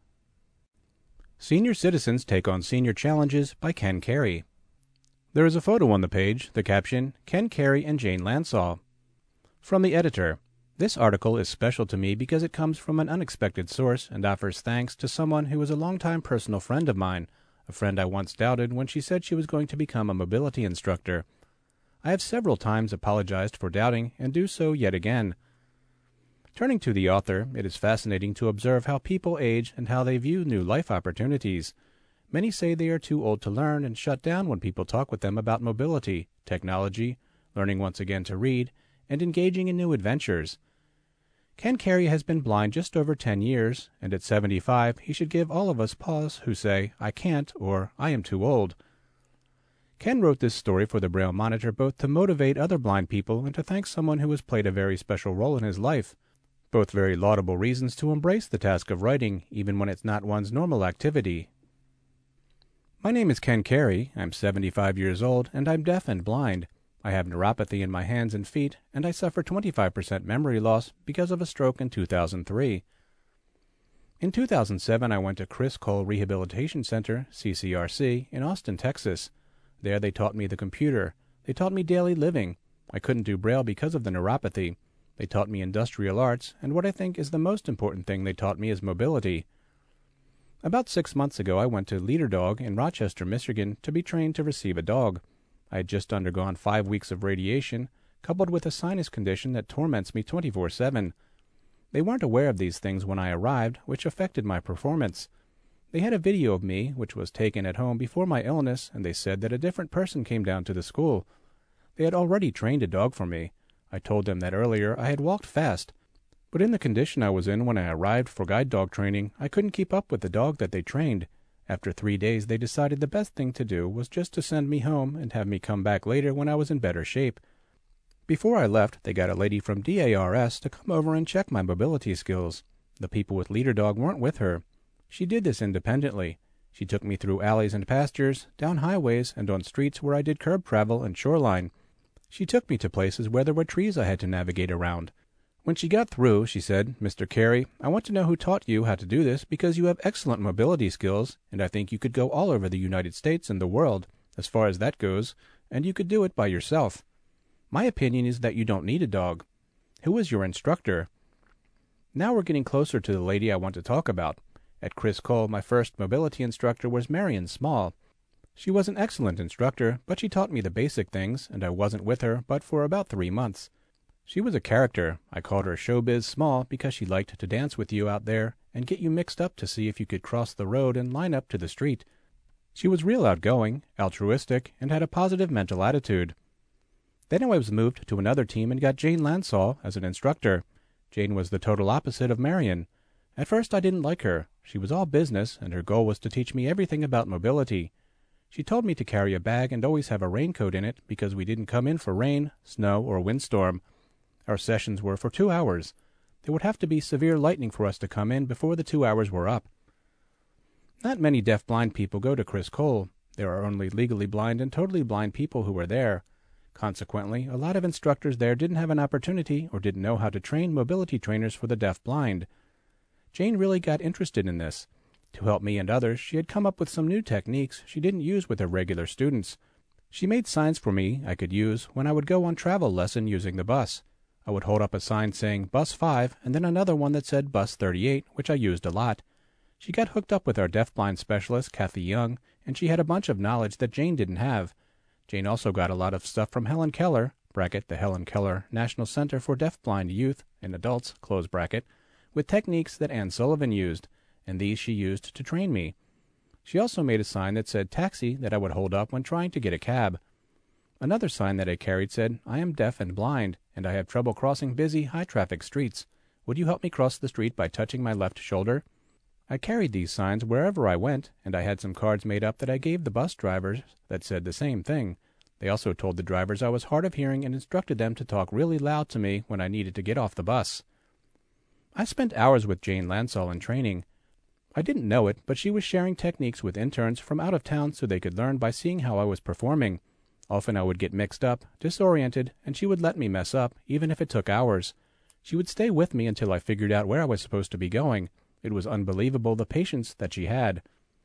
Senior Citizens Take on Senior Challenges by Ken Carey. There is a photo on the page, the caption, Ken Carey and Jane Lansaw. From the editor. This article is special to me because it comes from an unexpected source and offers thanks to someone who is a longtime personal friend of mine, a friend I once doubted when she said she was going to become a mobility instructor. I have several times apologized for doubting and do so yet again. Turning to the author, it is fascinating to observe how people age and how they view new life opportunities. Many say they are too old to learn and shut down when people talk with them about mobility, technology, learning once again to read, and engaging in new adventures. Ken Carey has been blind just over 10 years, and at 75 he should give all of us pause who say, I can't, or I am too old. Ken wrote this story for the Braille Monitor both to motivate other blind people and to thank someone who has played a very special role in his life. Both very laudable reasons to embrace the task of writing, even when it's not one's normal activity. My name is Ken Carey, I'm 75 years old, and I'm deaf and blind. I have neuropathy in my hands and feet, and I suffer 25% memory loss because of a stroke in 2003. In 2007, I went to Chris Cole Rehabilitation Center, CCRC, in Austin, Texas. There they taught me the computer. They taught me daily living. I couldn't do Braille because of the neuropathy. They taught me industrial arts, and what I think is the most important thing they taught me is mobility. About 6 months ago, I went to Leader Dog in Rochester, Michigan, to be trained to receive a dog. I had just undergone 5 weeks of radiation, coupled with a sinus condition that torments me 24/7. They weren't aware of these things when I arrived, which affected my performance. They had a video of me, which was taken at home before my illness, and they said that a different person came down to the school. They had already trained a dog for me. I told them that earlier I had walked fast, but in the condition I was in when I arrived for guide dog training, I couldn't keep up with the dog that they trained. After 3 days, they decided the best thing to do was just to send me home and have me come back later when I was in better shape. Before I left, they got a lady from DARS to come over and check my mobility skills. The people with Leader Dog weren't with her. She did this independently. She took me through alleys and pastures, down highways, and on streets where I did curb travel and shoreline. She took me to places where there were trees I had to navigate around. When she got through, she said, Mr. Carey, I want to know who taught you how to do this because you have excellent mobility skills, and I think you could go all over the United States and the world, as far as that goes, and you could do it by yourself. My opinion is that you don't need a dog. Who is your instructor? Now we're getting closer to the lady I want to talk about. At Chris Cole, my first mobility instructor was Marion Small. She was an excellent instructor, but she taught me the basic things, and I wasn't with her but for about 3 months. She was a character. I called her Showbiz Small because she liked to dance with you out there and get you mixed up to see if you could cross the road and line up to the street. She was real outgoing, altruistic, and had a positive mental attitude. Then I was moved to another team and got Jane Lansall as an instructor. Jane was the total opposite of Marion. At first I didn't like her. She was all business, and her goal was to teach me everything about mobility. She told me to carry a bag and always have a raincoat in it because we didn't come in for rain, snow, or windstorm. Our sessions were for 2 hours. There would have to be severe lightning for us to come in before the 2 hours were up. Not many deaf-blind people go to Chris Cole. There are only legally blind and totally blind people who are there. Consequently, a lot of instructors there didn't have an opportunity or didn't know how to train mobility trainers for the deaf-blind. Jane really got interested in this. To help me and others, she had come up with some new techniques she didn't use with her regular students. She made signs for me I could use when I would go on travel lesson using the bus. I would hold up a sign saying Bus 5 and then another one that said Bus 38, which I used a lot. She got hooked up with our deafblind specialist, Kathy Young, and she had a bunch of knowledge that Jane didn't have. Jane also got a lot of stuff from Helen Keller, bracket, the Helen Keller National Center for Deafblind Youth and Adults, close bracket, with techniques that Anne Sullivan used, and these she used to train me. She also made a sign that said taxi that I would hold up when trying to get a cab. Another sign that I carried said, I am deaf and blind, and I have trouble crossing busy, high-traffic streets. Would you help me cross the street by touching my left shoulder? I carried these signs wherever I went, and I had some cards made up that I gave the bus drivers that said the same thing. They also told the drivers I was hard of hearing and instructed them to talk really loud to me when I needed to get off the bus. I spent hours with Jane Lansall in training. I didn't know it, but she was sharing techniques with interns from out of town so they could learn by seeing how I was performing. Often I would get mixed up, disoriented, and she would let me mess up, even if it took hours. She would stay with me until I figured out where I was supposed to be going. It was unbelievable the patience that she had.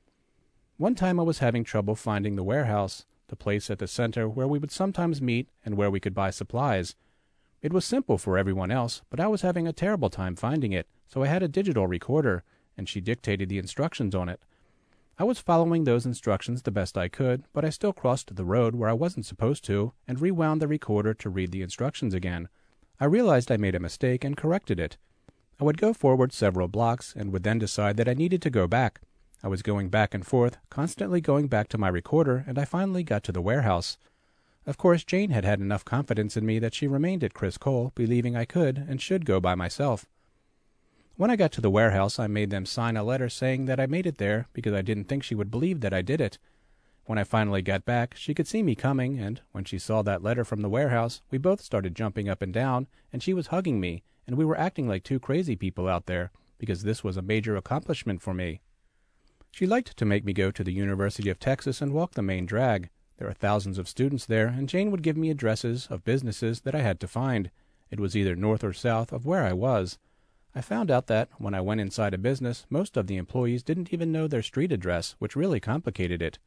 One time I was having trouble finding the warehouse, the place at the center where we would sometimes meet and where we could buy supplies. It was simple for everyone else, but I was having a terrible time finding it, so I had a digital recorder, and she dictated the instructions on it. I was following those instructions the best I could, but I still crossed the road where I wasn't supposed to and rewound the recorder to read the instructions again. I realized I made a mistake and corrected it. I would go forward several blocks and would then decide that I needed to go back. I was going back and forth, constantly going back to my recorder, and I finally got to the warehouse. Of course, Jane had had enough confidence in me that she remained at Chris Cole, believing I could and should go by myself. When I got to the warehouse, I made them sign a letter saying that I made it there because I didn't think she would believe that I did it. When I finally got back, she could see me coming, and when she saw that letter from the warehouse, we both started jumping up and down, and she was hugging me, and we were acting like two crazy people out there, because this was a major accomplishment for me. She liked to make me go to the University of Texas and walk the main drag. There are thousands of students there, and Jane would give me addresses of businesses that I had to find. It was either north or south of where I was. I found out that, when I went inside a business, most of the employees didn't even know their street address, which really complicated it.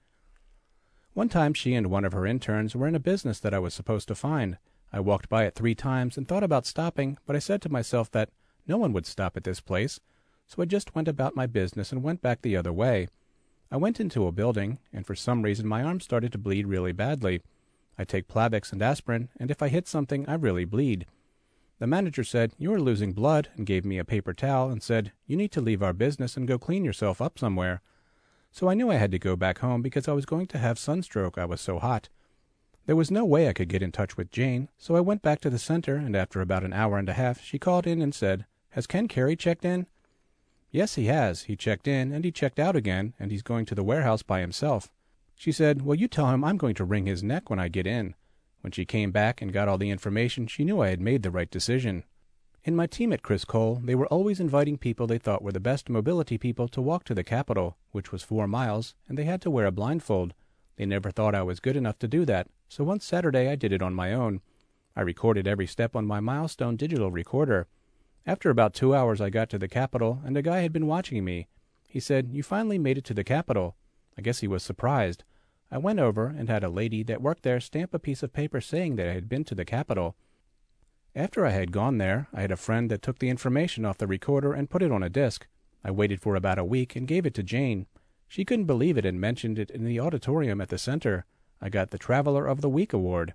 One time she and one of her interns were in a business that I was supposed to find. I walked by it 3 times and thought about stopping, but I said to myself that no one would stop at this place, so I just went about my business and went back the other way. I went into a building, and for some reason my arm started to bleed really badly. I take Plavix and aspirin, and if I hit something, I really bleed. The manager said, "You are losing blood," and gave me a paper towel and said, "You need to leave our business and go clean yourself up somewhere." So I knew I had to go back home because I was going to have sunstroke, I was so hot. There was no way I could get in touch with Jane, so I went back to the center, and after about an hour and a half, she called in and said, "Has Ken Carey checked in?" "Yes, he has. He checked in, and he checked out again, and he's going to the warehouse by himself." She said, "Well, you tell him I'm going to wring his neck when I get in." When she came back and got all the information, she knew I had made the right decision. In my team at Chris Cole, they were always inviting people they thought were the best mobility people to walk to the Capitol, which was 4 miles, and they had to wear a blindfold. They never thought I was good enough to do that, so one Saturday I did it on my own. I recorded every step on my Milestone digital recorder. After about 2 hours I got to the Capitol, and a guy had been watching me. He said, "You finally made it to the Capitol." I guess he was surprised. I went over and had a lady that worked there stamp a piece of paper saying that I had been to the Capitol. After I had gone there, I had a friend that took the information off the recorder and put it on a disc. I waited for about a week and gave it to Jane. She couldn't believe it and mentioned it in the auditorium at the center. I got the Traveler of the Week award.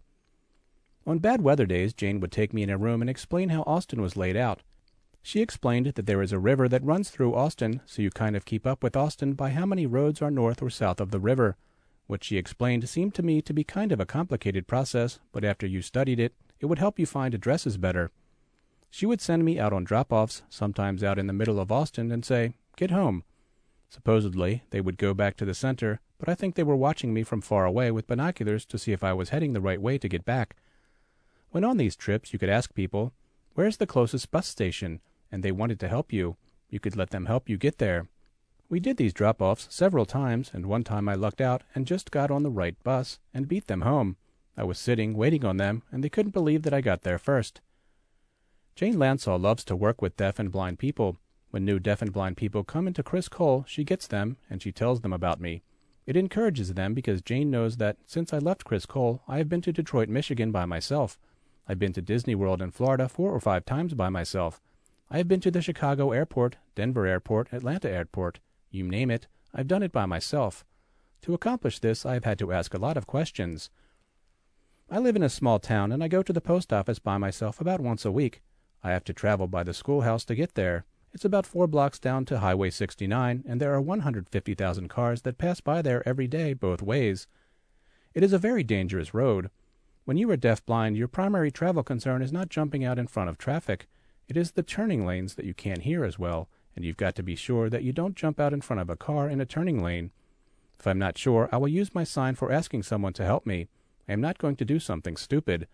On bad weather days, Jane would take me in a room and explain how Austin was laid out. She explained that there is a river that runs through Austin, so you kind of keep up with Austin by how many roads are north or south of the river. What she explained seemed to me to be kind of a complicated process, but after you studied it, it would help you find addresses better. She would send me out on drop-offs, sometimes out in the middle of Austin, and say, "Get home." Supposedly, they would go back to the center, but I think they were watching me from far away with binoculars to see if I was heading the right way to get back. When on these trips, you could ask people, "Where's the closest bus station?" and they wanted to help you. You could let them help you get there. We did these drop-offs several times, and one time I lucked out and just got on the right bus and beat them home. I was sitting, waiting on them, and they couldn't believe that I got there first. Jane Lansall loves to work with deaf and blind people. When new deaf and blind people come into Chris Cole, she gets them, and she tells them about me. It encourages them because Jane knows that since I left Chris Cole, I have been to Detroit, Michigan by myself. I've been to Disney World in Florida 4 or 5 times by myself. I have been to the Chicago airport, Denver airport, Atlanta airport. You name it, I've done it by myself. To accomplish this, I have had to ask a lot of questions. I live in a small town, and I go to the post office by myself about once a week. I have to travel by the schoolhouse to get there. It's about 4 blocks down to Highway 69, and there are 150,000 cars that pass by there every day both ways. It is a very dangerous road. When you are deaf-blind, your primary travel concern is not jumping out in front of traffic. It is the turning lanes that you can't hear as well, and you've got to be sure that you don't jump out in front of a car in a turning lane. If I'm not sure, I will use my sign for asking someone to help me. I am not going to do something stupid.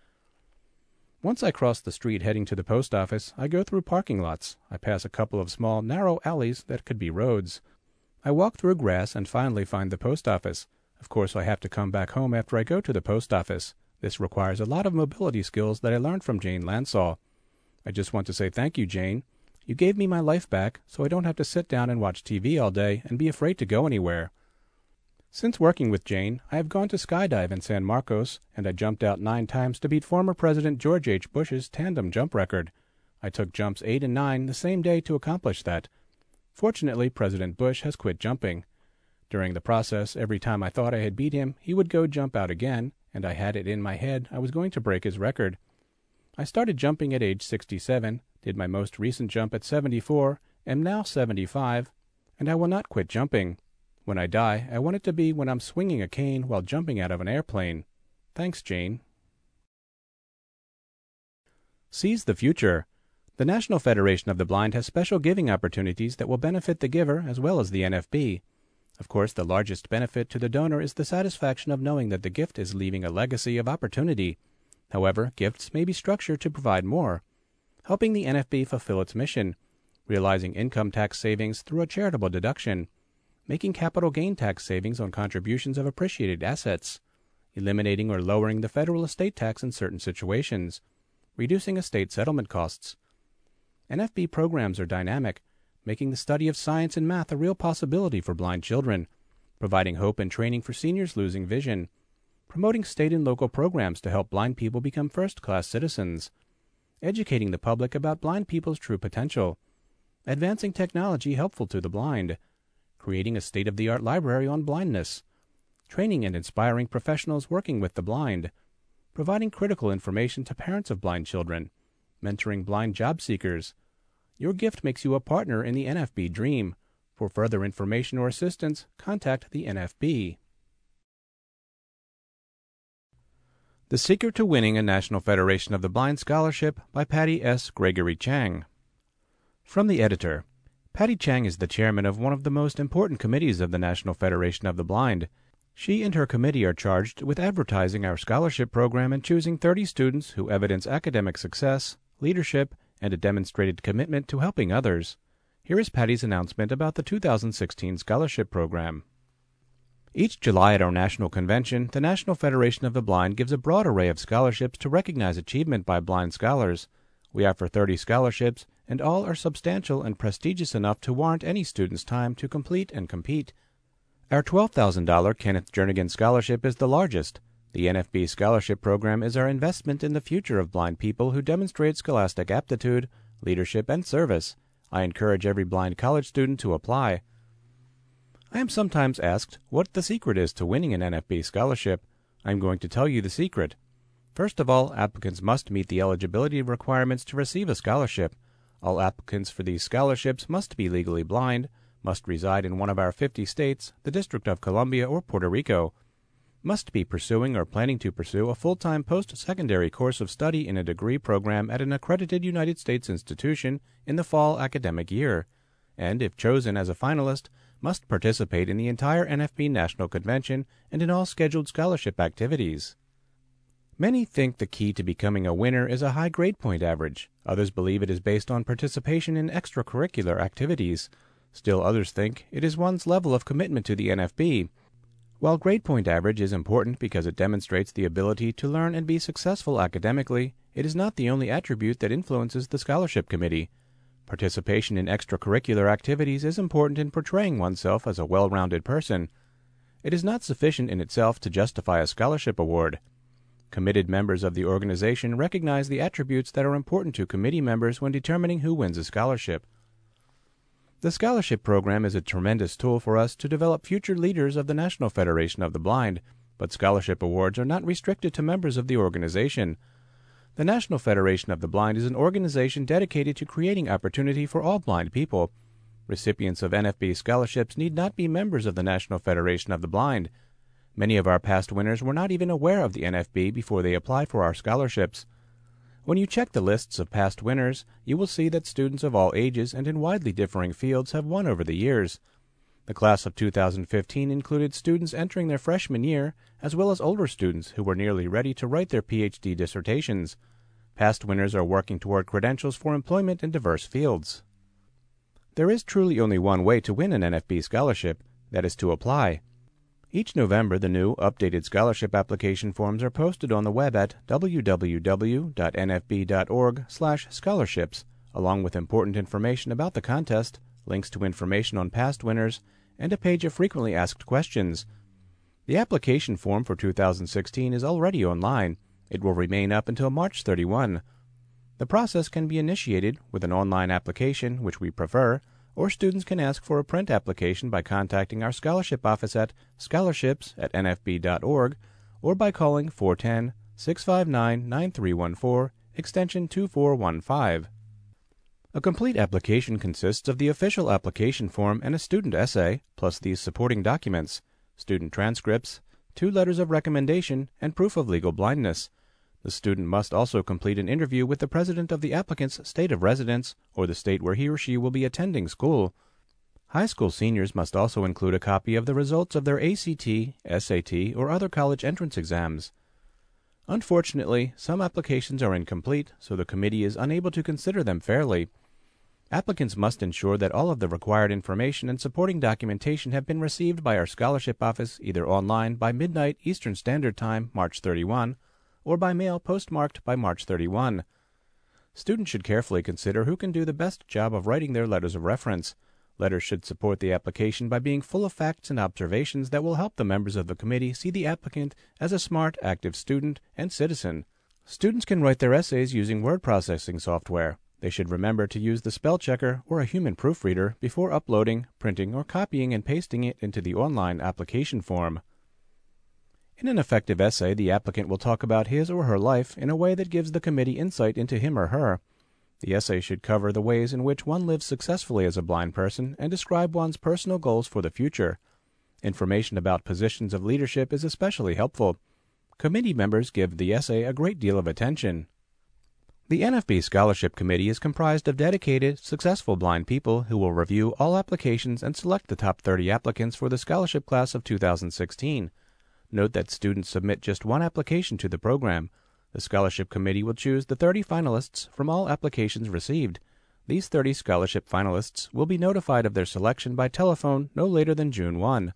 Once I cross the street heading to the post office, I go through parking lots. I pass a couple of small, narrow alleys that could be roads. I walk through grass and finally find the post office. Of course, I have to come back home after I go to the post office. This requires a lot of mobility skills that I learned from Jane Lansall. I just want to say thank you, Jane. You gave me my life back, so I don't have to sit down and watch TV all day and be afraid to go anywhere. Since working with Jane, I have gone to skydive in San Marcos, and I jumped out 9 times to beat former President George H. Bush's tandem jump record. I took jumps 8 and 9 the same day to accomplish that. Fortunately, President Bush has quit jumping. During the process, every time I thought I had beat him, he would go jump out again, and I had it in my head I was going to break his record. I started jumping at age 67, did my most recent jump at 74, am now 75, and I will not quit jumping. When I die, I want it to be when I'm swinging a cane while jumping out of an airplane. Thanks, Jane. Seize the future. The National Federation of the Blind has special giving opportunities that will benefit the giver as well as the NFB. Of course, the largest benefit to the donor is the satisfaction of knowing that the gift is leaving a legacy of opportunity. However, gifts may be structured to provide more, helping the NFB fulfill its mission, realizing income tax savings through a charitable deduction, making capital gain tax savings on contributions of appreciated assets, eliminating or lowering the federal estate tax in certain situations, reducing estate settlement costs. NFB programs are dynamic, making the study of science and math a real possibility for blind children, providing hope and training for seniors losing vision, promoting state and local programs to help blind people become first-class citizens, educating the public about blind people's true potential, advancing technology helpful to the blind, creating a state-of-the-art library on blindness, training and inspiring professionals working with the blind, providing critical information to parents of blind children, mentoring blind job seekers. Your gift makes you a partner in the NFB dream. For further information or assistance, contact the NFB. The Secret to Winning a National Federation of the Blind Scholarship by Patty S. Gregory Chang. From the editor. Patty Chang is the chairman of one of the most important committees of the National Federation of the Blind. She and her committee are charged with advertising our scholarship program and choosing 30 students who evidence academic success, leadership, and a demonstrated commitment to helping others. Here is Patty's announcement about the 2016 scholarship program. Each July at our national convention, the National Federation of the Blind gives a broad array of scholarships to recognize achievement by blind scholars. We offer 30 scholarships, and all are substantial and prestigious enough to warrant any student's time to complete and compete. Our $12,000 Kenneth Jernigan Scholarship is the largest. The NFB Scholarship Program is our investment in the future of blind people who demonstrate scholastic aptitude, leadership, and service. I encourage every blind college student to apply. I am sometimes asked what the secret is to winning an NFB scholarship. I am going to tell you the secret. First of all, applicants must meet the eligibility requirements to receive a scholarship. All applicants for these scholarships must be legally blind, must reside in one of our 50 states, the District of Columbia, or Puerto Rico, must be pursuing or planning to pursue a full-time post-secondary course of study in a degree program at an accredited United States institution in the fall academic year, and, if chosen as a finalist, must participate in the entire NFB National Convention and in all scheduled scholarship activities. Many think the key to becoming a winner is a high grade point average. Others believe it is based on participation in extracurricular activities. Still others think it is one's level of commitment to the NFB. While grade point average is important because it demonstrates the ability to learn and be successful academically, it is not the only attribute that influences the scholarship committee. Participation in extracurricular activities is important in portraying oneself as a well-rounded person. It is not sufficient in itself to justify a scholarship award. Committed members of the organization recognize the attributes that are important to committee members when determining who wins a scholarship. The scholarship program is a tremendous tool for us to develop future leaders of the National Federation of the Blind, but scholarship awards are not restricted to members of the organization. The National Federation of the Blind is an organization dedicated to creating opportunity for all blind people. Recipients of NFB scholarships need not be members of the National Federation of the Blind. Many of our past winners were not even aware of the NFB before they applied for our scholarships. When you check the lists of past winners, you will see that students of all ages and in widely differing fields have won over the years. The class of 2015 included students entering their freshman year, as well as older students who were nearly ready to write their PhD dissertations. Past winners are working toward credentials for employment in diverse fields. There is truly only one way to win an NFB scholarship, that is to apply. Each November, the new, updated scholarship application forms are posted on the web at www.nfb.org/scholarships, along with important information about the contest, links to information on past winners, and a page of frequently asked questions. The application form for 2016 is already online. It will remain up until March 31. The process can be initiated with an online application, which we prefer, or students can ask for a print application by contacting our scholarship office at scholarships@nfb.org or by calling 410-659-9314, extension 2415. A complete application consists of the official application form and a student essay, plus these supporting documents: student transcripts, 2 letters of recommendation, and proof of legal blindness. The student must also complete an interview with the president of the applicant's state of residence or the state where he or she will be attending school. High school seniors must also include a copy of the results of their ACT, SAT, or other college entrance exams. Unfortunately, some applications are incomplete, so the committee is unable to consider them fairly. Applicants must ensure that all of the required information and supporting documentation have been received by our scholarship office either online by midnight Eastern Standard Time, March 31, or by mail postmarked by March 31. Students should carefully consider who can do the best job of writing their letters of reference. Letters should support the application by being full of facts and observations that will help the members of the committee see the applicant as a smart, active student and citizen. Students can write their essays using word processing software. They should remember to use the spell checker or a human proofreader before uploading, printing, or copying and pasting it into the online application form. In an effective essay, the applicant will talk about his or her life in a way that gives the committee insight into him or her. The essay should cover the ways in which one lives successfully as a blind person and describe one's personal goals for the future. Information about positions of leadership is especially helpful. Committee members give the essay a great deal of attention. The NFB Scholarship Committee is comprised of dedicated, successful blind people who will review all applications and select the top 30 applicants for the scholarship class of 2016. Note that students submit just one application to the program. The Scholarship Committee will choose the 30 finalists from all applications received. These 30 scholarship finalists will be notified of their selection by telephone no later than June 1.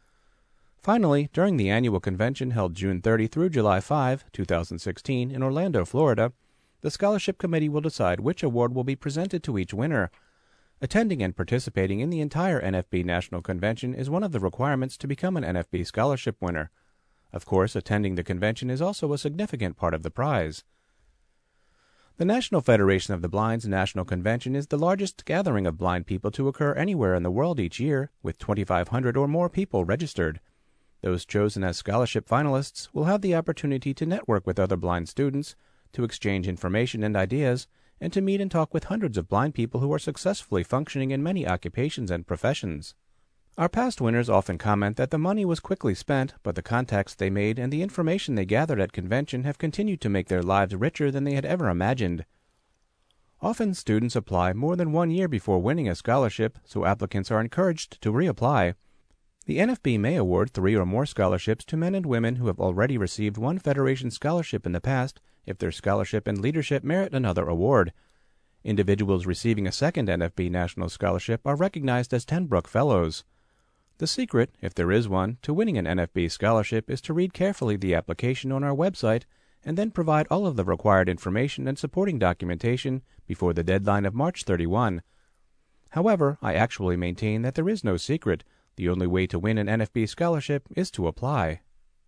Finally, during the annual convention held June 30 through July 5, 2016 in Orlando, Florida, the Scholarship Committee will decide which award will be presented to each winner. Attending and participating in the entire NFB National Convention is one of the requirements to become an NFB scholarship winner. Of course, attending the convention is also a significant part of the prize. The National Federation of the Blind's National Convention is the largest gathering of blind people to occur anywhere in the world each year, with 2,500 or more people registered. Those chosen as scholarship finalists will have the opportunity to network with other blind students, to exchange information and ideas, and to meet and talk with hundreds of blind people who are successfully functioning in many occupations and professions. Our past winners often comment that the money was quickly spent, but the contacts they made and the information they gathered at convention have continued to make their lives richer than they had ever imagined. Often students apply more than 1 year before winning a scholarship, so applicants are encouraged to reapply. The NFB may award 3 or more scholarships to men and women who have already received one Federation scholarship in the past if their scholarship and leadership merit another award. Individuals receiving a second NFB National Scholarship are recognized as Tenbrook Fellows. The secret, if there is one, to winning an NFB scholarship is to read carefully the application on our website and then provide all of the required information and supporting documentation before the deadline of March 31. However, I actually maintain that there is no secret. The only way to win an NFB scholarship is to apply.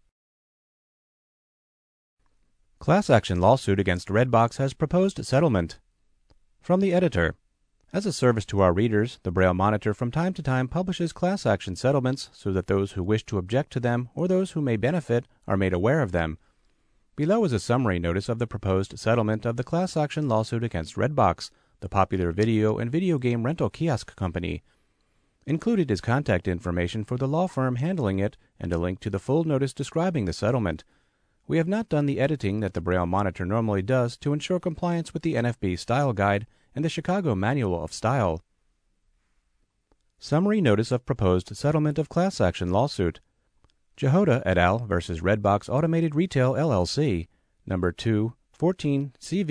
Class action lawsuit against Redbox has proposed settlement. From the editor. As a service to our readers, the Braille Monitor from time to time publishes class action settlements so that those who wish to object to them or those who may benefit are made aware of them. Below is a summary notice of the proposed settlement of the class action lawsuit against Redbox, the popular video and video game rental kiosk company. Included is contact information for the law firm handling it and a link to the full notice describing the settlement. We have not done the editing that the Braille Monitor normally does to ensure compliance with the NFB Style Guide and the Chicago Manual of Style. Summary Notice of Proposed Settlement of Class Action Lawsuit. Jehoda et al. Versus Redbox Automated Retail LLC, Number 2, 14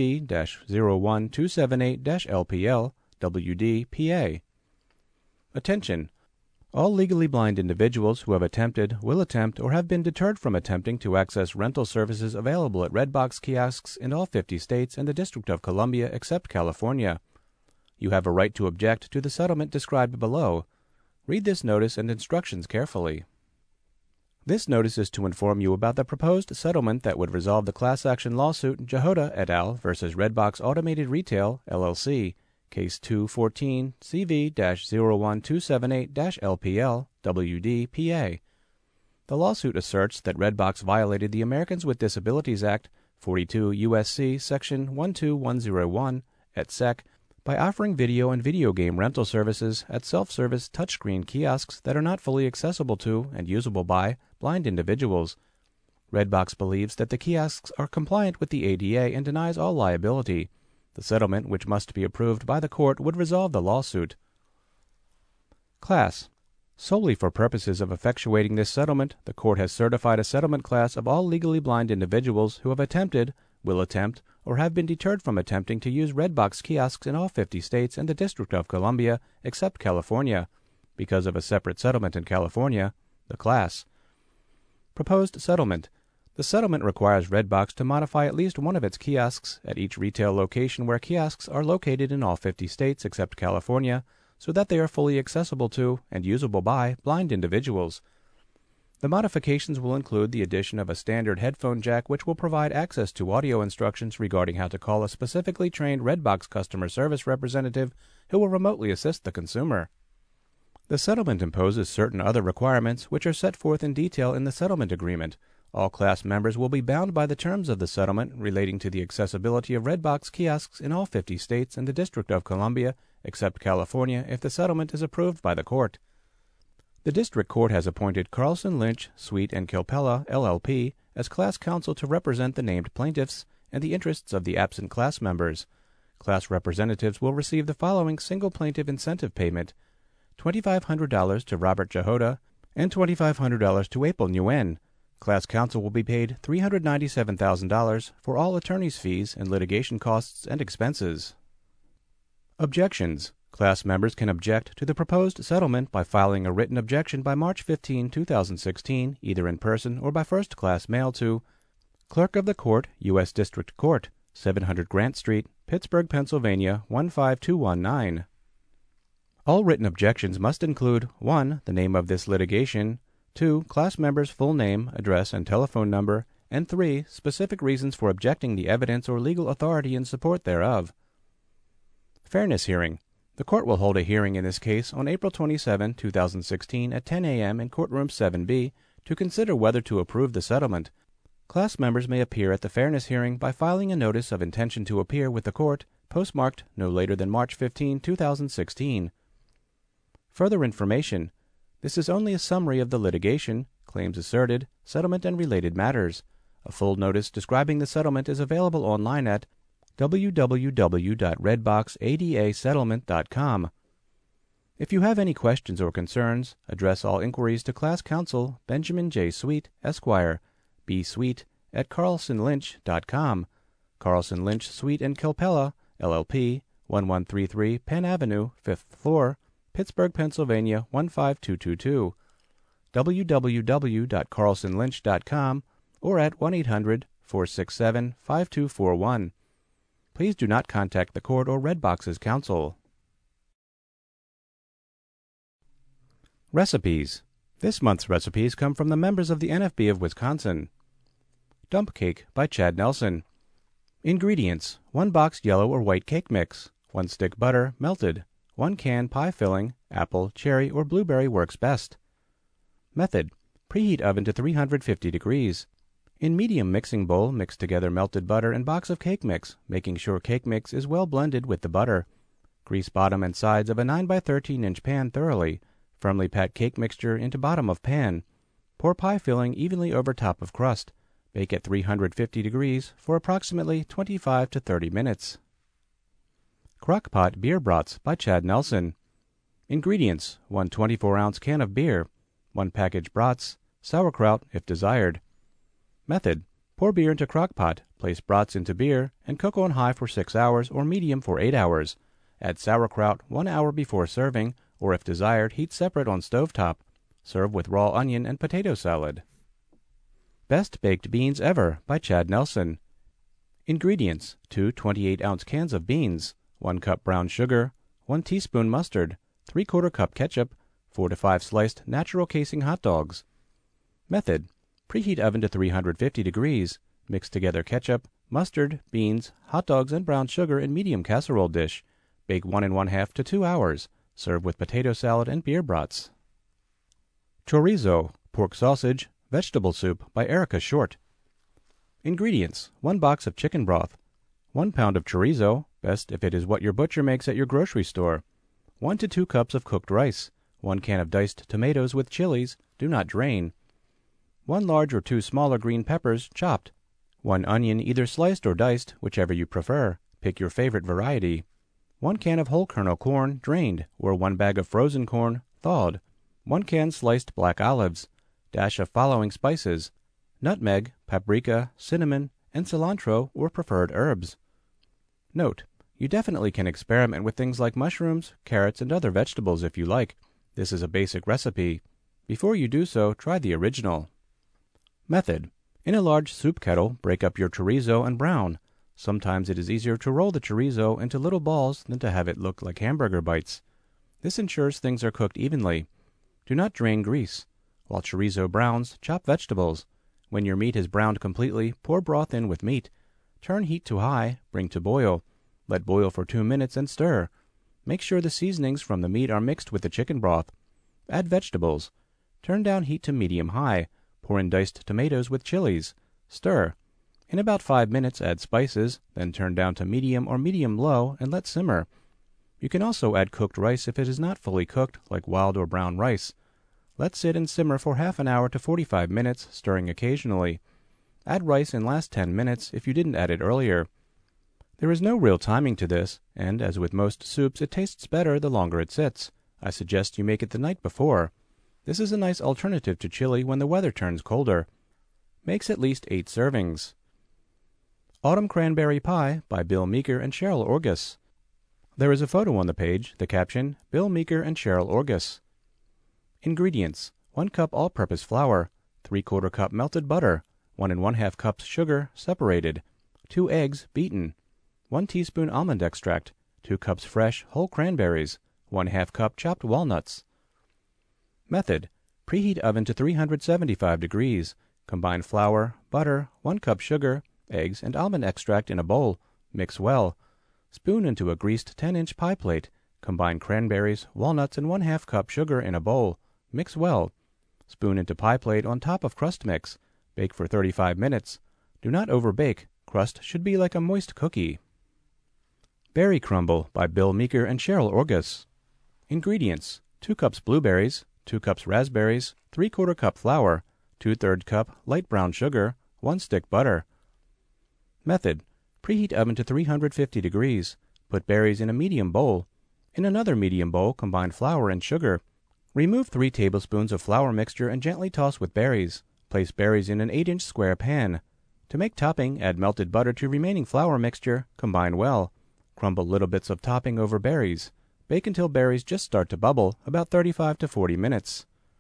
CV-01278-LPL, WD, PA. Attention! All legally blind individuals who have attempted, will attempt, or have been deterred from attempting to access rental services available at Redbox kiosks in all 50 states and the District of Columbia except California. You have a right to object to the settlement described below. Read this notice and instructions carefully. This notice is to inform you about the proposed settlement that would resolve the class action lawsuit Jehoda et al. Versus Redbox Automated Retail, LLC, Case 214 CV-01278-LPL, WD, PA. The lawsuit asserts that Redbox violated the Americans with Disabilities Act, 42 U.S.C. Section 12101, et sec., by offering video and video game rental services at self-service touchscreen kiosks that are not fully accessible to and usable by blind individuals. Redbox believes that the kiosks are compliant with the ADA and denies all liability. The settlement, which must be approved by the court, would resolve the lawsuit. Class. Solely for purposes of effectuating this settlement, the court has certified a settlement class of all legally blind individuals who have attempted, will attempt, or have been deterred from attempting to use Redbox kiosks in all 50 states and the District of Columbia, except California, because of a separate settlement in California, the class. Proposed settlement. The settlement requires Redbox to modify at least one of its kiosks at each retail location where kiosks are located in all 50 states except California, so that they are fully accessible to and usable by blind individuals. The modifications will include the addition of a standard headphone jack which will provide access to audio instructions regarding how to call a specifically trained Redbox customer service representative who will remotely assist the consumer. The settlement imposes certain other requirements which are set forth in detail in the settlement agreement. All class members will be bound by the terms of the settlement relating to the accessibility of Redbox kiosks in all 50 states and the District of Columbia, except California, if the settlement is approved by the court. The District Court has appointed Carlson Lynch, Sweet and Kilpella, LLP, as class counsel to represent the named plaintiffs and the interests of the absent class members. Class representatives will receive the following single plaintiff incentive payment: $2,500 to Robert Jehoda and $2,500 to April Nguyen. Class counsel will be paid $397,000 for all attorney's fees and litigation costs and expenses. Objections. Class members can object to the proposed settlement by filing a written objection by March 15, 2016, either in person or by first-class mail to Clerk of the Court, U.S. District Court, 700 Grant Street, Pittsburgh, Pennsylvania, 15219. All written objections must include 1. The name of this litigation, 2. Class member's full name, address, and telephone number, and 3. Specific reasons for objecting the evidence or legal authority in support thereof. Fairness hearing. The court will hold a hearing in this case on April 27, 2016 at 10 a.m. in Courtroom 7B to consider whether to approve the settlement. Class members may appear at the fairness hearing by filing a notice of intention to appear with the court, postmarked no later than March 15, 2016. Further information. This is only a summary of the litigation, claims asserted, settlement, and related matters. A full notice describing the settlement is available online at www.redboxadasettlement.com. If you have any questions or concerns, address all inquiries to Class Counsel Benjamin J. Sweet, Esquire, bsweet@carlsonlynch.com. Carlson Lynch Sweet & Kilpella, LLP, 1133 Penn Avenue, 5th floor, Pittsburgh, Pennsylvania 15222. www.carlsonlynch.com or at 1-800-467-5241. Please do not contact the court or Redbox's counsel. Recipes. This month's recipes come from the members of the NFB of Wisconsin. Dump Cake by Chad Nelson. Ingredients: 1 box yellow or white cake mix, 1 stick butter, melted, 1 can pie filling, apple, cherry, or blueberry works best. Method: preheat oven to 350 degrees. In medium mixing bowl, mix together melted butter and box of cake mix, making sure cake mix is well blended with the butter. Grease bottom and sides of a 9 by 13 inch pan thoroughly. Firmly pat cake mixture into bottom of pan. Pour pie filling evenly over top of crust. Bake at 350 degrees for approximately 25 to 30 minutes. Crock-Pot Beer Brats by Chad Nelson. Ingredients: 1 24-ounce can of beer, 1 package brats, sauerkraut if desired. Method: pour beer into crock-pot, place brats into beer, and cook on high for 6 hours or medium for 8 hours. Add sauerkraut 1 hour before serving, or if desired, heat separate on stovetop. Serve with raw onion and potato salad. Best Baked Beans Ever by Chad Nelson. Ingredients: 2 28-ounce cans of beans, 1 cup brown sugar, 1 teaspoon mustard, 3/4 cup ketchup, 4 to 5 sliced natural casing hot dogs. Method: preheat oven to 350 degrees. Mix together ketchup, mustard, beans, hot dogs, and brown sugar in medium casserole dish. Bake 1 1/2 to 2 hours. Serve with potato salad and beer brats. Chorizo, pork sausage, vegetable soup by Erica Short. Ingredients: 1 box of chicken broth, 1 pound of chorizo, best if it is what your butcher makes at your grocery store, 1 to 2 cups of cooked rice, 1 can of diced tomatoes with chilies, do not drain, 1 large or 2 smaller green peppers, chopped, 1 onion either sliced or diced, whichever you prefer, pick your favorite variety, 1 can of whole kernel corn, drained, or 1 bag of frozen corn, thawed, 1 can sliced black olives, dash of following spices: nutmeg, paprika, cinnamon, and cilantro or preferred herbs. Note: you definitely can experiment with things like mushrooms, carrots, and other vegetables if you like. This is a basic recipe. Before you do so, try the original. Method: in a large soup kettle, break up your chorizo and brown. Sometimes it is easier to roll the chorizo into little balls than to have it look like hamburger bites. This ensures things are cooked evenly. Do not drain grease. While chorizo browns, chop vegetables. When your meat is browned completely, pour broth in with meat. Turn heat to high, bring to boil. Let boil for 2 minutes and stir. Make sure the seasonings from the meat are mixed with the chicken broth. Add vegetables. Turn down heat to medium-high. Pour in diced tomatoes with chilies. Stir. In about 5 minutes, add spices, then turn down to medium or medium-low and let simmer. You can also add cooked rice if it is not fully cooked, like wild or brown rice. Let sit and simmer for half an hour to 45 minutes, stirring occasionally. Add rice in last 10 minutes if you didn't add it earlier. There is no real timing to this, and as with most soups, it tastes better the longer it sits. I suggest you make it the night before. This is a nice alternative to chili when the weather turns colder. Makes at least 8 servings. Autumn Cranberry Pie by Bill Meeker and Cheryl Orgus. There is a photo on the page, the caption, Bill Meeker and Cheryl Orgus. Ingredients: 1 cup all-purpose flour, 3/4 cup melted butter, 1 1/2 cups sugar, separated, 2 eggs, beaten, 1 teaspoon almond extract, 2 cups fresh whole cranberries, 1/2 cup chopped walnuts. Method: preheat oven to 375 degrees. Combine flour, butter, 1 cup sugar, eggs, and almond extract in a bowl. Mix well. Spoon into a greased 10-inch pie plate. Combine cranberries, walnuts, and 1/2 cup sugar in a bowl. Mix well. Spoon into pie plate on top of crust mix. Bake for 35 minutes. Do not overbake. Crust should be like a moist cookie. Berry Crumble by Bill Meeker and Cheryl Orgus. Ingredients: 2 cups blueberries, 2 cups raspberries, 3/4 cup flour, 2/3 cup light brown sugar, 1 stick butter. Method: preheat oven to 350 degrees. Put berries in a medium bowl. In another medium bowl, combine flour and sugar. Remove 3 tablespoons of flour mixture and gently toss with berries. Place berries in an 8-inch square pan. To make topping, add melted butter to remaining flour mixture. Combine well. Crumble little bits of topping over berries. Bake until berries just start to bubble, about 35 to 40 minutes.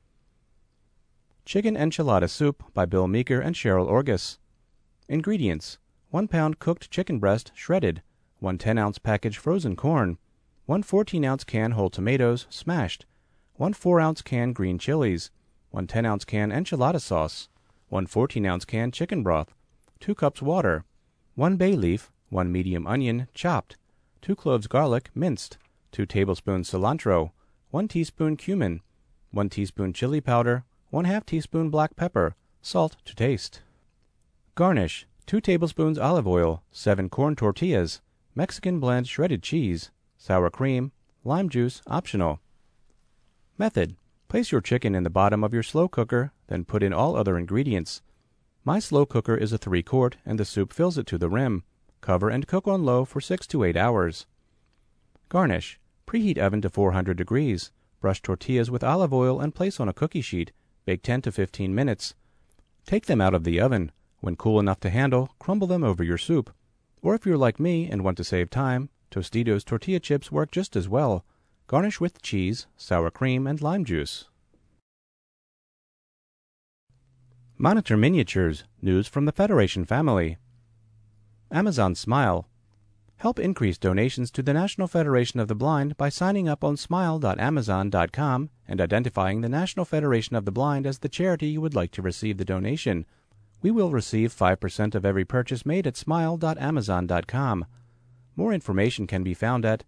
Chicken Enchilada Soup by Bill Meeker and Cheryl Orgus. Ingredients: 1 pound cooked chicken breast, shredded, 1 10-ounce package frozen corn, 1 14-ounce can whole tomatoes, smashed, 1 4-ounce can green chilies, 1 10-ounce can enchilada sauce, 1 14-ounce can chicken broth, 2 cups water, 1 bay leaf, 1 medium onion, chopped, 2 cloves garlic, minced, 2 tablespoons cilantro, 1 teaspoon cumin, 1 teaspoon chili powder, 1/2 teaspoon black pepper, salt to taste. Garnish: 2 tablespoons olive oil, 7 corn tortillas, Mexican blend shredded cheese, sour cream, lime juice optional. Method: place your chicken in the bottom of your slow cooker, then put in all other ingredients. My slow cooker is a 3-quart, and the soup fills it to the rim. Cover and cook on low for 6 to 8 hours. Garnish: preheat oven to 400 degrees. Brush tortillas with olive oil and place on a cookie sheet. Bake 10 to 15 minutes. Take them out of the oven. When cool enough to handle, crumble them over your soup. Or if you're like me and want to save time, Tostitos tortilla chips work just as well. Garnish with cheese, sour cream, and lime juice. Monitor Miniatures, news from the Federation family. Amazon Smile. Help increase donations to the National Federation of the Blind by signing up on smile.amazon.com and identifying the National Federation of the Blind as the charity you would like to receive the donation. We will receive 5% of every purchase made at smile.amazon.com. More information can be found at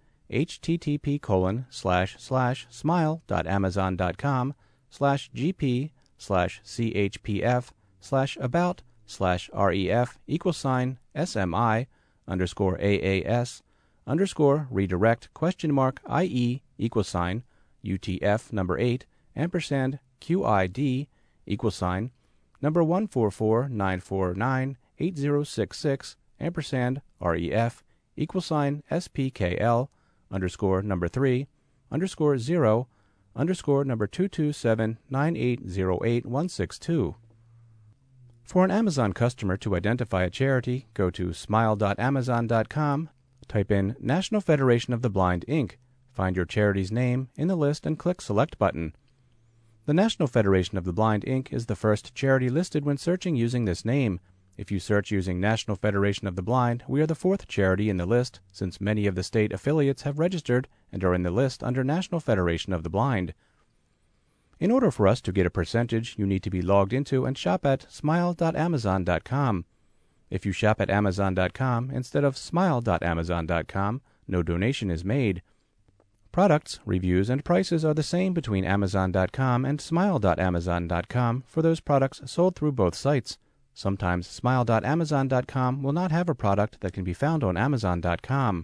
http://smile.amazon.com/GP/REF=ref. For an Amazon customer to identify a charity, go to smile.amazon.com, type in National Federation of the Blind, Inc., find your charity's name in the list and click Select button. The National Federation of the Blind, Inc. is the first charity listed when searching using this name. If you search using National Federation of the Blind, we are the 4th charity in the list, since many of the state affiliates have registered and are in the list under National Federation of the Blind. In order for us to get a percentage, you need to be logged into and shop at smile.amazon.com. If you shop at amazon.com instead of smile.amazon.com, no donation is made. Products, reviews, and prices are the same between amazon.com and smile.amazon.com for those products sold through both sites. Sometimes smile.amazon.com will not have a product that can be found on amazon.com.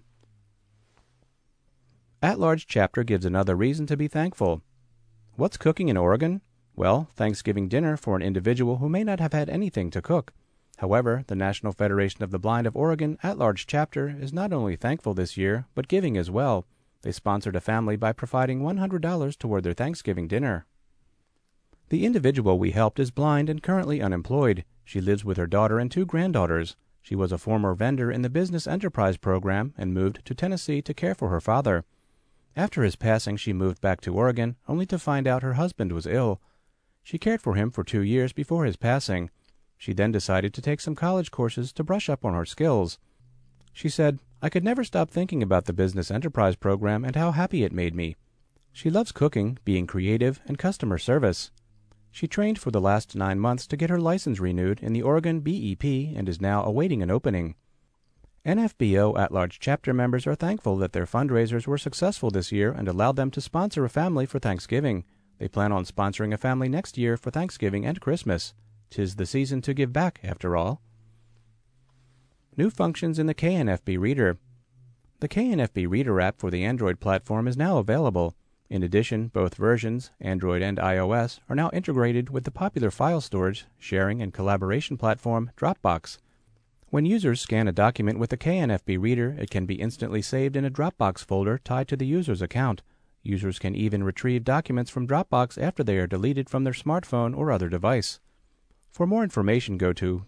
At-Large Chapter gives another reason to be thankful. What's cooking in Oregon? Well, Thanksgiving dinner for an individual who may not have had anything to cook. However, the National Federation of the Blind of Oregon At-Large Chapter is not only thankful this year, but giving as well. They sponsored a family by providing $100 toward their Thanksgiving dinner. The individual we helped is blind and currently unemployed. She lives with her daughter and 2 granddaughters. She was a former vendor in the Business Enterprise Program and moved to Tennessee to care for her father. After his passing, she moved back to Oregon, only to find out her husband was ill. She cared for him for 2 years before his passing. She then decided to take some college courses to brush up on her skills. She said, "I could never stop thinking about the Business Enterprise Program and how happy it made me. She loves cooking, being creative, and customer service. She trained for the last 9 months to get her license renewed in the Oregon BEP and is now awaiting an opening. NFBO at-large chapter members are thankful that their fundraisers were successful this year and allowed them to sponsor a family for Thanksgiving. They plan on sponsoring a family next year for Thanksgiving and Christmas. 'Tis the season to give back, after all. New functions in the KNFB Reader. The KNFB Reader app for the Android platform is now available. In addition, both versions, Android and iOS, are now integrated with the popular file storage, sharing, and collaboration platform Dropbox. When users scan a document with the KNFB Reader, it can be instantly saved in a Dropbox folder tied to the user's account. Users can even retrieve documents from Dropbox after they are deleted from their smartphone or other device. For more information, go to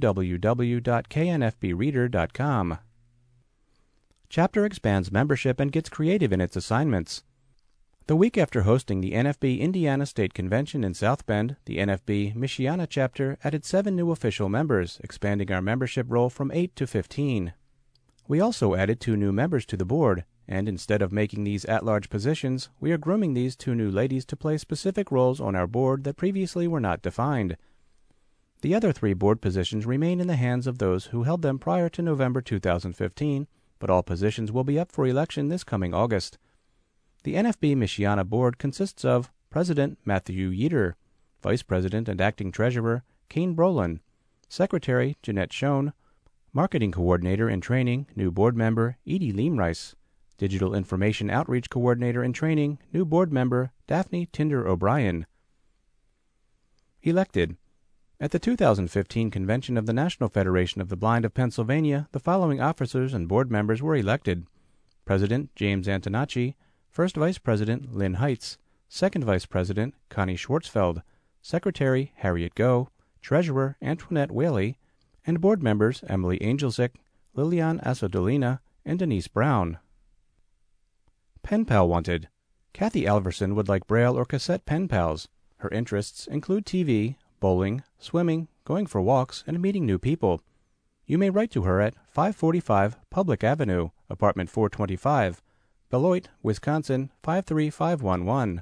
www.knfbreader.com. Chapter expands membership and gets creative in its assignments. The week after hosting the NFB Indiana State Convention in South Bend, the NFB Michiana chapter added 7 new official members, expanding our membership roll from 8 to 15. We also added 2 new members to the board, and instead of making these at-large positions, we are grooming these 2 new ladies to play specific roles on our board that previously were not defined. The other 3 board positions remain in the hands of those who held them prior to November 2015, but all positions will be up for election this coming August. The NFB Michiana board consists of President Matthew Yeater, Vice President and Acting Treasurer Kane Brolin, Secretary Jeanette Schoen, Marketing Coordinator in Training, new board member Edie Leemreis, Digital Information Outreach Coordinator in Training, new board member Daphne Tinder O'Brien. Elected. At the 2015 convention of the National Federation of the Blind of Pennsylvania, the following officers and board members were elected: President James Antonacci, First Vice President Lynn Heitz, Second Vice President Connie Schwartzfeld, Secretary Harriet Go, Treasurer Antoinette Whaley, and board members Emily Angelsick, Lilian Asodolina, and Denise Brown. Pen Pal wanted. Kathy Alverson would like Braille or cassette pen pals. Her interests include TV, bowling, swimming, going for walks, and meeting new people. You may write to her at 545 Public Avenue, Apartment 425, Beloit, Wisconsin 53511.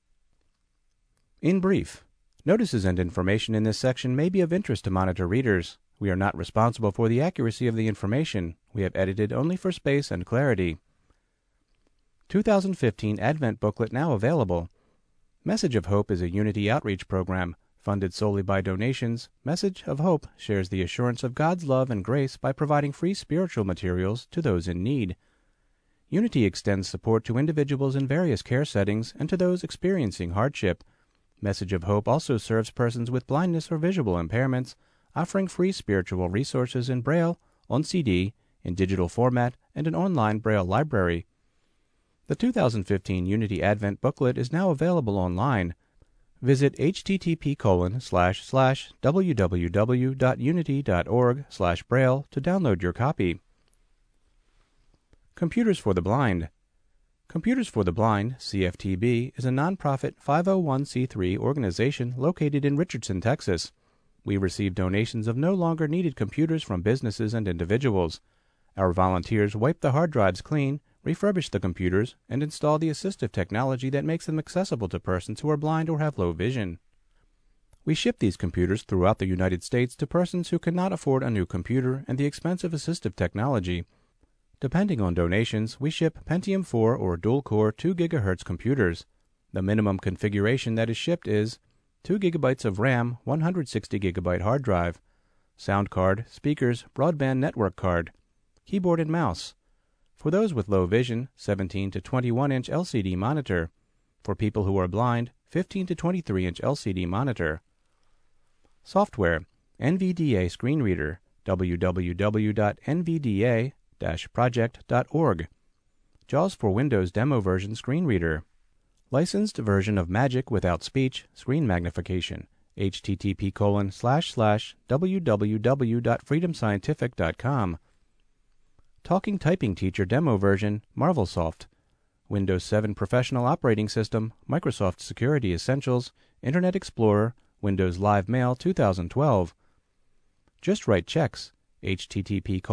In brief, notices and information in this section may be of interest to monitor readers. We are not responsible for the accuracy of the information. We have edited only for space and clarity. 2015 Advent Booklet now available. Message of Hope is a Unity outreach program. Funded solely by donations, Message of Hope shares the assurance of God's love and grace by providing free spiritual materials to those in need. Unity extends support to individuals in various care settings and to those experiencing hardship. Message of Hope also serves persons with blindness or visual impairments, offering free spiritual resources in Braille, on CD, in digital format, and an online Braille library. The 2015 Unity Advent Booklet is now available online. Visit http://www.unity.org/braille to download your copy. Computers for the Blind. Computers for the Blind, CFTB, is a nonprofit 501c3 organization located in Richardson, Texas. We receive donations of no longer needed computers from businesses and individuals. Our volunteers wipe the hard drives clean, refurbish the computers, and install the assistive technology that makes them accessible to persons who are blind or have low vision. We ship these computers throughout the United States to persons who cannot afford a new computer and the expensive assistive technology. Depending on donations, we ship Pentium 4 or dual-core 2 GHz computers. The minimum configuration that is shipped is 2 GB of RAM, 160 GB hard drive, sound card, speakers, broadband network card, keyboard and mouse. For those with low vision, 17 to 21-inch LCD monitor. For people who are blind, 15 to 23-inch LCD monitor. Software: NVDA Screen Reader, www.nvda-project.org. JAWS for Windows Demo Version Screen Reader. Licensed version of Magic without speech, screen magnification, http://www.freedomscientific.com. Talking Typing Teacher Demo Version, MarvelSoft. Windows 7 Professional Operating System, Microsoft Security Essentials, Internet Explorer, Windows Live Mail 2012. Just Write Checks,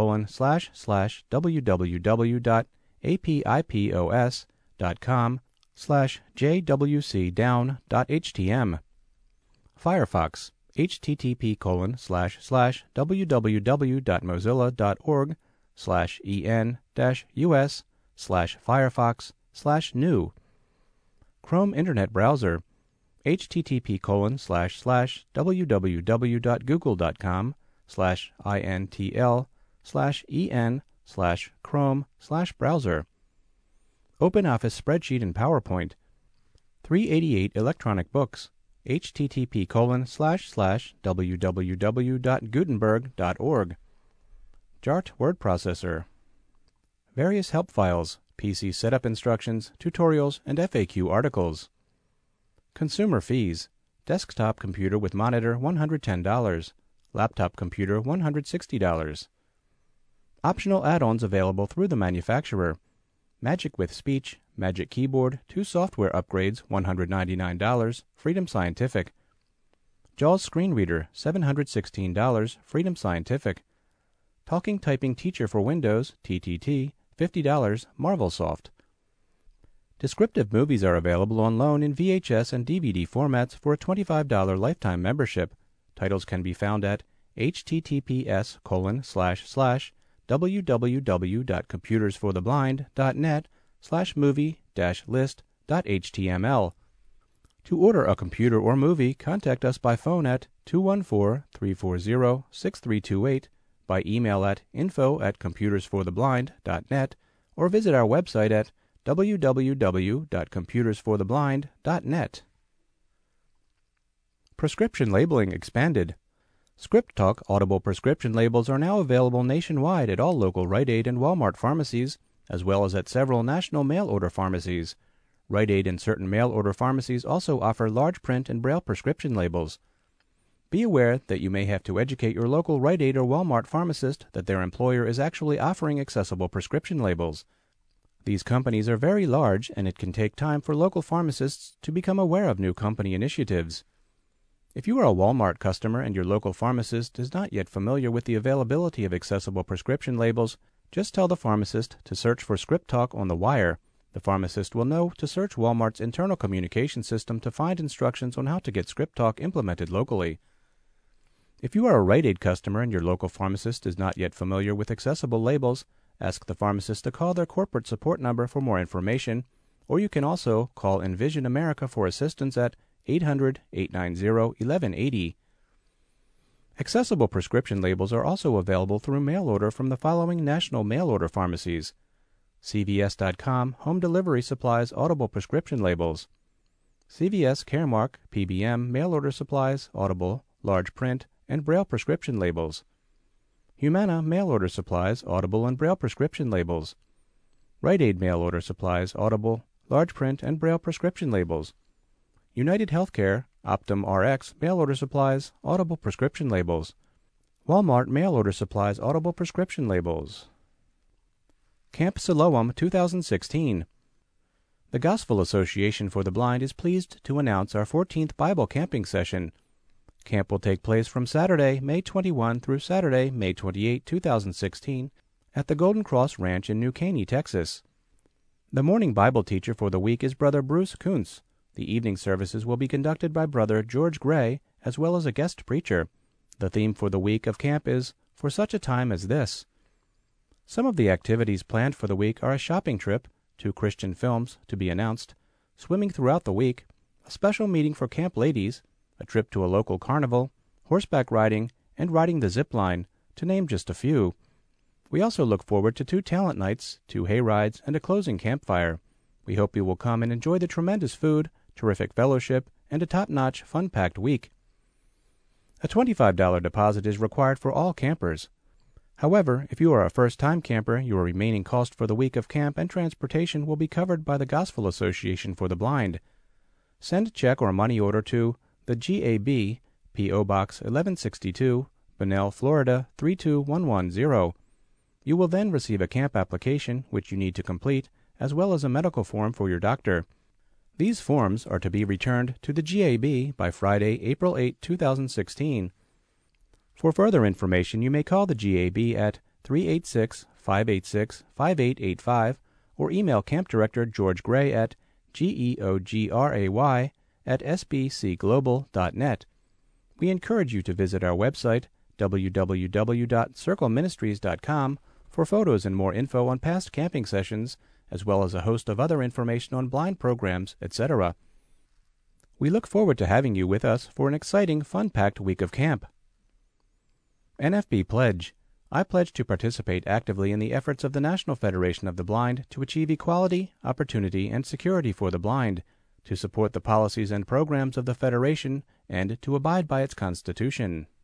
http://www.apipos.com, www.jwcdown.htm. Firefox, http://www.mozilla.org/en-us/firefox/new. Chrome Internet Browser, http://www.google.com/intl/en/chrome/browser. OpenOffice Spreadsheet and PowerPoint, 388 Electronic Books, http://www.gutenberg.org. JART Word Processor. Various help files, PC setup instructions, tutorials, and FAQ articles. Consumer fees. Desktop computer with monitor $110. Laptop computer $160. Optional add-ons available through the manufacturer. Magic with Speech, Magic Keyboard, 2 software upgrades $199, Freedom Scientific. JAWS Screen Reader $716, Freedom Scientific. Talking Typing Teacher for Windows, TTT, $50, Marvelsoft. Descriptive movies are available on loan in VHS and DVD formats for a $25 lifetime membership. Titles can be found at https://www.computersfortheblind.net/movie-list.html. To order a computer or movie, contact us by phone at 214-340-6328, by email at info@computersfortheblind.net, or visit our website at www.computersfortheblind.net. Prescription labeling expanded. ScriptTalk Audible prescription labels are now available nationwide at all local Rite Aid and Walmart pharmacies, as well as at several national mail-order pharmacies. Rite Aid and certain mail-order pharmacies also offer large print and braille prescription labels. Be aware that you may have to educate your local Rite Aid or Walmart pharmacist that their employer is actually offering accessible prescription labels. These companies are very large, and it can take time for local pharmacists to become aware of new company initiatives. If you are a Walmart customer and your local pharmacist is not yet familiar with the availability of accessible prescription labels, just tell the pharmacist to search for ScriptTalk on the wire. The pharmacist will know to search Walmart's internal communication system to find instructions on how to get ScriptTalk implemented locally. If you are a Rite Aid customer and your local pharmacist is not yet familiar with accessible labels, ask the pharmacist to call their corporate support number for more information, or you can also call Envision America for assistance at 800-890-1180. Accessible prescription labels are also available through mail order from the following national mail order pharmacies: CVS.com Home Delivery supplies Audible prescription labels. CVS Caremark PBM mail order supplies Audible, large print, and braille prescription labels. Humana mail order supplies Audible and braille prescription labels. Rite Aid mail order supplies Audible, large print, and braille prescription labels. United Healthcare Optum Rx mail order supplies Audible prescription labels. Walmart mail order supplies Audible prescription labels. Camp Siloam 2016. The Gospel Association for the Blind is pleased to announce our 14th Bible camping session. Camp will take place from Saturday, May 21 through Saturday, May 28, 2016, at the Golden Cross Ranch in New Caney, Texas. The morning Bible teacher for the week is Brother Bruce Kuntz. The evening services will be conducted by Brother George Gray, as well as a guest preacher. The theme for the week of camp is For Such a Time as This. Some of the activities planned for the week are a shopping trip, 2 Christian films to be announced, swimming throughout the week, a special meeting for camp ladies, a trip to a local carnival, horseback riding, and riding the zip line, to name just a few. We also look forward to 2 talent nights, 2 hay rides, and a closing campfire. We hope you will come and enjoy the tremendous food, terrific fellowship, and a top-notch, fun-packed week. A $25 deposit is required for all campers. However, if you are a first-time camper, your remaining cost for the week of camp and transportation will be covered by the Gospel Association for the Blind. Send check or money order to the GAB, P.O. Box 1162, Bunnell, Florida 32110. You will then receive a camp application, which you need to complete, as well as a medical form for your doctor. These forms are to be returned to the GAB by Friday, April 8, 2016. For further information, you may call the GAB at 386-586-5885 or email Camp Director George Gray at GEOGRAY, at sbcglobal.net. We encourage you to visit our website, www.circleministries.com, for photos and more info on past camping sessions, as well as a host of other information on blind programs, etc. We look forward to having you with us for an exciting, fun-packed week of camp. NFB Pledge. I pledge to participate actively in the efforts of the National Federation of the Blind to achieve equality, opportunity, and security for the blind, to support the policies and programs of the Federation, and to abide by its Constitution.